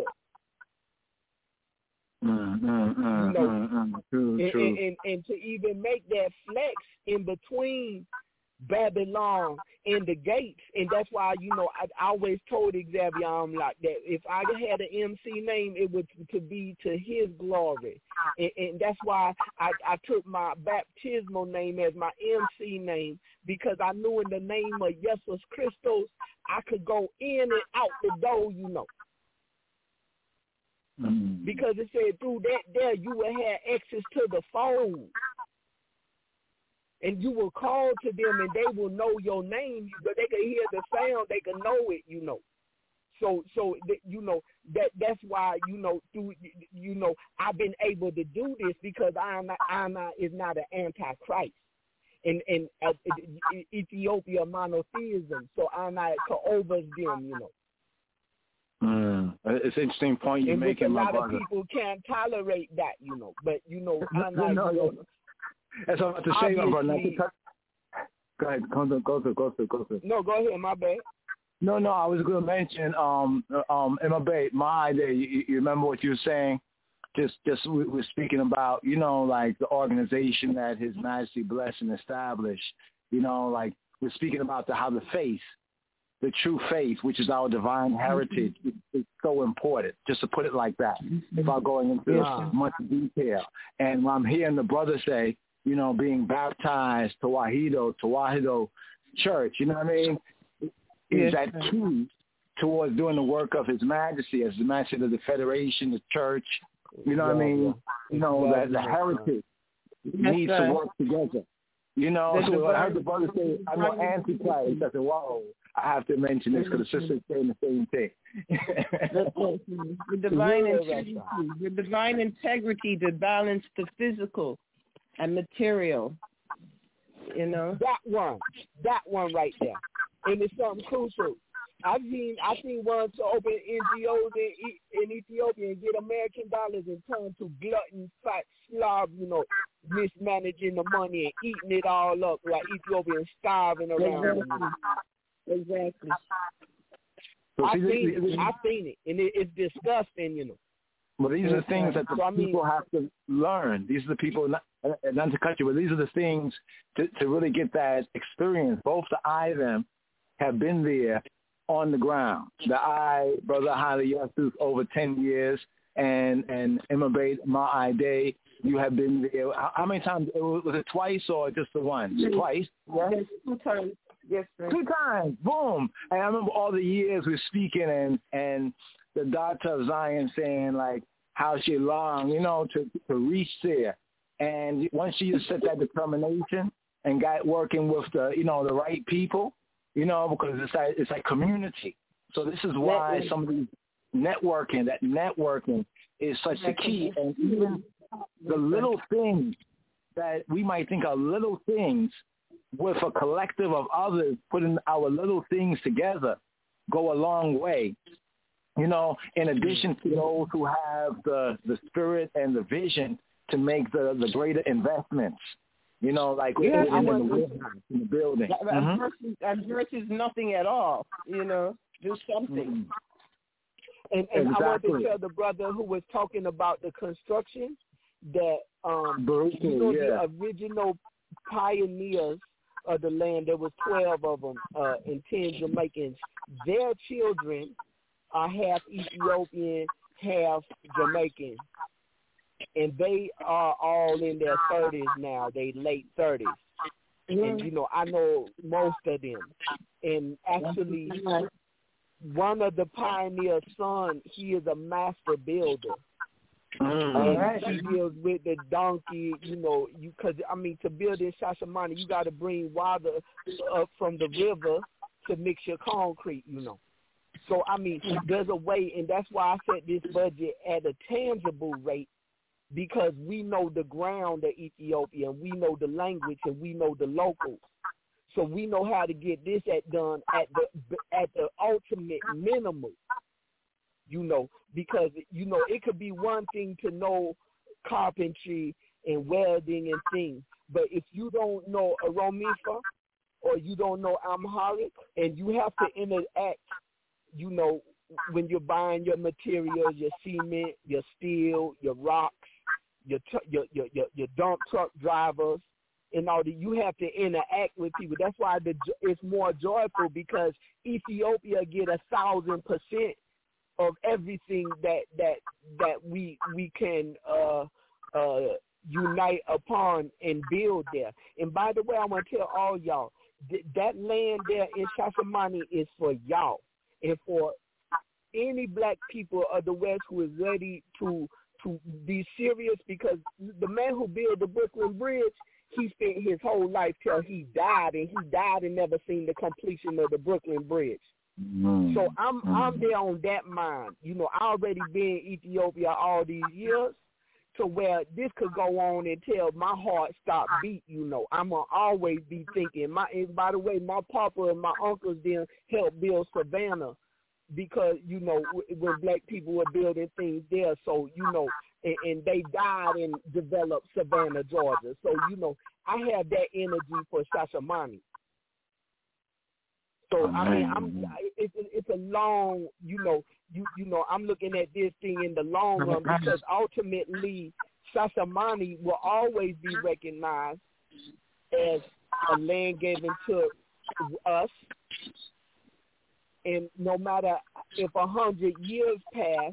Mm, mm, mm, you know, mm, mm, true, and, true. And, and, and to even make that flex in between Babylon and the gates, and that's why, you know, I, I always told Xavier, I'm like that. If I had an M C name, it would to be to his glory, and, and that's why I, I took my baptismal name as my M C name, because I knew in the name of Jesus Christos, I could go in and out the door, you know. Mm. Because it said through that there you will have access to the phone. And you will call to them and they will know your name, but they can hear the sound, they can know it, you know. So, so th- you know that that's why you know through you know I've been able to do this because I'm not, I'm not, is not an antichrist, and and uh, Ethiopia monotheism. So I'm not to over them, you know. Mm. It's an interesting point you're and making, my brother. A lot of people can't tolerate that, you know. But you know, I'm not. no, you know, that's what I have to say, my brother. Go ahead, go through, go through, go through, go through. No, go ahead, my bad. No, no, I was going to mention, um, um, Emma Bay, my idea. You, you remember what you were saying? Just, just we we're speaking about, you know, like the organization that His Majesty blessed and established. You know, like we're speaking about the, how the faith, the true faith, which is our divine heritage, is, is so important. Just to put it like that, without going into yeah. much detail. And I'm hearing the brother say, you know, being baptized to Wahido, to Wahido Church. You know what I mean? Is that key towards doing the work of His Majesty as the Majesty of the Federation, the Church? You know what I mean? You know, that the heritage needs to work together. You know, so I heard the brother say, I'm no antichrist. I said, whoa, I have to mention this because the sister's saying the same thing. the divine integrity, the divine integrity to balance the physical and material. You know? That one. That one right there. And it's something crucial. I've seen I seen ones to open N G Os in, in Ethiopia and get American dollars and turn to glutton, fat slob, you know, mismanaging the money and eating it all up like Ethiopians starving around. Exactly. exactly. So I've see, seen this, it. I've seen it, and it, it's disgusting, you know. Well, these are the things that the so, people I mean, have to learn. These are the people, not, not to cut you, but these are the things to, to really get that experience. Both the I them have been there on the ground. The I, Brother Haile Yesus, over ten years, and and Imabate Ma'ide, you have been there. How, how many times? Was it twice or just the once? Twice? Yes, two times. Yes, sir. Two times. Boom. And I remember all the years we're speaking and, and the daughter of Zion saying, like, how she longed, you know, to, to reach there. And once she set that determination and got working with the, you know, the right people, you know, because it's like, it's like community. So this is why some of these networking, that networking is such the key. And even the little things that we might think are little things, with a collective of others putting our little things together, go a long way. You know, in addition to those who have the, the spirit and the vision to make the, the greater investments. You know, like yeah, in, in, in, the, in the building. That, mm-hmm. versus, that versus nothing at all, you know, do something. Mm-hmm. And, and exactly. I want to tell the brother who was talking about the construction that, um, Baruch, you know, yeah. the original pioneers of the land, there was twelve of them, uh, and ten Jamaicans. Their children are half Ethiopian, half Jamaican. And they are all in their thirties now, they late thirties. And, you know, I know most of them. And actually, one of the pioneer sons, he is a master builder. Mm-hmm. And he deals with the donkey, you know, you because, I mean, to build in Shashamane, you got to bring water up from the river to mix your concrete, you know. So, I mean, there's a way, and that's why I set this budget at a tangible rate, because we know the ground of Ethiopia, and we know the language, and we know the locals. So we know how to get this at done at the at the ultimate minimum, you know, because, you know, it could be one thing to know carpentry and welding and things, but if you don't know Aromifa or you don't know Amharic, and you have to interact, you know, when you're buying your materials, your cement, your steel, your rocks, your tr- your, your your your dump truck drivers, and all that, you have to interact with people. That's why the, it's more joyful, because Ethiopia get a thousand percent of everything that that that we we can uh, uh, unite upon and build there. And by the way, I want to tell all y'all th- that land there in Shashamane is for y'all and for any black people of the West who is ready to to be serious, because the man who built the Brooklyn Bridge, he spent his whole life till he died, and he died and never seen the completion of the Brooklyn Bridge. Mm. So I'm mm. I'm there on that mind. You know, I already been in Ethiopia all these years, to where this could go on until my heart stop beat. You know, I'm gonna always be thinking. My and by the way, my papa and my uncles then helped build Savannah, because you know when black people were building things there. So you know, and, and they died and developed Savannah, Georgia. So you know, I have that energy for Shashamani. So I mean, I'm it's it's a long, you know, you you know, I'm looking at this thing in the long run, because ultimately Shashamani will always be recognized as a land given to us, and no matter if a hundred years pass,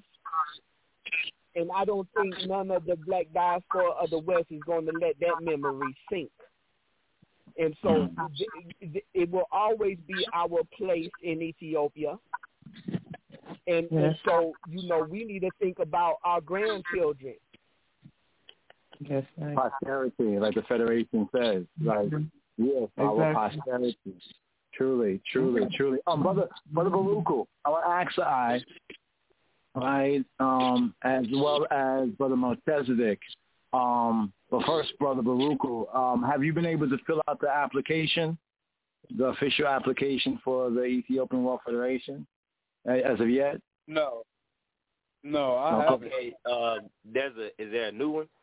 and I don't think none of the black diaspora of the West is going to let that memory sink. And so it will always be our place in Ethiopia. And, yes. and so, you know, we need to think about our grandchildren. Yes, right. Posterity, like the Federation says. Like, mm-hmm. yes, exactly. Our posterity. Truly, truly, mm-hmm. truly. Um, Brother, Brother Baruku, I want to ask I, right, um, as well as Brother Melchizedek. Um, but first, Brother Baruku, um, have you been able to fill out the application, the official application for the Ethiopian World Federation, as of yet? No, no, I haven't. Okay, uh, there's a is there a new one?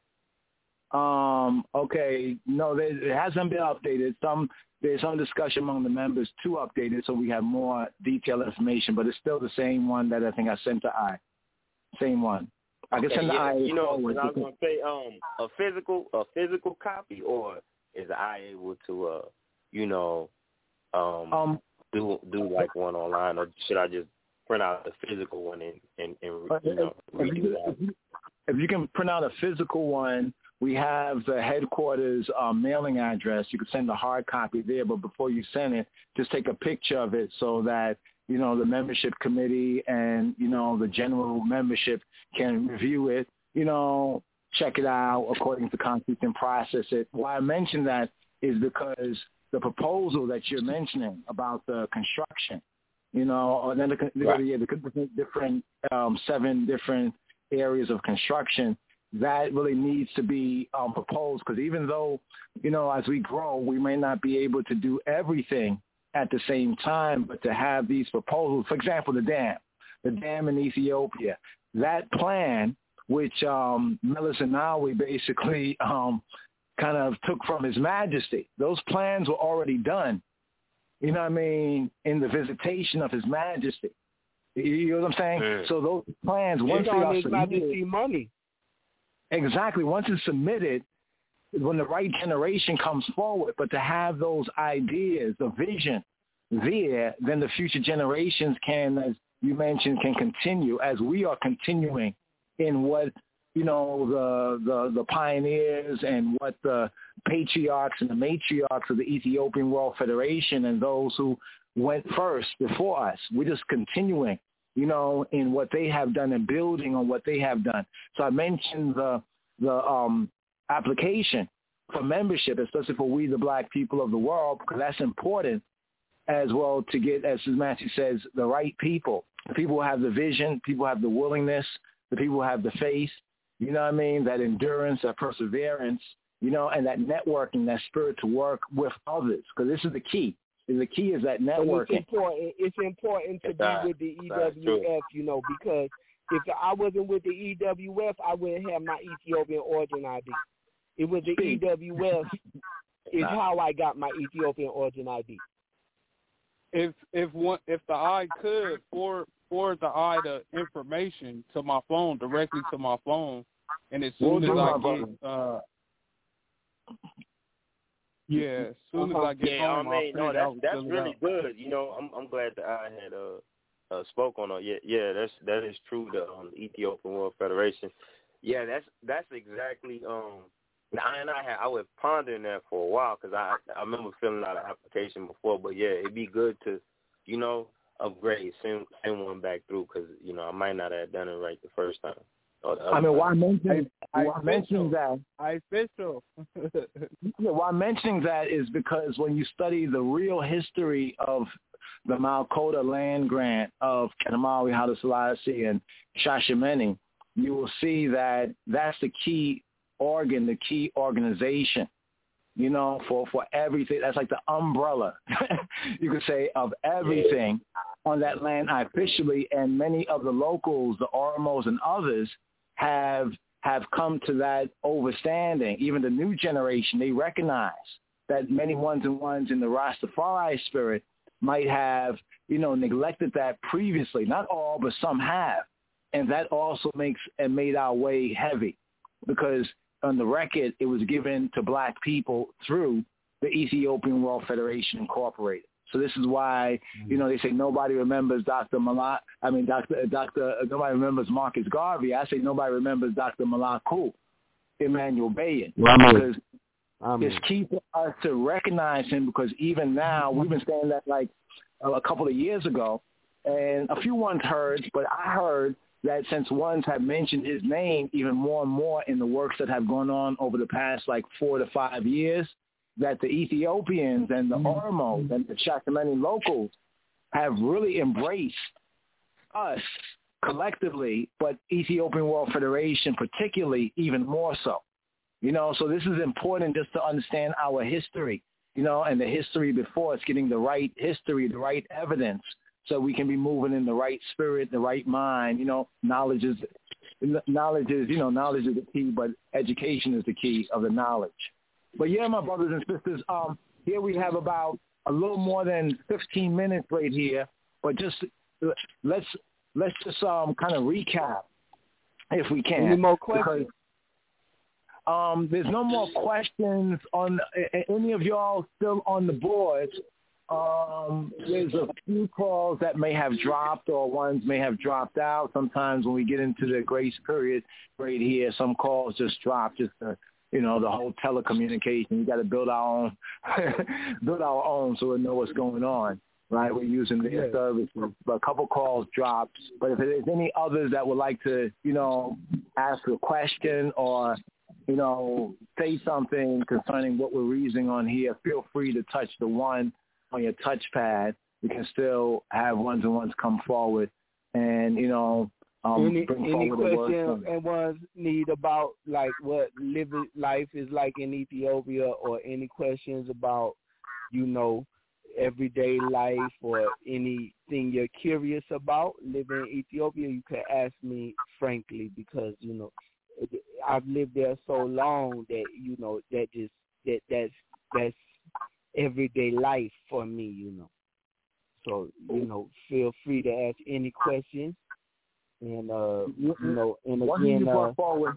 Um, okay, no, there, it hasn't been updated. Some there's some discussion among the members to update it, so we have more detailed information. But it's still the same one that I think I sent to I. Same one. I can okay, send the yeah, I. You know, I was going to say, um, a physical, a physical copy, or is I able to, uh, you know, um, um, do do like one online, or should I just print out the physical one and and, and you know, if, you, if, you, if you can print out a physical one, we have the headquarters um, mailing address. You can send a hard copy there, but before you send it, just take a picture of it so that, you know, the membership committee and, you know, the general membership can review it, you know, check it out according to Constitution, process it. Why I mention that is because the proposal that you're mentioning about the construction, you know, or then the, right. the, the different um, seven different areas of construction, that really needs to be um, proposed, because even though, you know, as we grow, we may not be able to do everything at the same time, but to have these proposals, for example, the dam, the dam in Ethiopia, that plan, which um, Meles Zenawi basically um, kind of took from His Majesty, those plans were already done, you know what I mean, in the visitation of His Majesty. You know what I'm saying? Yeah. So those plans, once it's they on are His submitted, Majesty money. Exactly. Once it's submitted, when the right generation comes forward, but to have those ideas, the vision there, then the future generations can, as you mentioned, can continue as we are continuing in what, you know, the the, the pioneers and what the patriarchs and the matriarchs of the Ethiopian World Federation and those who went first before us. We're just continuing, you know, in what they have done and building on what they have done. So I mentioned the the um, application for membership, especially for we, the black people of the world, because that's important as well to get, as Matthew says, the right people. The people who have the vision, people who have the willingness, the people who have the faith, you know what I mean, that endurance, that perseverance, you know, and that networking, that spirit to work with others, because this is the key. And the key is that networking. It's important, it's important to be with the E W F, you know, because if I wasn't with the E W F, I wouldn't have my Ethiopian origin I D. It was the E W F is how I got my Ethiopian origin I D. If if one if the I could forward forward the I the information to my phone, directly to my phone, and as soon as I get uh yeah, as soon as I get yeah, home, I mean, I'll no, that's out, that's really out. good. You know, I'm I'm glad that I had uh, uh spoke on it. Yeah, yeah, that's that is true. The um, Ethiopian World Federation. Yeah, that's that's exactly um. And I had I was pondering that for a while because I I remember filling out an application before, but yeah, it'd be good to, you know, upgrade, send send one back through because you know I might not have done it right the first time. I mean, why mention why mentioning that? I official. Yeah, why mentioning that is because when you study the real history of the Malkota land grant of Kanamawi Haile Selassie and Shashamene, you will see that that's the key organ, the key organization, you know, for, for everything. That's like the umbrella, you could say, of everything on that land officially. And many of the locals, the Oromos and others, have have come to that overstanding. Even the new generation, they recognize that many ones and ones in the Rastafari spirit might have, you know, neglected that previously. Not all, but some have. And that also makes and made our way heavy, because on the record, it was given to black people through the Ethiopian World Federation Incorporated. So this is why, you know, they say nobody remembers Doctor Malak. I mean, Doctor Doctor Nobody remembers Marcus Garvey. I say nobody remembers Doctor Malaku Emmanuel Bayan, because Amen. It's key for us to recognize him, because even now, we've been saying that like a, a couple of years ago, and a few ones heard, but I heard that since ones have mentioned his name even more and more in the works that have gone on over the past like four to five years, that the Ethiopians and the Oromos and the Shashamene locals have really embraced us collectively, but Ethiopian World Federation particularly even more so. You know, so this is important just to understand our history, you know, and the history before us, getting the right history, the right evidence, so we can be moving in the right spirit, the right mind. You know, knowledge is, knowledge is, you know, knowledge is the key, but education is the key of the knowledge. But yeah, my brothers and sisters, um, here we have about a little more than fifteen minutes right here, but just let's let's just um kind of recap if we can. Any more questions? Because, Um, there's no more questions on any of y'all still on the board. Um, there's a few calls that may have dropped, or ones may have dropped out. Sometimes when we get into the grace period right here, some calls just drop, just to, you know, the whole telecommunication. We got to build our own, build our own, so we know what's going on. Right, we're using their yeah. services, but a couple calls dropped. But if there's any others that would like to, you know, ask a question or, you know, say something concerning what we're reasoning on here, feel free to touch the one on your touchpad. We can still have ones and ones come forward, and you know, um, any bring any questions and ones need about like what living life is like in Ethiopia, or any questions about, you know, everyday life, or anything you're curious about living in Ethiopia, you can ask me frankly, because you know, I've lived there so long that, you know, that just that that's that's everyday life for me, you know. So, you know, feel free to ask any questions, and uh, you know, and one thing again, you brought uh, forward,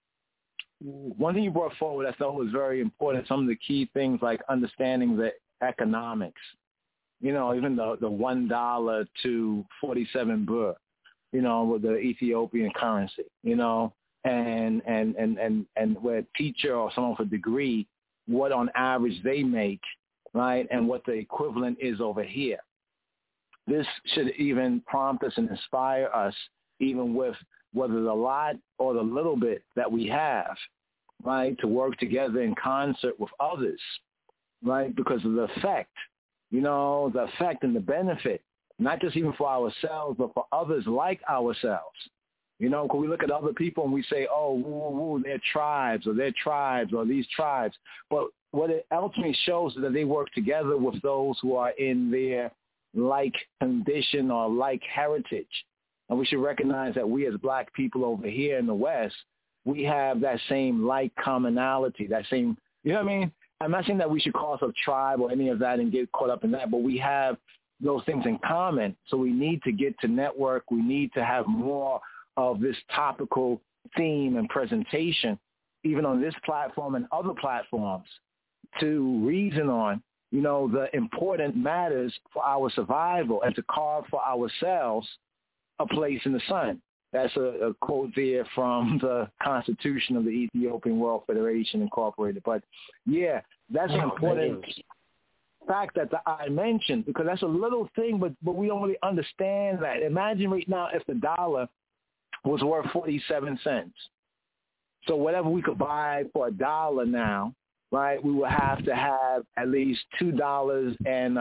one thing you brought forward, I thought was very important. Some of the key things like understanding the economics. You know, even the the one dollar to forty-seven birr, you know, with the Ethiopian currency, you know. And, and, and, and, and where a teacher or someone with a degree, what on average they make, right, and what the equivalent is over here. This should even prompt us and inspire us, even with whether the lot or the little bit that we have, right, to work together in concert with others, right, because of the effect, you know, the effect and the benefit, not just even for ourselves, but for others like ourselves. You know, because we look at other people and we say, oh, woo, woo, woo, they're tribes or they're tribes or these tribes. But what it ultimately shows is that they work together with those who are in their like condition or like heritage. And we should recognize that we as black people over here in the West, we have that same like commonality, that same, you know what I mean? I'm not saying that we should call ourselves a tribe or any of that and get caught up in that, but we have those things in common. So we need to get to network. We need to have more of this topical theme and presentation, even on this platform and other platforms, to reason on, you know, the important matters for our survival and to carve for ourselves a place in the sun. That's a, a quote there from the Constitution of the Ethiopian World Federation Incorporated. But, yeah, that's an important fact that the, I mentioned, because that's a little thing, but, but we don't really understand that. Imagine right now if the dollar was worth forty-seven cents. So whatever we could buy for a dollar now, right, we would have to have at least two dollars and uh,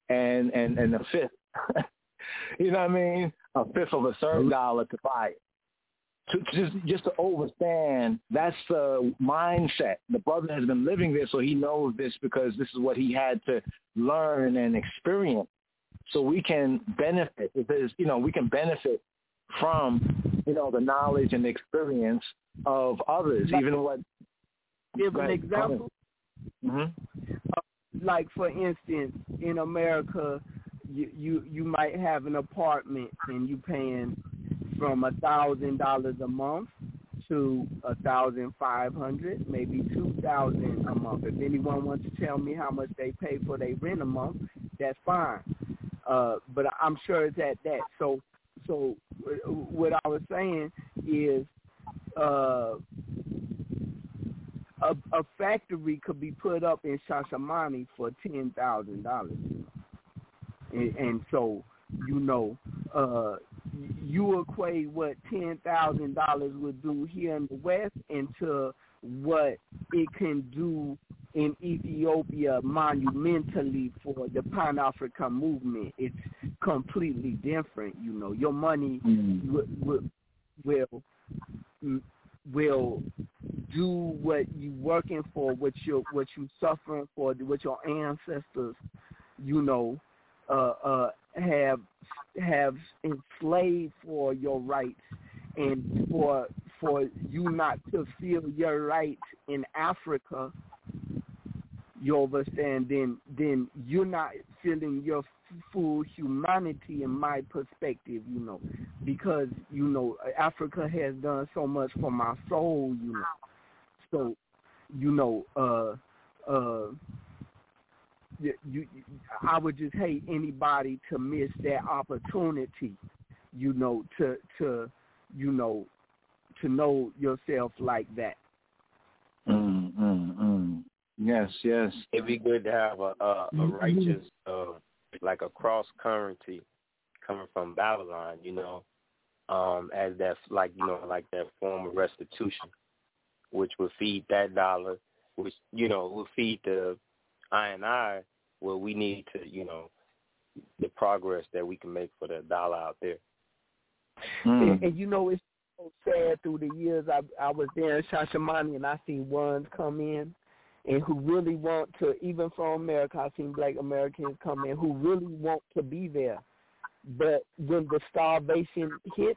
and and and a fifth, you know what I mean, a fifth of a third dollar to buy it. To, to just just to understand, that's the mindset. The brother has been living this, so he knows this because this is what he had to learn and experience. So we can benefit. If there's, you know, we can benefit from, you know, the knowledge and the experience of others, like, even what. Give an example. Mm-hmm. Uh, like for instance, in America, you, you you might have an apartment and you paying from a thousand dollars a month to a thousand five hundred, maybe two thousand a month. If anyone wants to tell me how much they pay for their rent a month, that's fine. Uh, but I'm sure it's at that. So, so what I was saying is, uh, a, a factory could be put up in Shashamani for ten thousand dollars, and, and so you know. Uh, you equate what ten thousand dollars would do here in the West into what it can do in Ethiopia monumentally for the Pan-African movement. It's completely different. You know, your money mm. will, will will do what you working for, what you what you suffering for, what your ancestors, you know, uh, uh, have have enslaved for your rights, and for for you not to feel your rights in Africa, you understand, then then you're not feeling your full humanity in my perspective, you know, because, you know, Africa has done so much for my soul, you know. So, you know, uh, uh, You, you, I would just hate anybody to miss that opportunity, you know, to to you know, to know yourself like that. Mm, mm, mm. Yes, yes. It'd be good to have a a, a righteous, uh, like a cross currency coming from Babylon, you know, um, as that, like, you know, like that form of restitution, which would feed that dollar, which, you know, would feed the I and I, where we need to, you know, the progress that we can make for the dollar out there. Mm. And, and, you know, it's so sad through the years. I I was there in Shashamani, and I seen ones come in and who really want to, even from America, I seen black Americans come in who really want to be there. But when the starvation hit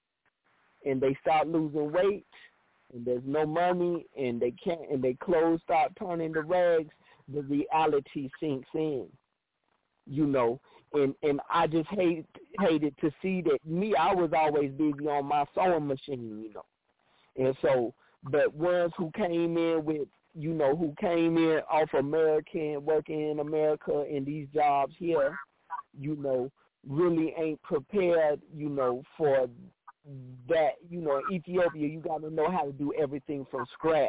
and they start losing weight and there's no money and they can't, and their clothes start turning to rags, the reality sinks in, you know, and, and I just hate hated to see that. Me, I was always busy on my sewing machine, you know, and so, but ones who came in with, you know, who came in off American, working in America in these jobs here, you know, really ain't prepared, you know, for that. You know, in Ethiopia, you got to know how to do everything from scratch.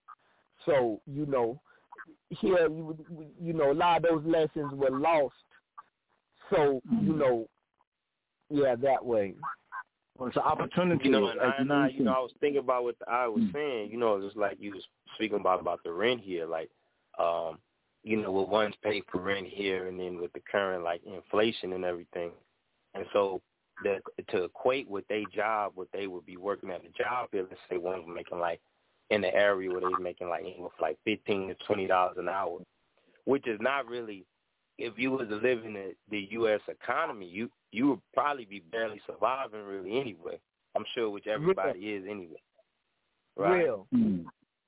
So, you know, here, you, you know, a lot of those lessons were lost. So, you know, yeah, that way. Well, it's an opportunity. You know, and I, and I, you know, I was thinking about what the, I was saying. You know, just like you was speaking about about the rent here, like, um, you know, what one's paid for rent here, and then with the current like inflation and everything, and so the, to equate with their job, what they would be working at the job here, let's say one's making like in the area where they're making like anywhere from like fifteen to twenty dollars an hour, which is not really. If you was to live in the, the U S economy, you you would probably be barely surviving really anyway. I'm sure, which everybody Real. is anyway. Right? Real. And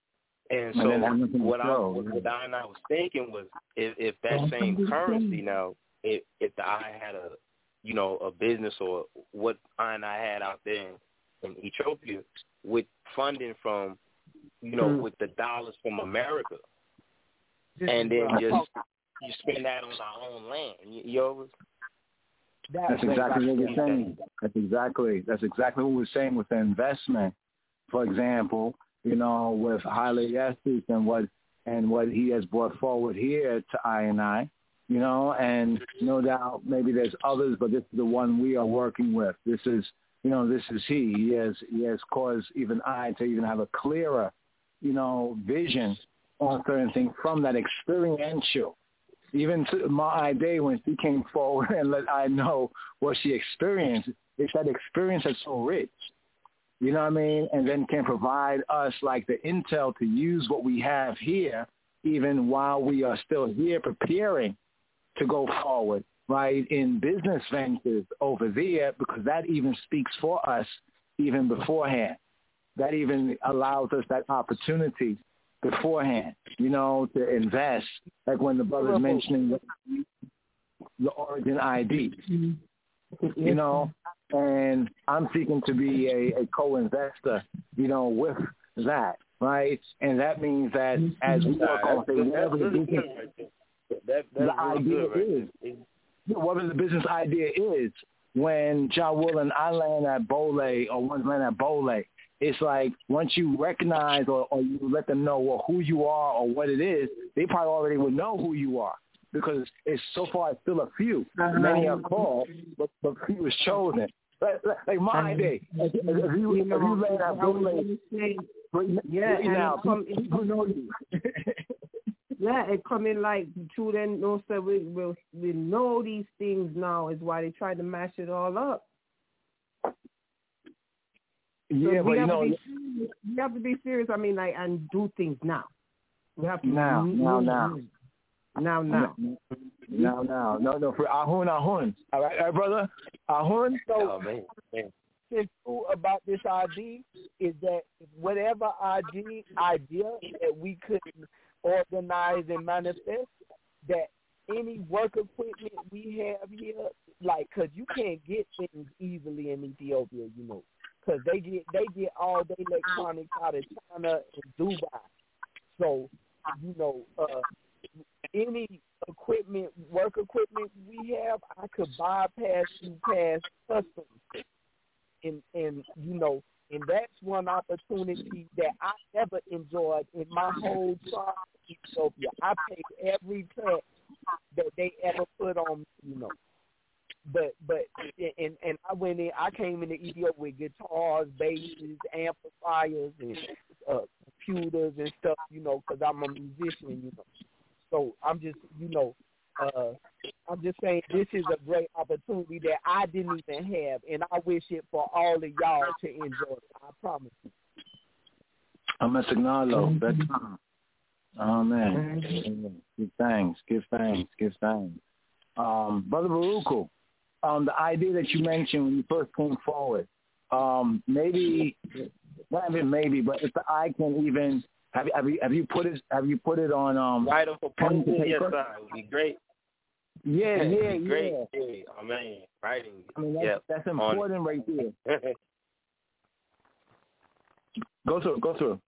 so and what I what I and I was thinking was if, if that same currency now, if if the I had a you know a business or what I and I had out there in, in Ethiopia with funding from you know mm. with the dollars from America, and then just. You spend that on our own land. You, you over? That's exactly what we're saying. That's exactly that's exactly what we're saying with the investment. For example, you know, with Haile Estes and what and what he has brought forward here to I and I, you know, and no doubt maybe there's others, but this is the one we are working with. This is, you know, this is he. He has he has caused even I to even have a clearer, you know, vision on certain things from that experiential Even to my day when she came forward and let I know what she experienced, it's that experience that's so rich. You know what I mean? And then can provide us like the intel to use what we have here, even while we are still here preparing to go forward, right, in business ventures over there, because that even speaks for us even beforehand. That even allows us that opportunity beforehand, you know, to invest, like when the brother's mentioning the, the origin I D, you know, and I'm seeking to be a, a co-investor, you know, with that, right? And that means that as we work on whatever the business, the idea is, whatever the business idea is, when Ja Will and I land at Bole or one land at Bole, it's like once you recognize or, or you let them know well, who you are or what it is, they probably already would know who you are because it's so far it's still a few. Many are called, but, but few is chosen. Like, like my day, if you, if you land at Bole, yeah, right now, come, people know you. Yeah, it come in like children know so we we we know these things now is why they try to mash it all up. Yeah, so but you know, be, we have to be serious. I mean, like, and do things now. We have to now, do, now, do, now, now, now, now, now, no, no, for Ahun, Ahun. All right, all right, brother, Ahun. So, oh, man. Man. What's cool about this I D is that whatever I D idea that we could organize and manifest, that any work equipment we have here, like, cause you can't get things easily in Ethiopia, you know. Because they get they get all their electronics out of China and Dubai. So, you know, uh, any equipment, work equipment we have, I could bypass you past customs. And, and, you know, and that's one opportunity that I never enjoyed in my whole time in Ethiopia. I paid every tax that they ever put on me, you know. But but and and I went in. I came into Ethiopia with guitars, basses, amplifiers, and uh, computers and stuff. You know, because I'm a musician. You know, so I'm just you know, uh, I'm just saying this is a great opportunity that I didn't even have, and I wish it for all of y'all to enjoy it. I promise you. I'm a signalo. That's oh man. Give thanks. Give thanks. Give thanks. Um, Brother Baruchu. Um, the idea that you mentioned when you first came forward, um, maybe not even maybe, but if the I can even have you have you have you put it have you put it on um write a proposal? Yes, sir. It would be great. Yeah, yeah, great. yeah. yeah. I mean, writing. I mean, that's, yep. that's important right there. Go through, go through.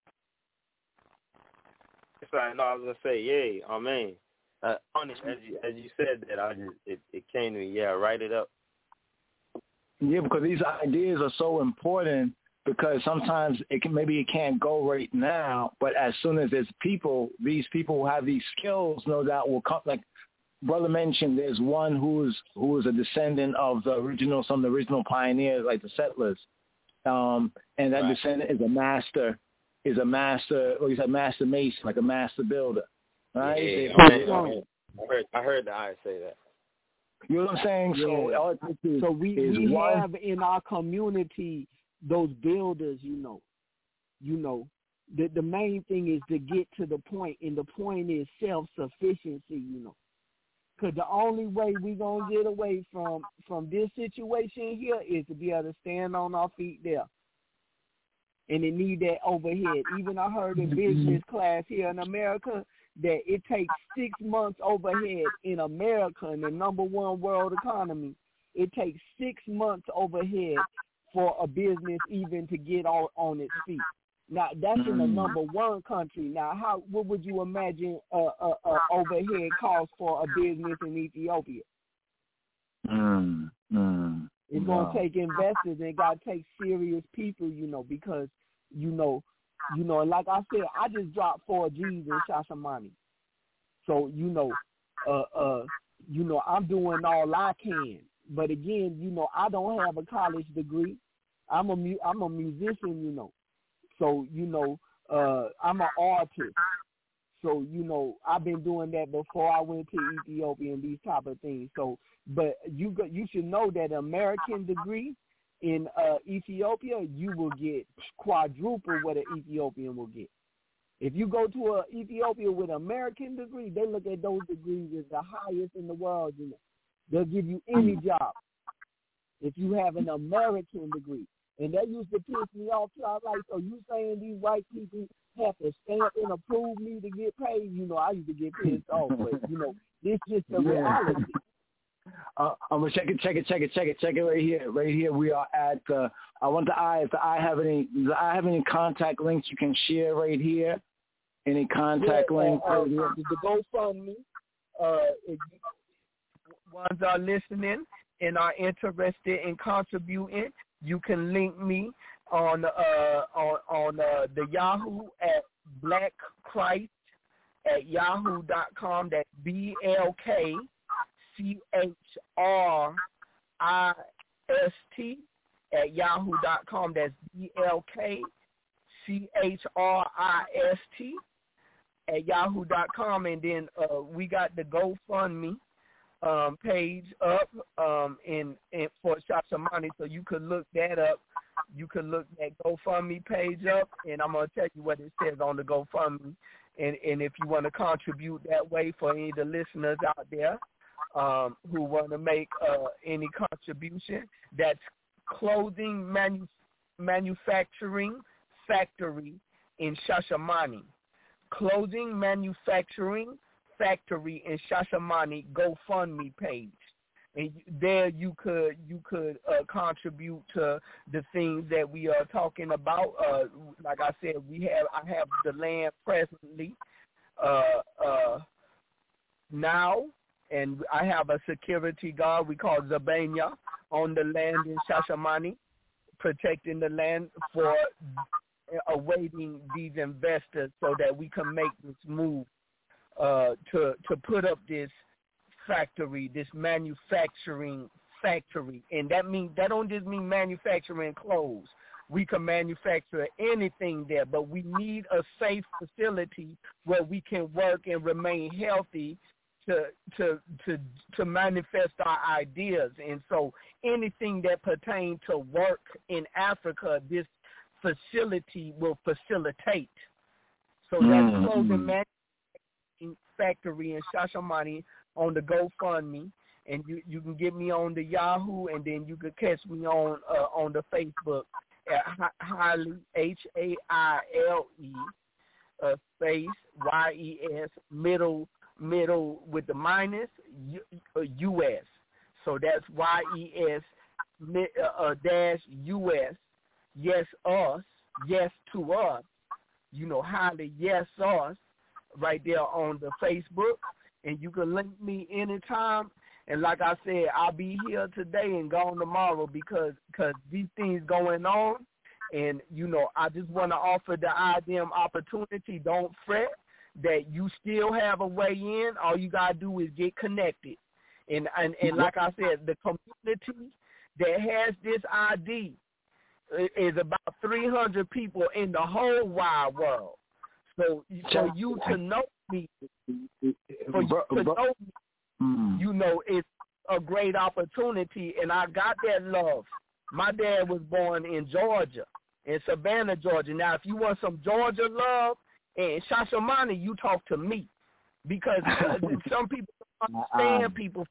Sorry, no, I was gonna say, yeah, I mean. Uh, honest, as you as you said that, I just it, it came to me. Yeah, write it up. Yeah, because these ideas are so important. Because sometimes it can maybe it can't go right now, but as soon as there's people, these people who have these skills, no doubt will come. Like brother mentioned, there's one who's who is a descendant of the original, some of the original pioneers, like the settlers, um, and that right. descendant is a master, is a master, or he's a master mason, like a master builder. Right? Yeah, I, mean, I, mean, I heard I heard the I say that. You know what I'm saying? Yeah. So, all is, so we, is we one, have in our community those builders, you know. You know, the the main thing is to get to the point, and the point is self-sufficiency, you know. Because the only way we're going to get away from, from this situation here is to be able to stand on our feet there. And it need that overhead. Even I heard in business class here in America, that it takes six months overhead in America, in the number one world economy. It takes six months overhead for a business even to get on, on its feet. Now, that's in the number one country. Now, how what would you imagine a, a, a overhead cost for a business in Ethiopia? Mm, mm, it's wow. going to take investors, and it got to take serious people, you know, because, you know, You know, and like I said, I just dropped four G's in Shashamani. So, you know, uh, uh, you know, I'm doing all I can. But again, you know, I don't have a college degree. I'm a mu- I'm a musician, you know. So, you know, uh, I'm an artist. So, you know, I've been doing that before I went to Ethiopia and these type of things. So, but you go, you should know that American degree in uh, Ethiopia, you will get quadruple what an Ethiopian will get. If you go to a Ethiopia with an American degree, they look at those degrees as the highest in the world. You know, they'll give you any job if you have an American degree. And that used to piss me off too. I was like, so you saying these white people have to stamp and approve me to get paid? You know, I used to get pissed off, but you know, this is the reality. Uh, I'm gonna check it, check it, check it, check it, check it right here, right here. We are at. Uh, I want the eye. If the eye have any, does the eye have any contact links you can share right here? Any contact yeah, links? Uh, uh, right here? the GoFundMe. Uh, if you, ones are listening and are interested in contributing, you can link me on uh on on uh, the Yahoo at Black Christ at yahoo dot com. That's B L K C H R I S T at yahoo dot com. That's B L K C H R I S T at yahoo dot com. And then uh, we got the GoFundMe um, page up um, in, in for Shashamane, so you could look that up. You could look that GoFundMe page up, and I'm going to tell you what it says on the GoFundMe. And, and if you want to contribute that way for any of the listeners out there um, who want to make uh, any contribution, that's Clothing manu- Manufacturing Factory in Shashamane. Clothing Manufacturing Factory in Shashamane GoFundMe page. And there you could you could uh, contribute to the things that we are talking about. Uh, like I said, we have I have the land presently uh, uh, now, and I have a security guard we call Zabanya on the land in Shashamane, protecting the land for awaiting these investors so that we can make this move uh, to to put up this factory, this manufacturing factory. And that means that don't just mean manufacturing clothes. We can manufacture anything there, but we need a safe facility where we can work and remain healthy to to to to manifest our ideas. And so anything that pertains to work in Africa, this facility will facilitate. So that's mm-hmm. Clothing Manufacturing Factory in Shashamane on the GoFundMe, and you, you can get me on the Yahoo, and then you can catch me on uh, on the Facebook at Haile, H A I L E, uh, space Y E S, middle middle with the minus U, uh, U S. So that's Y E S uh, uh, dash U S. Yes, us. Yes to us. You know, Haile, yes, us. Right there on the Facebook. And you can link me anytime. And like I said, I'll be here today and gone tomorrow because cause these things going on. And, you know, I just want to offer the I D M opportunity. Don't fret that you still have a way in. All you got to do is get connected. And, and, and like I said, the community that has this I D is about three hundred people in the whole wide world. So for you to know me, for you to know me, you know, it's a great opportunity, and I got that love. My dad was born in Georgia, in Savannah, Georgia. Now, if you want some Georgia love, in Shashamane, you talk to me, because some people don't understand people.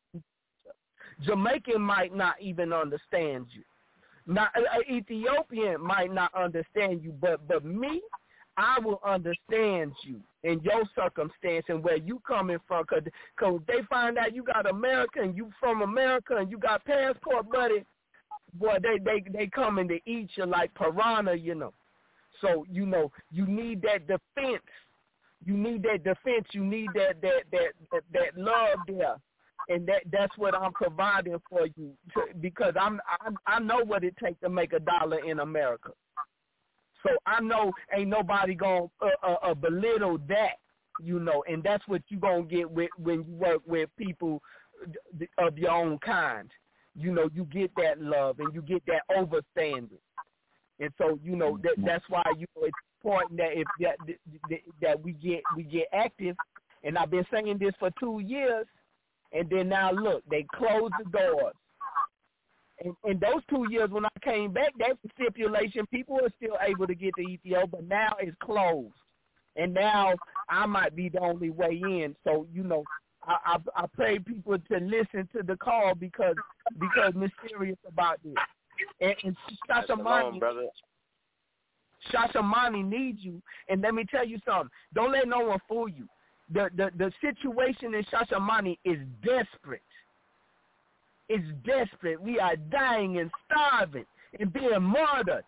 Jamaican might not even understand you. Now, an Ethiopian might not understand you, but but me, I will understand you in your circumstance and where you coming from. Because cause they find out you got America and you from America and you got passport, buddy, boy, they, they, they coming to eat you like piranha, you know. So, you know, you need that defense. You need that defense. You need that that that that, that love there. And that that's what I'm providing for you to, because I'm I, I know what it takes to make a dollar in America. So I know ain't nobody gonna uh, uh, uh, belittle that, you know, and that's what you gonna get with when you work with people of your own kind. You know, you get that love and you get that overstanding, and so you know that that's why you know it's important that if that, that that we get we get active. And I've been saying this for two years, and then now look, they closed the doors. And in those two years when I came back, that stipulation, people were still able to get to Ethiopia, but now it's closed. And now I might be the only way in. So, you know, I, I, I pray people to listen to the call because because we're serious about this. And, and Shashamani, brother. Shashamani needs you. And let me tell you something. Don't let no one fool you. The, the, the situation in Shashamani is desperate. It's desperate. We are dying and starving and being murdered.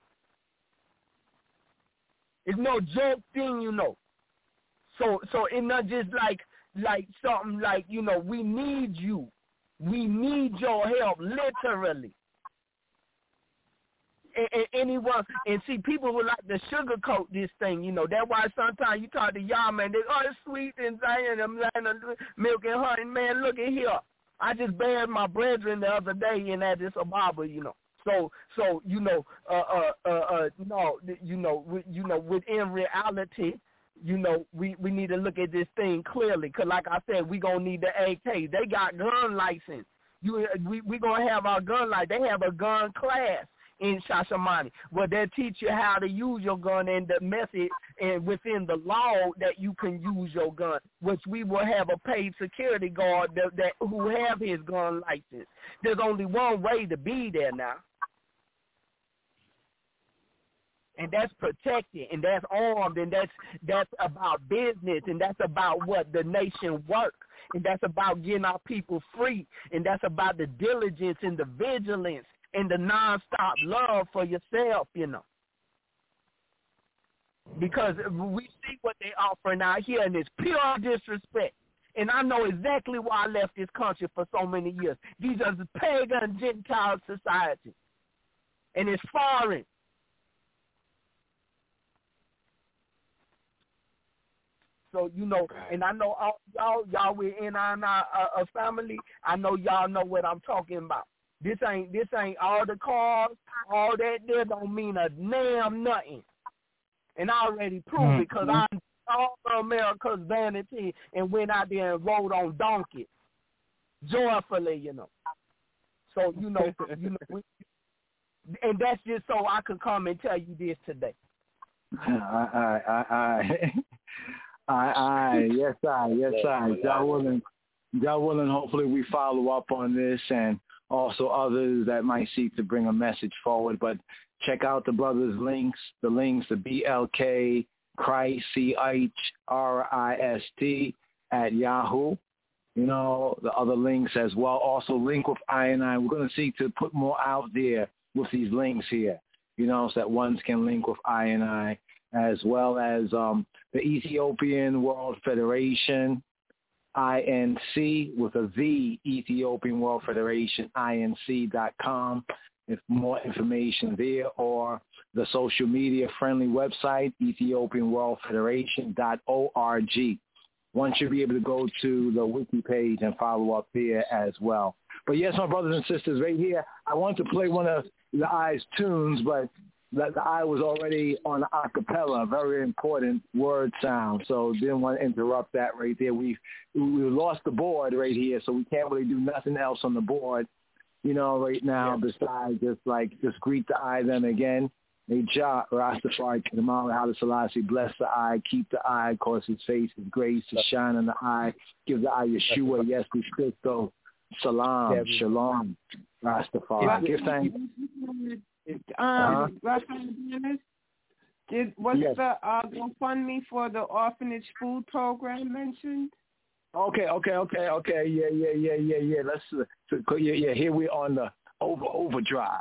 It's no joke thing, you know. So so it's not just like like something like, you know, we need you. We need your help, literally. And, and anyone, and see, people would like to sugarcoat this thing, you know. That's why sometimes you talk to y'all, man, they, oh, it's sweet and Zion, I'm like milk and honey. Man, look at here. I just buried my brethren the other day in Addis Ababa, you know. So, so you know, uh, uh, uh, uh, no, you know, you know, within reality, you know, we, we need to look at this thing clearly, cause like I said, we gonna need the A K. They got gun license. You, we we gonna have our gun license. They have a gun class in Shashamani, where they teach you how to use your gun and the method and within the law that you can use your gun, which we will have a paid security guard that, that who have his gun license. There's only one way to be there now. And that's protected, and that's armed, and that's that's about business, and that's about what the nation work, and that's about getting our people free, and that's about the diligence and the vigilance and the nonstop love for yourself, you know. Because we see what they're offering out here, and it's pure disrespect. And I know exactly why I left this country for so many years. These are the pagan Gentile society, and it's foreign. So, you know, and I know all y'all, y'all within our uh, family, I know y'all know what I'm talking about. This ain't this ain't all the cars, all that there don't mean a damn nothing. And I already proved it because I all America's vanity and went out there and rode on donkeys joyfully, you know. So, you know, you know, we, and that's just so I could come and tell you this today. I, I, I, I, I, yes, I, yes, I. God willing, God willing, hopefully we follow up on this and also others that might seek to bring a message forward. But check out the brothers' links, the links, the B L K, Christ, C H R I S T at Yahoo. You know, the other links as well. Also link with I and I. We're going to seek to put more out there with these links here, you know, so that ones can link with I and I, as well as um, the Ethiopian World Federation, I N C with a V, Ethiopian World Federation, I N C dot com, if more information there, or the social media friendly website, Ethiopian World Federation dot org. One should be able to go to the wiki page and follow up there as well. But yes, my brothers and sisters, right here, I want to play one of the I's tunes, but the, the I was already on the acapella, very important word sound, so didn't want to interrupt that right there. We we lost the board right here, so we can't really do nothing else on the board, you know, right now, yeah. besides just like just greet the I them again. May Jah Rastafari Kedemah Haile Selassie bless the eye, keep the eye, cause his face, his grace to shine on the eye, give the eye Yeshua, yes, Christo, Salam, yeah, Shalom, Rastafari. Give thanks. Um, uh-huh. Did was yes. the uh, GoFundMe for the orphanage food program mentioned? Okay, okay, okay, okay. Yeah, yeah, yeah, yeah, yeah. Let's. Uh, yeah, yeah. Here we're on the over overdrive.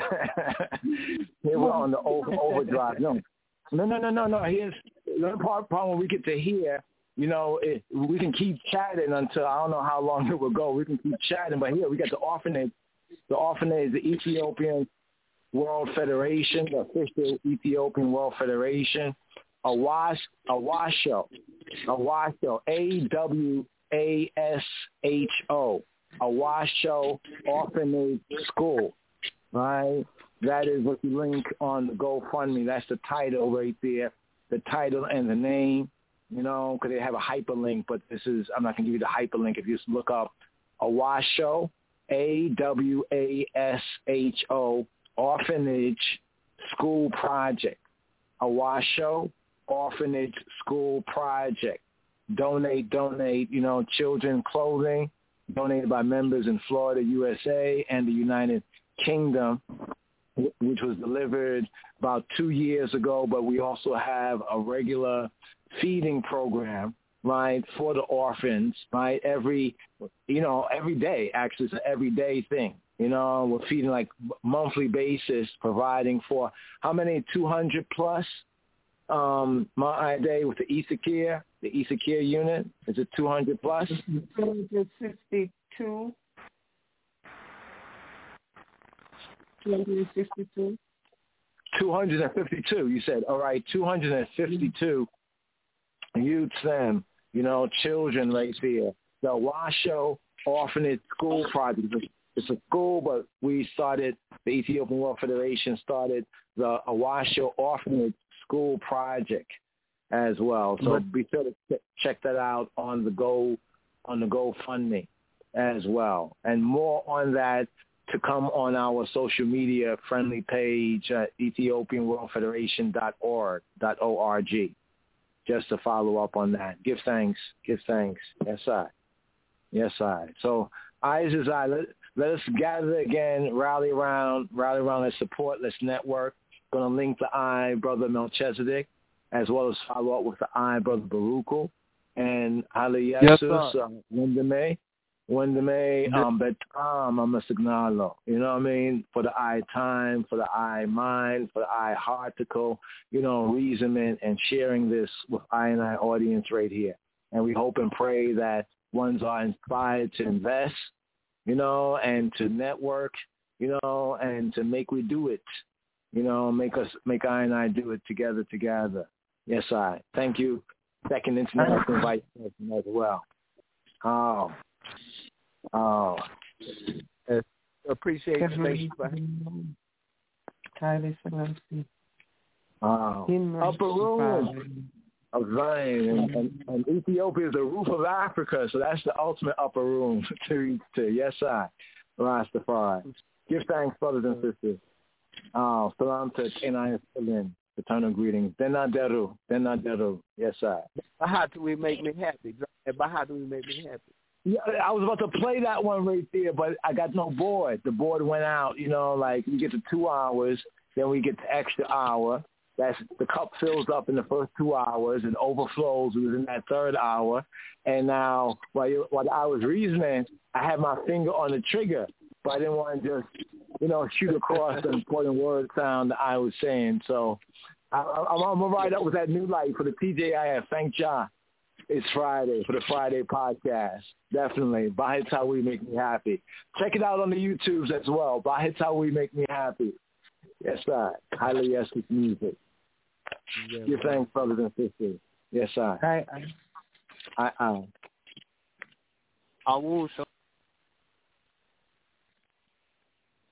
Here we're on the over overdrive. No, no, no, no, no, no. Here's the part. Problem we get to hear. You know, it, we can keep chatting until I don't know how long it will go. We can keep chatting, but here we got the orphanage. The orphanage, the Ethiopian World Federation, the official Ethiopian World Federation, Awash, Awasho, Awasho, A W A S H O, Awasho Orphanage School, right? That is what you link on the GoFundMe. That's the title right there, the title and the name, you know, because they have a hyperlink, but this is, I'm not going to give you the hyperlink. If you just look up Awasho, A W A S H O, Orphanage School Project. Awasho Orphanage School Project. Donate, donate, you know, children clothing, donated by members in Florida, U S A, and the United Kingdom, which was delivered about two years ago, but we also have a regular feeding program, right, for the orphans, right, every, you know, every day, actually, it's an everyday thing. You know, we're feeding like monthly basis, providing for how many, two hundred plus, um, my day with the Issa Care, the Issa Care unit, is it two hundred plus? two hundred sixty-two. two hundred sixty-two. two hundred fifty-two, you said. All right, two hundred fifty-two youths and, you know, children right there. The Awasho Orphanage School Project. It's a school, but we started, the Ethiopian World Federation started the Awasho Orphanage School Project as well. So be sure to check that out on the Go, on the GoFundMe as well. And more on that to come on our social media friendly page at Ethiopian World Federation dot org, .org, just to follow up on that. Give thanks. Give thanks. Yes, I. Yes, I. So, eyes is I. Let, let us gather again, rally around, rally around, let's support, let's network. Going to link the I, Brother Melchizedek, as well as follow up with the I, Brother Baruchel, and Haile Yes, Jesus, uh, Wendeme. Wendeme, um, Betam, Amasignalo. You know what I mean? For the I time, for the I mind, for the I article, you know, reasoning and sharing this with I and I audience right here. And we hope and pray that ones are inspired to invest, you know, and to network, you know, and to make we do it, you know, make us, make I and I do it together, together. Yes, I. Thank you. Second International Vice President as well. Oh. Oh. Yes. Appreciate you. Thank you. Oh. Upper room of Zion. And, and, and Ethiopia is the roof of Africa, so that's the ultimate upper room to reach to. Yes, I. Rastafari. Give thanks, brothers and sisters. Oh, salam to Kenai Salin. Eternal greetings. Denaderu. Denaderu. Yes, I. How do we make me happy? How do we make me happy? Yeah, I was about to play that one right there, but I got no board. The board went out, you know, like we get to two hours, then we get the extra hour. That's the cup fills up in the first two hours and overflows within that third hour. And now, while, you, while I was reasoning, I had my finger on the trigger, but I didn't want to just, you know, shoot across the important word sound that I was saying. So I, I'm, I'm going to ride up with that new light for the T J I F. Thank John. It's Friday for the Friday podcast. Definitely. Bahit's How We Make Me Happy. Check it out on the YouTubes as well. Bahit's How We Make Me Happy. Yes, sir. Highly yes with music. Yeah, Give thanks, brothers and sisters. Yes, sir. I, I, I. I will show.